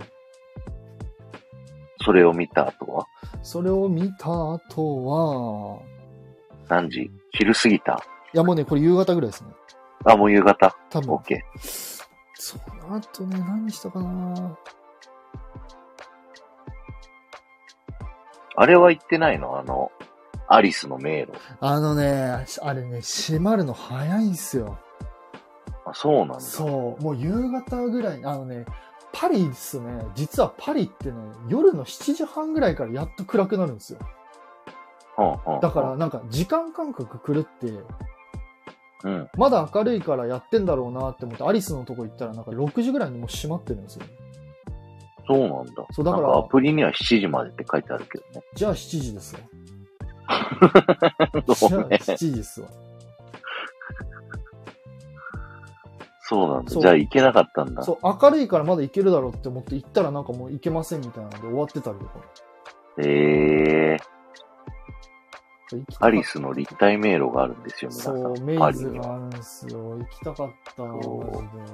それを見た後はそれを見た後は、 何時昼過ぎたいやもうね、これ夕方ぐらいですね。 あ、もう夕方多分。 OK。 その後ね、何したかな。 あれは行ってないの？あの、アリスの迷路。 あのね、あれね、閉まるの早いんすよ。 あ、そうなんだ。 そう。もう夕方ぐらい、あのね、パリですね、実はパリってね、夜のしちじはんぐらいからやっと暗くなるんですよ。 はあはあ、 だからなんか時間感覚狂って、 うん、 まだ明るいからやってんだろうなって思って、アリスのとこ行ったらなんかろくじぐらいにもう閉まってるんですよ。 そうなんだ。 そうだからなんかアプリにはしちじまでって書いてあるけどね。 じゃあしちじですよ。 そうね、 じゃあしちじですわ。 そうなんだ。じゃあ行けなかったんだ。 そう、明るいからまだ行けるだろうって思って行ったらなんかもう行けませんみたいなので終わってたりとか。 へえー。アリスの立体迷路があるんですよ、皆さん。 そう、メイズがあるんですよ。行きたかった、マジで。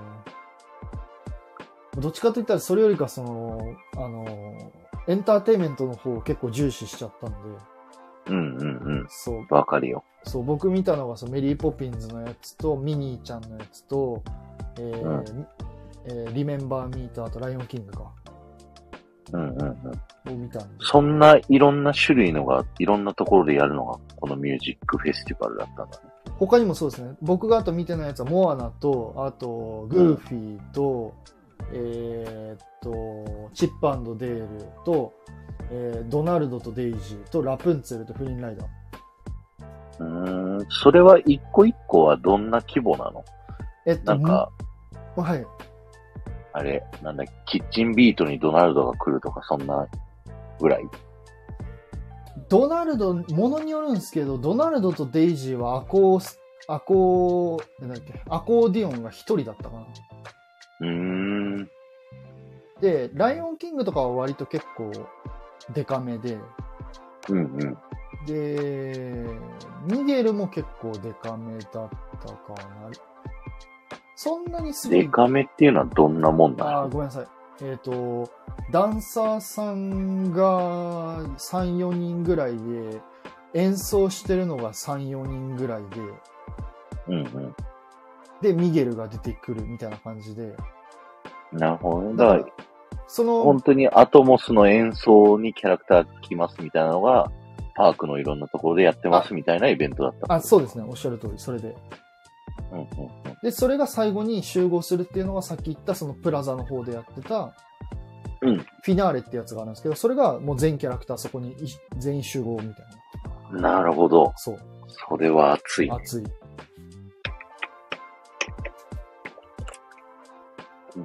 どっちかといったらそれよりかその、あの、エンターテインメントの方を結構重視しちゃったんで。 うんうんうん。 そう。 わかるよ。 そう、僕見たのがそのメリーポピンズのやつと、ミニーちゃんのやつと、えーうんえー、リメンバーミーとあとライオンキングか。 うんうんうん。 を見たんで。 そんないろんな種類のが、いろんなところでやるのが、このミュージックフェスティバルだったんだね。 他にもそうですね。僕があと見てないやつは、モアナと、あと、グーフィーと、うん、えー、っと、チップ&デールと、えー、ドナルドとデイジーと、ラプンツェルとフリンライダー。 うーん、それは一個一個はどんな規模なの？えっと、なんか、 はい。 あれ、なんだ、キッチンビートにドナルドが来るとか、そんなぐらい？ ドナルド、ものによるんですけど、ドナルドとデイジーはアコー、アコー、なんだっけ、アコーディオンが一人だったかな。 うーん。 で、ライオンキングとかは割と結構デカめで、 うんうん。 で、ミゲルも結構デカめだったかな。そんなにすごい。 デカめっていうのはどんなもんなの？ あ、ごめんなさい。えっと、ダンサーさんがさん、よにんぐらいで、演奏してるのがさん、よにんぐらいで、 うんうん。 で、ミゲルが出てくるみたいな感じで。 なるほどね。だから、 その、 本当にアトモスの演奏にキャラクター来ますみたいなのが、パークのいろんなところでやってますみたいなイベントだった。 あ、そうですね。おっしゃる通り、それで。 うんうんうん、 で、それが最後に集合するっていうのがさっき言ったそのプラザの方でやってた、 うん。 フィナーレってやつがあるんですけど、それがもう全キャラクターそこに全員集合みたいな。なるほど。 そう。 それは熱い。 熱い。 うん。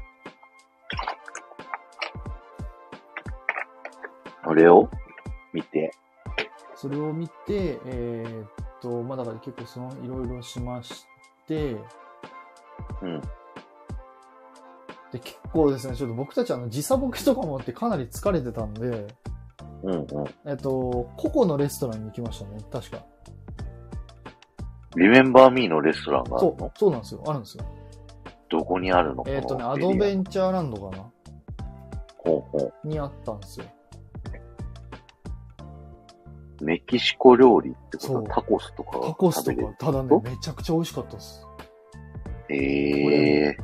それを見て。 それを見て、えー、っと、まあ、だから結構そのいろいろしまして、 うん。 で、結構ですね、ちょっと僕たちあの時差ボケとかもあってかなり疲れてたんで、 うんうん。 えっと、ココのレストランに行きましたね、確か。 リメンバーミーのレストランがあるの？ そう、そうなんですよ。あるんですよ。 どこにあるの？ えっとね、アドベンチャーランドかな？ ほうほう。にあったんですよ。 メキシコ料理ってことはタコスとかタコスとか、ただね、めちゃくちゃ美味しかったです。 へえ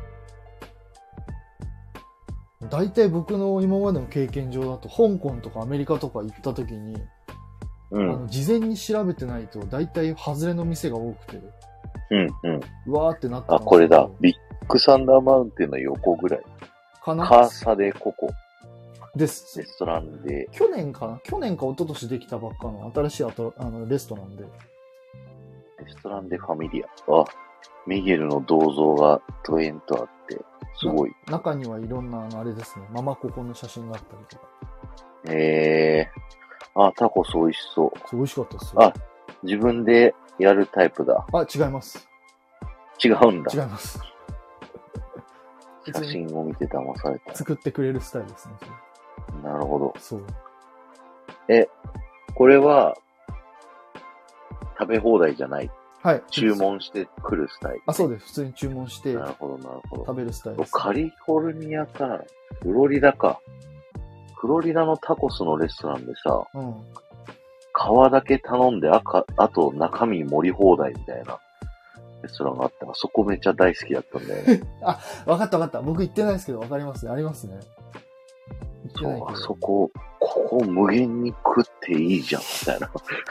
ー。大体僕の今までの経験上だと、香港とかアメリカとか行った時に、うん、あの事前に調べてないと、大体外れの店が多くて。 うんうん。 うわーってなってたんですけど。 あ、これだ。ビッグサンダーマウンテンの横ぐらい。 かな？ カーサデココ。 です。 レストランで。 去年かな去年か一昨年できたばっかの新しいあとあのレストランで。 レストランでファミリア。あ、ミゲルの銅像がドエンとあって、すごい。 中にはいろんな、あれですね、ママココの写真があったりとか。 へえー。あ、タコス美味しそう。 美味しかったですよ。 あ、自分でやるタイプだ。 あ、違います。 違うんだ。 違います。 写真を見て騙された。 作ってくれるスタイルですね。 なるほど。 そう。 え、これは、食べ放題じゃない。 はい。 注文してくるスタイル。 あ、そうです。普通に注文して。 なるほど、なるほど。 食べるスタイルです。 カリフォルニアか。フロリダか。フロリダのタコスのレストランでさ、うん、皮だけ頼んで、あか、あと中身盛り放題みたいな。 レストランがあったら、そこめっちゃ大好きだったんだよね。 あ、わかったわかった。僕行ってないですけど、わかりますね。ありますね。 行ってないけど。そう、あそこ、ここ無限に食っていいじゃん、みたいな。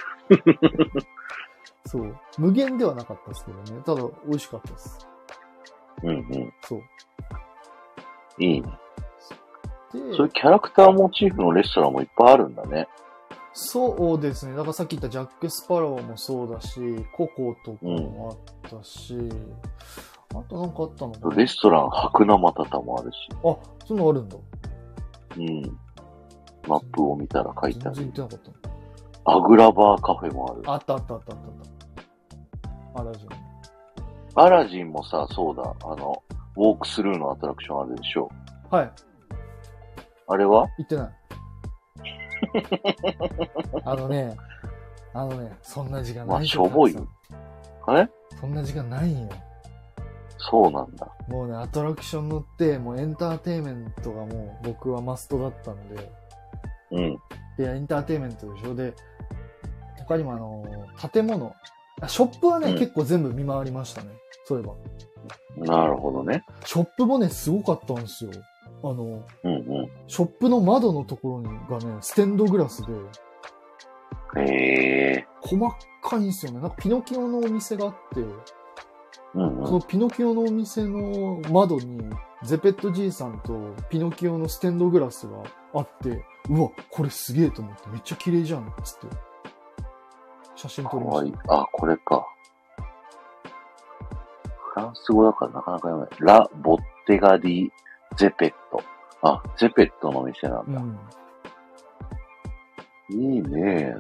そう。無限ではなかったですけどね。ただ、美味しかったです。 うんうん。 そう。 いいね。そういうキャラクターモチーフのレストランもいっぱいあるんだね。 そうですね。だからさっき言ったジャック・スパローもそうだし、ココとかもあったし、うん、あとなんかあったのかな。 レストラン白生タタもあるし。 あ、そういうのあるんだ。 うん。マップを見たら書いてある。 全然行ってなかった。 アグラバーカフェもある。 あったあったあったあったあった。アラジン。 アラジンもさ、そうだ、あの、ウォークスルーのアトラクションあるでしょ。 はい。 あれは行ってない。あのね、あのね、そんな時間ない。 まあ、しょぼいよ。あれそんな時間ないんよ。 そうなんだ。 もうね、アトラクション乗って、もうエンターテイメントがもう僕はマストだったんで。 うん。 で、エンターテイメントでしょ。で、他にもあの、建物。ショップはね、うん、結構全部見回りましたね。そういえば。なるほどね。 ショップもね、すごかったんですよ。あの、 うんうん、 ショップの窓のところがね、ステンドグラスで、へー、細かいんですよね。なんかピノキオのお店があって、 うんうん、 そのピノキオのお店の窓に、ゼペットじいさんとピノキオのステンドグラスがあって、うわ、これすげえと思って、めっちゃ綺麗じゃん、つって。写真撮りました。 かわいい。あ、これか。フランス語だからなかなか読めない。ラ・ボッテガディ・ゼペット。あ、ゼペットの店なんだ。うん、いいね。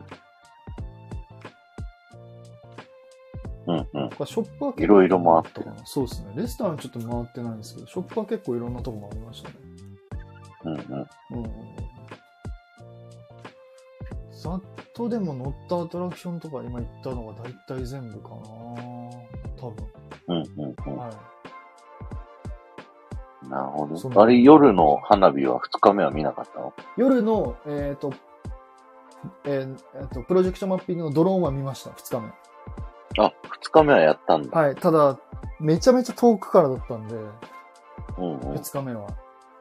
うんうん。 ショップは結構いろいろ回ってる。 そうですね。レストランちょっと回ってないんですけど、ショップは結構いろんなとこ回りましたね。 うんうん。うんざっとでも乗ったアトラクションとか今言ったのが大体全部かな多分。 うんうんうん。 はい。 なるほど。あれ、夜の花火はふつかめは見なかったの？ 夜の、えっと、えー、えーと、プロジェクションマッピングのドローンは見ました、ふつかめ。 あ、ふつかめはやったんだ。 はい。ただ、めちゃめちゃ遠くからだったんで、 うんうん、 ふつかめは。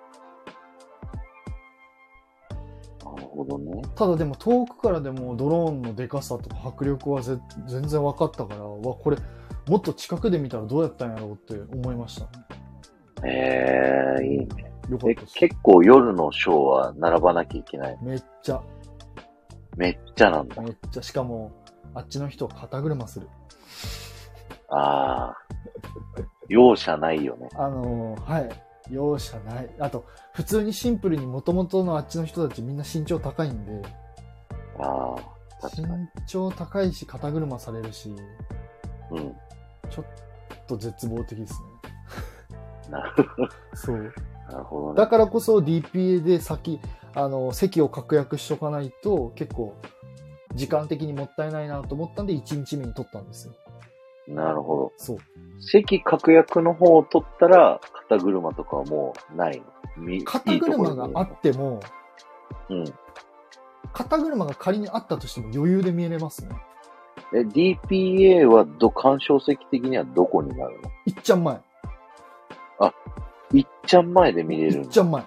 なるほどね。 ただでも遠くからでもドローンのでかさとか迫力はぜ全然分かったから、わ、これもっと近くで見たらどうやったんやろうって思いましたね。 へえー、いいね。 よかったです。 結構夜のショーは並ばなきゃいけない。 めっちゃ。 めっちゃなんだ。 めっちゃ。しかも、あっちの人は肩車する。 ああ。容赦ないよね。 あのー、はい。容赦ない。あと、普通にシンプルに元々のあっちの人たちみんな身長高いんで。 ああ。 身長高いし、肩車されるし。 うん。 ちょっと絶望的ですね。なるほど。 そう。 なるほどね。 だからこそ ディーピーエー で先、あの、席を確約しとかないと結構時間的にもったいないなと思ったんでいちにちめに取ったんですよ。 なるほど。 そう。 席確約の方を取ったら肩車とかはもうないの？ 肩車があっても、 うん。 肩車が仮にあったとしても余裕で見えれますね。 え、ディーピーエー はど、鑑賞席的にはどこになるの？ いっちゃん前。 あ、いっちゃん前で見れるの？ いっちゃん前。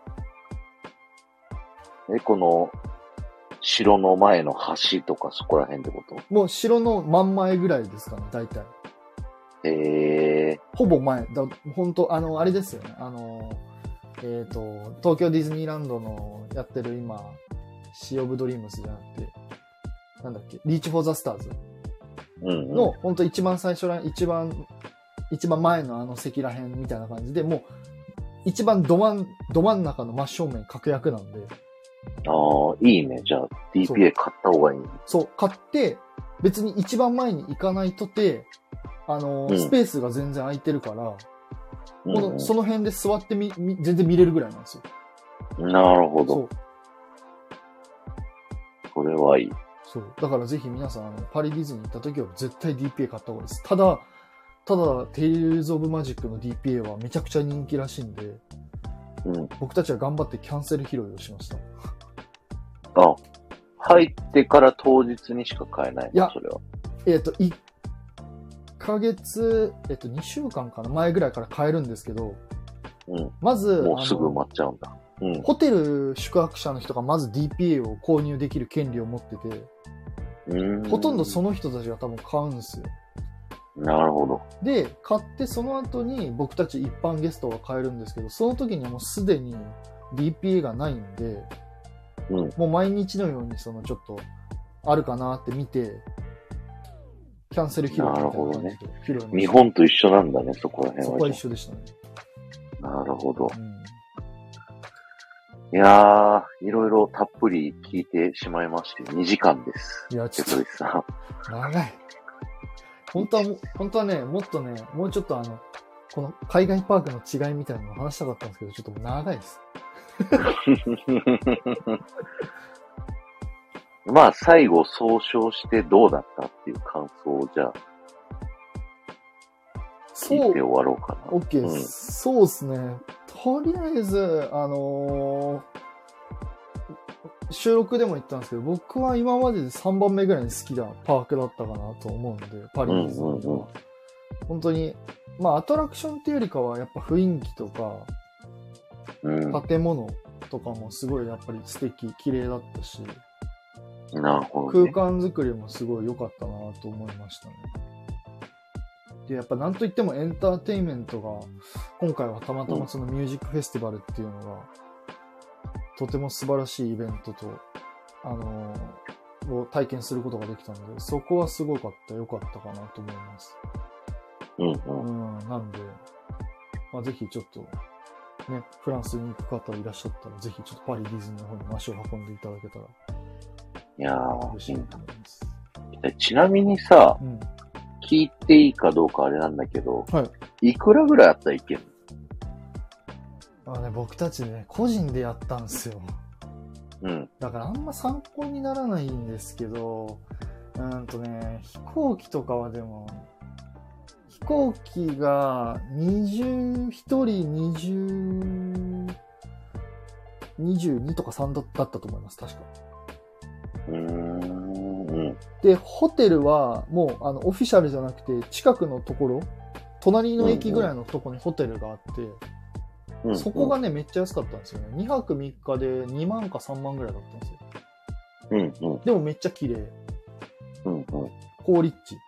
え、この、城の前の橋とかそこら辺ってこと？ もう城の真ん前ぐらいですかね、大体。 へえ。 ほぼ前。だ、本当あの、あれですよね。あの、えっと、東京ディズニーランドのやってる今、シー・オブ・ドリームスじゃなくて、なんだっけ、リーチ・フォー・ザ・スターズの、ほんと一番最初ら、一番、一番前のあの席ら辺みたいな感じで、もう、一番ど真ん、ど真ん中の真正面確約なんで。 ああ、いいね。じゃあ、ディーピーエー 買った方がいい。 そう、買って、別に一番前に行かないとて、あの、うん、スペースが全然空いてるから、うんうん、このその辺で座ってみ、み、全然見れるぐらいなんですよ。 なるほど。そう。これはいい。 そう。だからぜひ皆さん、あのパリディズニー行った時は絶対 ディーピーエー 買った方がいいです。ただ、ただ、テイルズ・オブ・マジックの ディーピーエー はめちゃくちゃ人気らしいんで、うん、僕たちは頑張ってキャンセル拾いをしました。 あ、入ってから当日にしか買えないの？いや、それは。 えっと、い、 かげつ、えっと、にしゅうかんかな前ぐらいから買えるんですけど、 うん。 まず、 もうすぐ埋まっちゃうんだ。うん。 ホテル宿泊者の人がまず ディーピーエー を購入できる権利を持ってて、 うんほとんどその人たちが多分買うんですよ。 なるほど。 で、買ってその後に僕たち一般ゲストが買えるんですけど、その時にはもうすでに ディーピーエー がないんで、 うん。 もう毎日のようにそのちょっとあるかなって見て、キャンセル披露みたいな感じで披露、 ね、日本と一緒なんだね、そこら辺は。 そこは一緒でしたね。 なるほど。 うん、 いやー、いろいろたっぷり聞いてしまいまして、にじかんです。 いや、ちょっと、長い。本当は、本当はね、もっとね、もうちょっとあの、この海外パークの違いみたいなのを話したかったんですけど、ちょっと長いです。 まあ、最後総称してどうだったっていう感想をじゃあ、聞いて終わろうかな。 OK です。そうですね。とりあえず、あのー、収録でも言ったんですけど、僕は今まででさんばんめぐらいに好きなパークだったかなと思うんで、パリーズは、うんうんうん。本当に、まあアトラクションっていうよりかはやっぱ雰囲気とか、うん、建物とかもすごいやっぱり素敵、綺麗だったし、 なるほどね、 空間作りもすごい良かったなと思いましたね。で、やっぱなんといってもエンターテインメントが、今回はたまたまそのミュージックフェスティバルっていうのが、とても素晴らしいイベントと、あのー、を体験することができたので、そこはすごかった、良かったかなと思います。 うんうん。 うん、なんで、まあ、ぜひちょっと、ね、フランスに行く方いらっしゃったら、ぜひちょっとパリディズニーの方に足を運んでいただけたら、 いやー、 嬉しいと思います。 ちなみにさ、うん、聞いていいかどうかあれなんだけど、 はい。 いくらぐらいあったらいけるの？あね、僕たちね、個人でやったんですよ。 うん。 だからあんま参考にならないんですけど、うんとね、飛行機とかはでも、飛行機がにじゅう、ひとりにじゅう、にじゅうにとかさんだったと思います、確か。 うーん。 で、ホテルはもうあのオフィシャルじゃなくて、近くのところ、隣の駅ぐらいのところにホテルがあって、うんうん、そこがね、めっちゃ安かったんですよね。にはくみっかでにまんかさんまんぐらいだったんですよ。うんうん、でもめっちゃ綺麗。 うんうん、 高立地。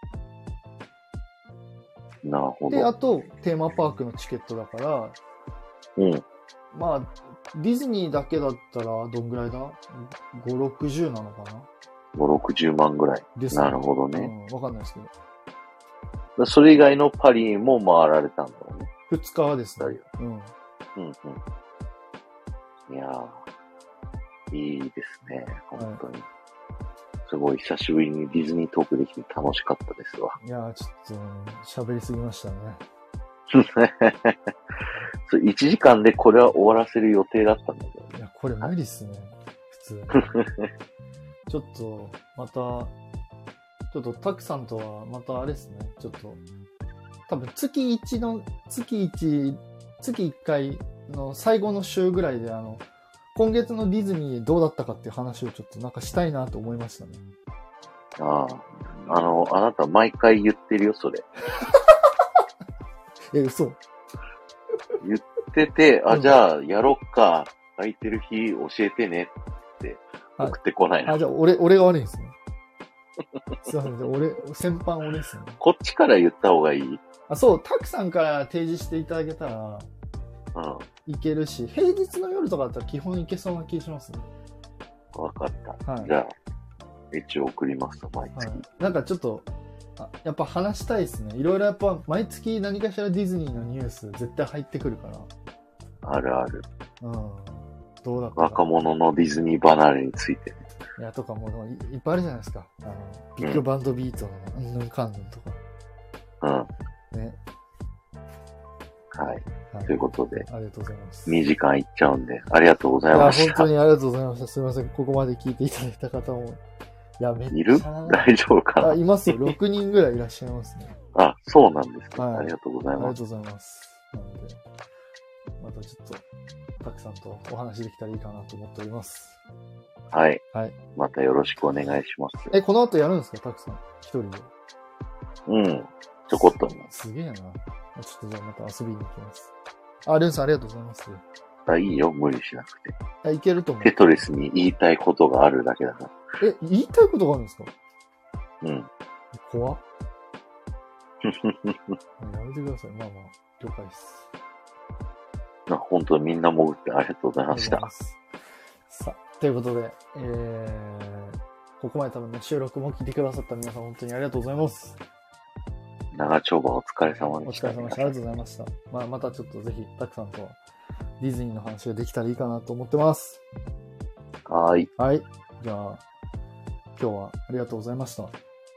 なるほど。 で、あと、テーマパークのチケットだから、 うん。 まあ、ディズニーだけだったら、どんぐらいだ ?ご、ろくじゅうなのかな ? ご、ろくじゅうまんぐらい。ですね。なるほどね。 うん、わかんないですけど。それ以外のパリも回られたんだろうね。 ふつかですね。うん。 うんうん。いやー、いいですね。本当に。はい、すごい久しぶりにディズニートークできて楽しかったですわ。 いやー、ちょっと、喋りすぎましたね。 いちじかんでこれは終わらせる予定だったんだけど、ね。 いや、これ無理っすね。普通。ちょっと、また、ちょっとタクさんとは、またあれですね。ちょっと、多分月いちの、月いち、月いっかいの最後の週ぐらいで、あの、今月のディズニーどうだったかっていう話をちょっとなんかしたいなと思いましたね。 ああ。あの、あなた毎回言ってるよ、それ。 え、嘘？ 言ってて、あ、うん、じゃあ、やろっか。空いてる日教えてねって送ってこないの。 あ、じゃあ、俺、俺が悪いんですね。すいません。俺、先般俺ですね。 こっちから言った方がいい？ あ、そう、タクさんから提示していただけたら、うん。いけるし、平日の夜とかだったら基本いけそうな気がしますね。 わかった。はい、じゃあ、一応送りますと、毎月、はい。 なんかちょっと、あやっぱ話したいですね。いろいろやっぱ毎月何かしらディズニーのニュース絶対入ってくるから。 あるある。 うん。どうだった若者のディズニー離れについて。 いや、とかもういっぱいあるじゃないですか。あの、ビッグバンドビートのうんぬんかんぬんとか。うん。 ね。 はい。はい、ということで。 ありがとうございます。 にじかんいっちゃうんで、ありがとうございました。 いや、本当にありがとうございました。すみません。ここまで聞いていただいた方も。いや、めっちゃ。 いる？大丈夫かな？ あ、いますよ。ろくにんぐらいいらっしゃいますね。 あ、そうなんですか、はい。ありがとうございます。 ありがとうございます。なので、またちょっと、たくさんとお話できたらいいかなと思っております。 はい。 はい。 またよろしくお願いします。 え、この後やるんですか、たくさん。一人で。 うん。 ちょこっとね。 すげえな。ちょっとじゃあまた遊びに行きます。あ、レンさんありがとうございます。 あ、いいよ、無理しなくて。 あ、いけると思う。 テトリスに言いたいことがあるだけだから。 え、言いたいことがあるんですか？ うん。 怖っ。やめてください。まあまあ、了解です。 あ、本当にみんな潜ってありがとうございました。 さあ、ということで、えー、ここまで多分ね、収録も聞いてくださった皆さん本当にありがとうございます。 長丁場お疲れ様でした。 お疲れ様でした。ありがとうございました。まあ、またちょっとぜひ、たくさんとディズニーの話ができたらいいかなと思ってます。 はい。 はい。じゃあ、今日はありがとうございました。 あり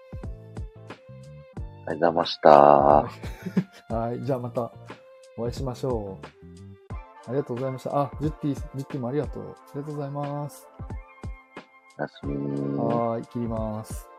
がとうございました。 はい。じゃあまたお会いしましょう。ありがとうございました。あ、ジュッティ、ジュッティもありがとう。ありがとうございます。 おやすみ。 はーい、切ります。